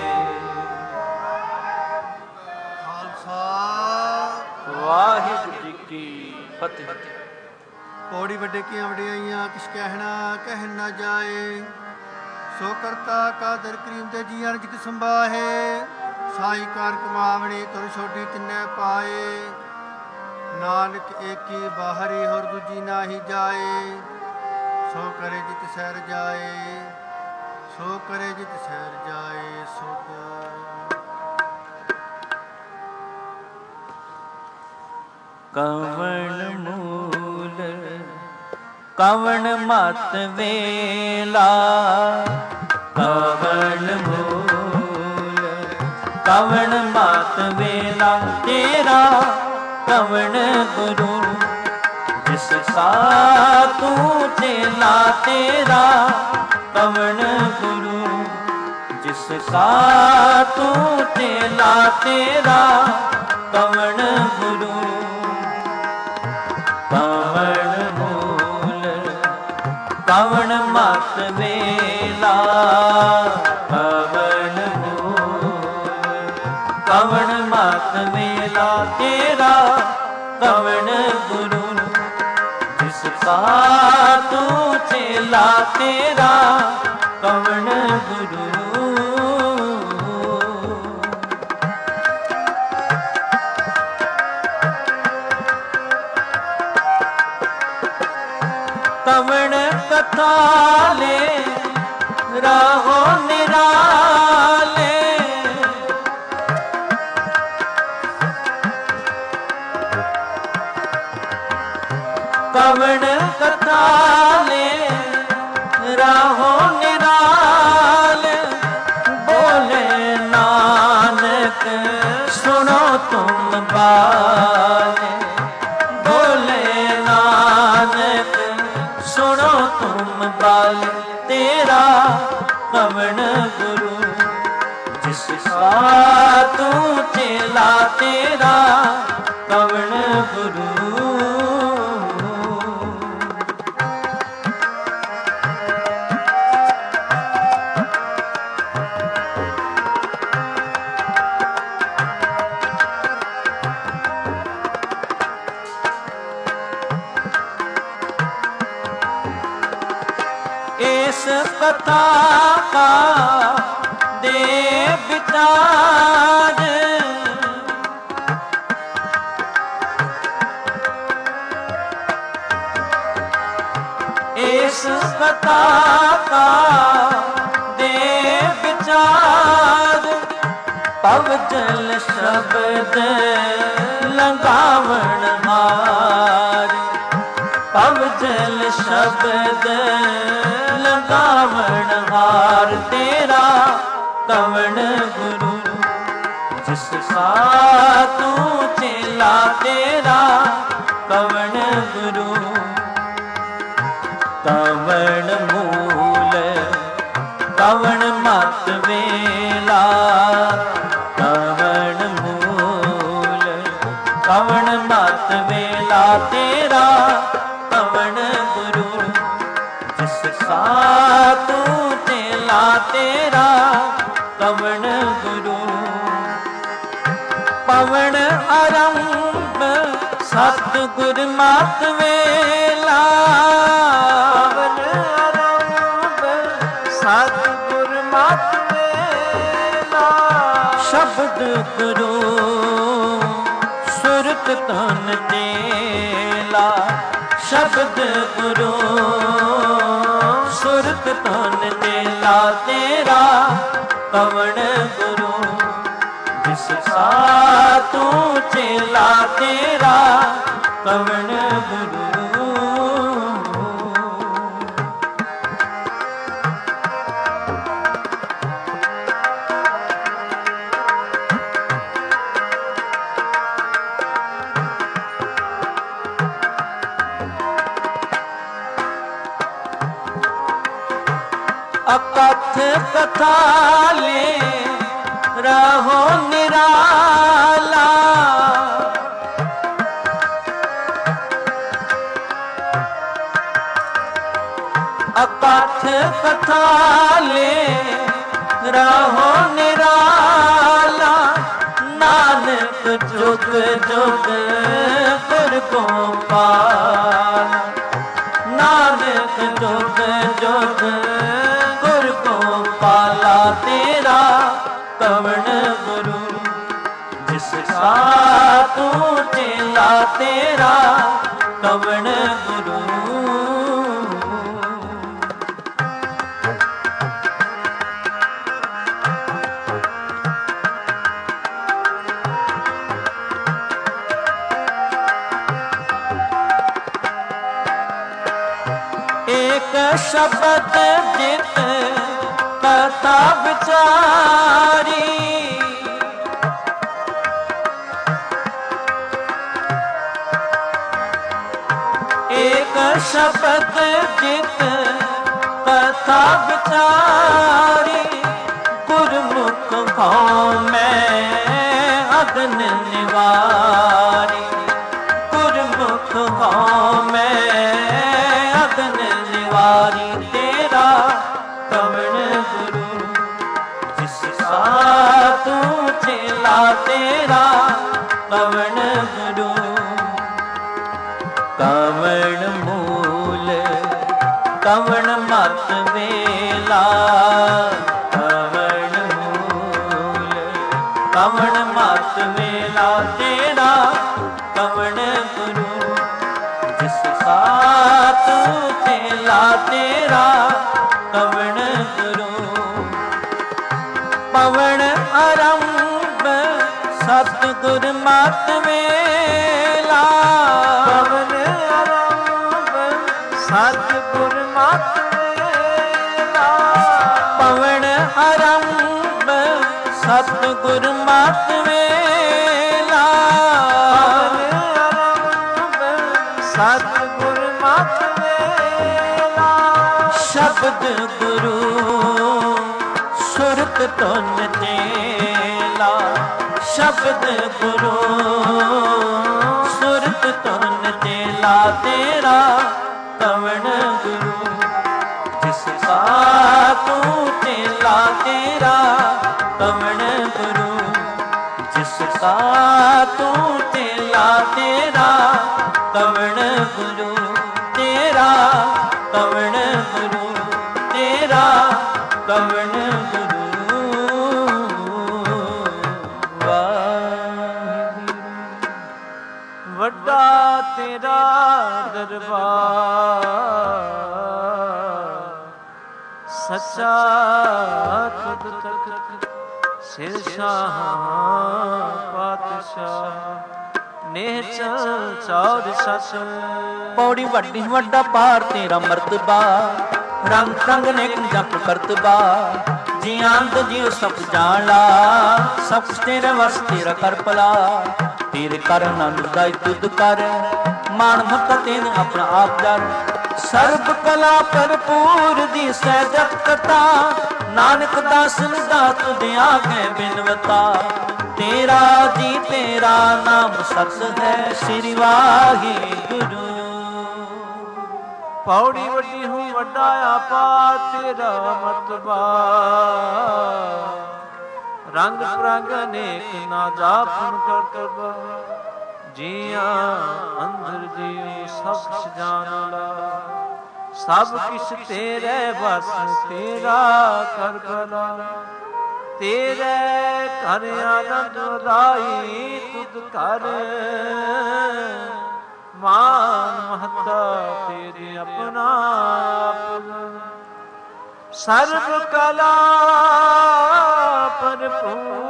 ਖਾਲਸਾ ਵਾਹਿਗੁਰੂ ਜੀ ਕੀ ਫਤਿਹ। ਪੌੜੀ ਵੱਡੇ ਕੀਆਂ ਵਡਿਆਈਆਂ, ਕਿਛ ਕਹਿਣਾ ਕਹਿਣ ਨਾ ਜਾਏ। ਸੋ ਕਰਤਾ ਕਾਦਰ ਕਰੀਮ ਤੇ ਜੀ ਅਰਜ ਸੰਭਾਹੇ। ਸਾਈ ਕਾਰ ਕਮਾਵਣੀ, ਤੁਰ ਛੋਟੀ ਤਿੰਨੇ ਪਾਏ। ਨਾਨਕ ਏਕੀ ਬਾਹਰੀ, ਹੋਰ ਦੂਜੀ ਨਾਹੀ ਜਾਏ। ਸੋ ਕਰੇ ਜਿਤ ਸਹਿਰ ਜਾਏ, ਸੋ ਕਰੇ ਜਿਤ ਸਹਿਰ ਜਾਏ ਸੁਧ। ਕਵਣ ਮੂਲ ਕਵਣ ਮਤ ਵੇਲਾ, ਕਵਣ ਮੂਲ ਕਵਣ ਮਤ ਵੇਲਾ। ਤੇਰਾ ਕਵਣ ਗੁਰੂ, ਜਿਸ ਕਾ ਤੂੰ ਚੇਲਾ। ਤੇਰਾ ਕਵਣ ਗੁਰੂ, ਜਿਸ ਕਾ ਤੂੰ ਚੇਲਾ। ਤੇਰਾ ਕਵਣ ਗੁਰੂ, ਕਵਣ ਮੂਲ ਕਵਣ ਮਤ ਵੇਲਾ। ਕਵਣ ਮੂਲ ਕਵਣ ਮਤ ਵੇਲਾ। ਤੇਰਾ ਕਵਣ ਗੁਰੂ, ਜਿਸ ਕਾ ਤੂੰ ਚੇਲਾ। ਤੇਰਾ ਕਵਣ ਗੁਰੂ। ਕਵਣ ਕਥਾਲੇ ਰਾਹੋ ਨਿਰਾਲੇ। ਕਵਣ ਕਥਾਲੇ ਰਾਹੋ ਨਿਰਾਲੇ। ਬੋਲੇ ਨਾਨਕ ਸੁਣੋ ਤੁਮ ਬਾਲੇ। ਬੋਲੇ ਨਾਨਕ ਸੁਣੋ ਤੁਮ ਬਾਲੇ। ਤੇਰਾ ਕਵਣ ਗੁਰੂ, ਜਿਸ ਕਾ ਤੂੰ ਚੇਲਾ। ਤੇਰਾ ਕਵਣ ਗੁਰੂ। ਇਸ ਕਥਾ ਕਾ ਦੇ ਵਿਚਾਰ। ਇਸ ਕਥਾ ਕਾ ਦੇ ਵਿਚਾਰ। ਪਵ ਜਲ ਸ਼ਬਦ ਲੰਘਾਵਣ ਹਾਰ। ਪਵ ਜਲ ਸ਼ਬਦ ਲੰਘਾਵਣ ਹਾਰ। ਤੇਰਾ ਕਵਣ ਗੁਰੂ, ਜਿਸ ਕਾ ਤੂੰ ਚੇਲਾ। ਤੇਰਾ ਕਵਣ ਗੁਰੂ, ਕਵਣ ਮੂਲ ਕਵਣ ਮਤ ਵੇਲਾ। ਕਵਣ ਮੂਲ ਕਵਣ ਮਤ ਵੇਲਾ। ਤੇਰਾ ਕਵਣ ਗੁਰੂ, ਜਿਸ ਕਾ ਤੂੰ ਚੇਲਾ। ਤੇਰਾ ਕਵਣ ਗੁਰੂ। ਪਵਨ ਆਰੰਭ ਸਤਿਗੁਰ ਮਤ ਵੇਲਾ। ਪਵਨ ਆਰੰਭ ਸਤਿਗੁਰ ਮਤ ਵੇਲਾ। ਸ਼ਬਦ ਗੁਰੂ ਸੁਰਤ ਤਨ ਤੇਲਾ। ਸ਼ਬਦ ਗੁਰੂ ਸੁਰਤ ਧਨ ਚੇਲਾ ਤੇਰਾ ਕਵਣ ਗੁਰੂ ਜਿਸ ਸਾ ਤੂੰ ਚੇਲਾ ਤੇਰਾ ਕਵਣ ਗੁਰੂ ਅਕਥ ਕਥਾ ਲੈ ਰਹੋ ਨਿਰਾਲਾ ਅਕਥ ਕਥਾ ਲੈ ਰਹੋ ਨਿਰਾਲਾ ਨਾਨਕ ਜੁਗ ਜੁਗ ਗੁਰ ਗੋਪਾਲ ਨਾਨਕ ਜੁਗ ਜੁਗ ਗੁਰ ਗੋਪਾਲਾ ਤੇਰਾ ਕਵਣ ਗੁਰੂ ਜਿਸ ਸਾ ਤੂੰ ਚੇਲਾ ਤੇਰਾ ਕਵਣ ਗੁਰੂ ਏਕ ਸ਼ਬਦ ਜਿਤ ਕਥਾ ਵਿਚਾਰੀ ਏਕ ਸ਼ਬਦ ਜਿਤ ਕਥਾ ਵਿਚਾਰੀ ਗੁਰਮੁਖ ਭਾਉ ਮੈਂ ਅਗਨ ਨਿਵਾਰੀ ਗੁਰਮੁਖ ਭਾਉ ਮੈਂ ਅਗਨ ਨਿਵਾਰੀ ਤੇਰਾ ਕਵਣ ਗੁਰੂ ਜਿਸ ਸਾ ਤੂੰ ਚੇਲਾ ਤੇਰਾ ਕਵਣ ਗੁਰੂ ਕਵਣ ਮੂਲ ਕਵਣ ਮਤ ਵੇਲਾ ਕਵਣ ਮੂਲ ਕਵਣ ਮਤ ਵੇਲਾ ਤੇਰਾ ਕਵਣ ਗੁਰੂ ਜਿਸ ਸਾ ਤੂੰ ਚੇਲਾ ਤੇਰਾ ਕਵਣ ਗੁਰੂ ਪਵਨ ਆਰੰਭ ਸਤਿਗੁਰ ਮਤ ਵੇਲਾ ਪਵਨ ਆਰੰਭ ਸਤਿਗੁਰ ਮਤ ਵੇਲਾ ਪਵਨ ਆਰੰਭ ਸਤਿਗੁਰ ਮਤ ਵੇਲਾ ਪਵਨ ਆਰੰਭ ਸਤਿਗੁਰ ਮਤ ਵੇਲਾ ਸ਼ਬਦ ਗੁਰੂ ਸੁਰਤ ਧਨ ਚੇਲਾ ਸ਼ਬਦ ਗੁਰੂ ਸੁਰਤ ਧਨ ਚੇਲਾ ਤੇਰਾ ਕਵਣ ਗੁਰੂ ਜਿਸ ਸਾ ਤੂੰ ਚੇਲਾ ਤੇਰਾ ਕਵਣ ਗੁਰੂ ਜਿਸ ਸਾ ਤੂੰ ਚੇਲਾ ਤੇਰਾ ਕਵਣ ਗੁਰੂ ਤੇਰਾ ਕਵਣ ਗੁਰੂ ਤੇਰਾ ਕਵਣ ਗੁਰੂ ਵਾਹਿਗੁਰੂ ਵੱਡਾ ਤੇਰਾ ਦਰਬਾਰ ਸੱਚਾ ਤੁਧ ਤਖਤ ਸਿਰ ਸ਼ਾਹ ਪਾਤਸ਼ਾਹ ਨੇਹ ਚਲ ਚੌਰ ਸਸ ਪੌੜੀ ਵੱਡੀ ਵੱਡਾ ਪਾਰ ਤੇਰਾ ਮਰਤਬਾ ਰੰਗ ਰੰਗ ਨੇਕ ਜਪ ਕਰਤਬਾ ਜੀ ਆਨੰਦ ਜੀਉ ਸਭ ਜਾਣ ਲਾ ਸਭ ਕੁਛ ਤੇਰੇ ਵਸ ਤੇਰਾ ਕਰ ਭਲਾ ਤੇਰੇ ਕਰ ਆਨੰਦ ਦਾਈ ਤੁਧ ਕਰ ਮਾਨ ਭਗਤ ਤੈਨ ਆਪਣਾ ਆਪ ਜਰ ਸਰਬ ਕਲਾ ਭਰਪੂਰ ਦੀ ਸਹਿਜਤ ਕਥਾ ਨਾਨਕ ਦਾਸਨ ਦਾ ਤੁਧ ਆਗੇ ਬਿਨਵਤਾ ਤੇਰਾ ਜੀ ਤੇਰਾ ਨਾਮ ਸਤ ਹੈ ਸ੍ਰੀ ਵਾਹਿਗੁਰੂ ਪੌੜੀ ਵੱਡੀ ਹੂੰ ਵੱਡਾ ਆਪਾ ਤੇਰਾ ਮਰਤਬਾ ਰੰਗ ਪ੍ਰੰਗ ਅਨੇਕ ਨਾ ਜਾਪਨ ਕਰਤਬਾ ਜੀਆਂ ਅੰਦਰ ਜੀਉ ਸਭ ਕੁਛ ਜਾਣ ਲਾ ਸਭ ਕਿਛ ਤੇਰੇ ਬਸ ਤੇਰਾ ਕਰ ਭਲਾ ਤੇਰੇ ਘਰ ਆਨੰਦ ਰਾਈ ਤੁਧ ਕਰ ਮਾਨ ਮਹੱਤਾ ਤੇਰੇ ਆਪਣਾ ਆਪ। ਸਰਬ ਕਲਾ ਭਰਪੂਰ,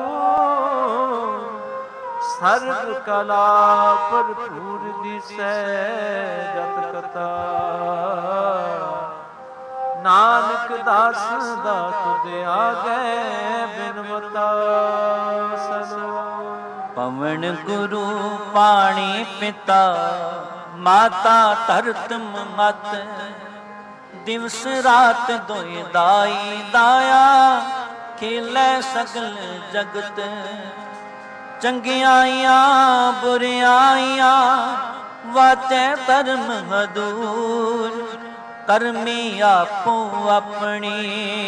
ਸਰਬ ਕਲਾ ਭਰਪੂਰ ਦਿਸੈ ਜਤ ਕਥਾ। ਨਾਨਕ ਦਾਸ ਦਾ ਤੁਧ ਆਗੇ ਬਿਨਵਤਾ ਸਲੋ। ਪਵਨ ਗੁਰੂ ਪਾਣੀ ਪਿਤਾ, ਮਾਤਾ ਧਰਤ ਮਤ। ਦਿਵਸ ਰਾਤ ਦੋਇ ਦਾਈ ਦਾਇਆ, ਖੇਲੇ ਸਗਲ ਜਗਤ। ਚੰਗਿਆਈਆਂ ਬੁਰਿਆਈਆਂ, ਵਾਚੈ ਧਰਮ ਹਦੂਰ। ਕਰਮੀ ਆਪੋ ਆਪਣੀ,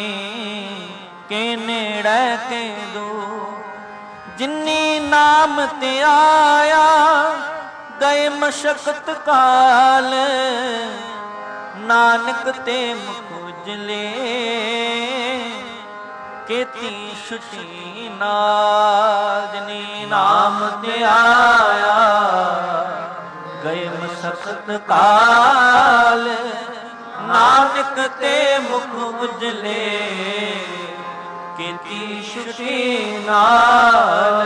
ਕੇ ਨੇੜੇ ਕੇ ਦੂਰ। ਜਿਨੀ ਨਾਮ ਤੇ ਆਇਆ, ਗਏ ਮਸ਼ਕਤ ਕਾਲ। ਨਾਨਕ ਤੇ ਮੁਖ ਉਜਲੇ, ਕੀਤੀ ਛੁਟੀ ਨਾਲ। ਜਿਨੀ ਨਾਮ ਤੇ ਆਇਆ, ਗਏ ਮਸ਼ਕਤ ਕਾਲ। ਨਾਨਕ ਤੇ ਮੁਖ ਉਜਲੇ, ਕੀਤੀ ਛੁਟੀ ਨਾਲ।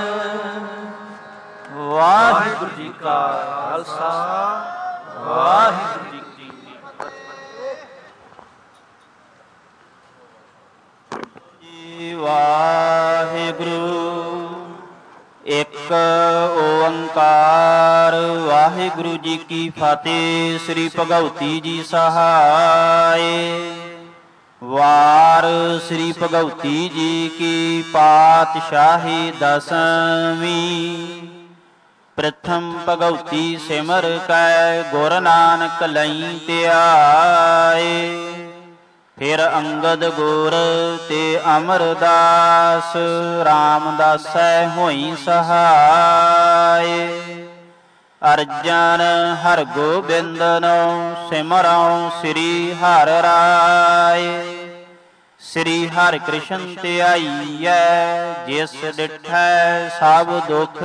ਵਾਹਿਗੁਰੂ ਜੀ ਕਾ ਖਾਲਸਾ, ਵਾਹਿਗੁਰੂ ਜੀ ਕੀ ਫਤਿਹ। ਵਾਹਿਗੁਰੂ ਇੱਕ ਓੰਕਾਰ। ਵਾਹਿਗੁਰੂ ਜੀ ਕੀ ਫਤਿਹ। ਸ੍ਰੀ ਭਗਉਤੀ ਜੀ ਸਹਾਏ। ਵਾਰ ਸ੍ਰੀ ਭਗਉਤੀ ਜੀ ਕੀ ਪਾਤਸ਼ਾਹੀ ਦਸਵੀਂ। ਪ੍ਰਥਮ ਭਗਉਤੀ ਸਿਮਰ ਕੈ, ਗੁਰ ਨਾਨਕ ਲਈ ਧਿਆਏ। ਫਿਰ ਅੰਗਦ ਗੁਰ ਤੇ ਅਮਰਦਾਸ, ਰਾਮਦਾਸੈ ਹੋਈ ਸਹਾਏ। ਅਰਜਨ ਹਰ ਗੋਬਿੰਦਨੋ, ਸਿਮਰਉ ਸ੍ਰੀ ਹਰਿ ਰਾਏ। ਸ੍ਰੀ ਹਰਿ ਕ੍ਰਿਸ਼ਨ ਧਿਆਈਐ, ਜਿਸ ਡਿਠੈ ਸਭ ਦੁਖ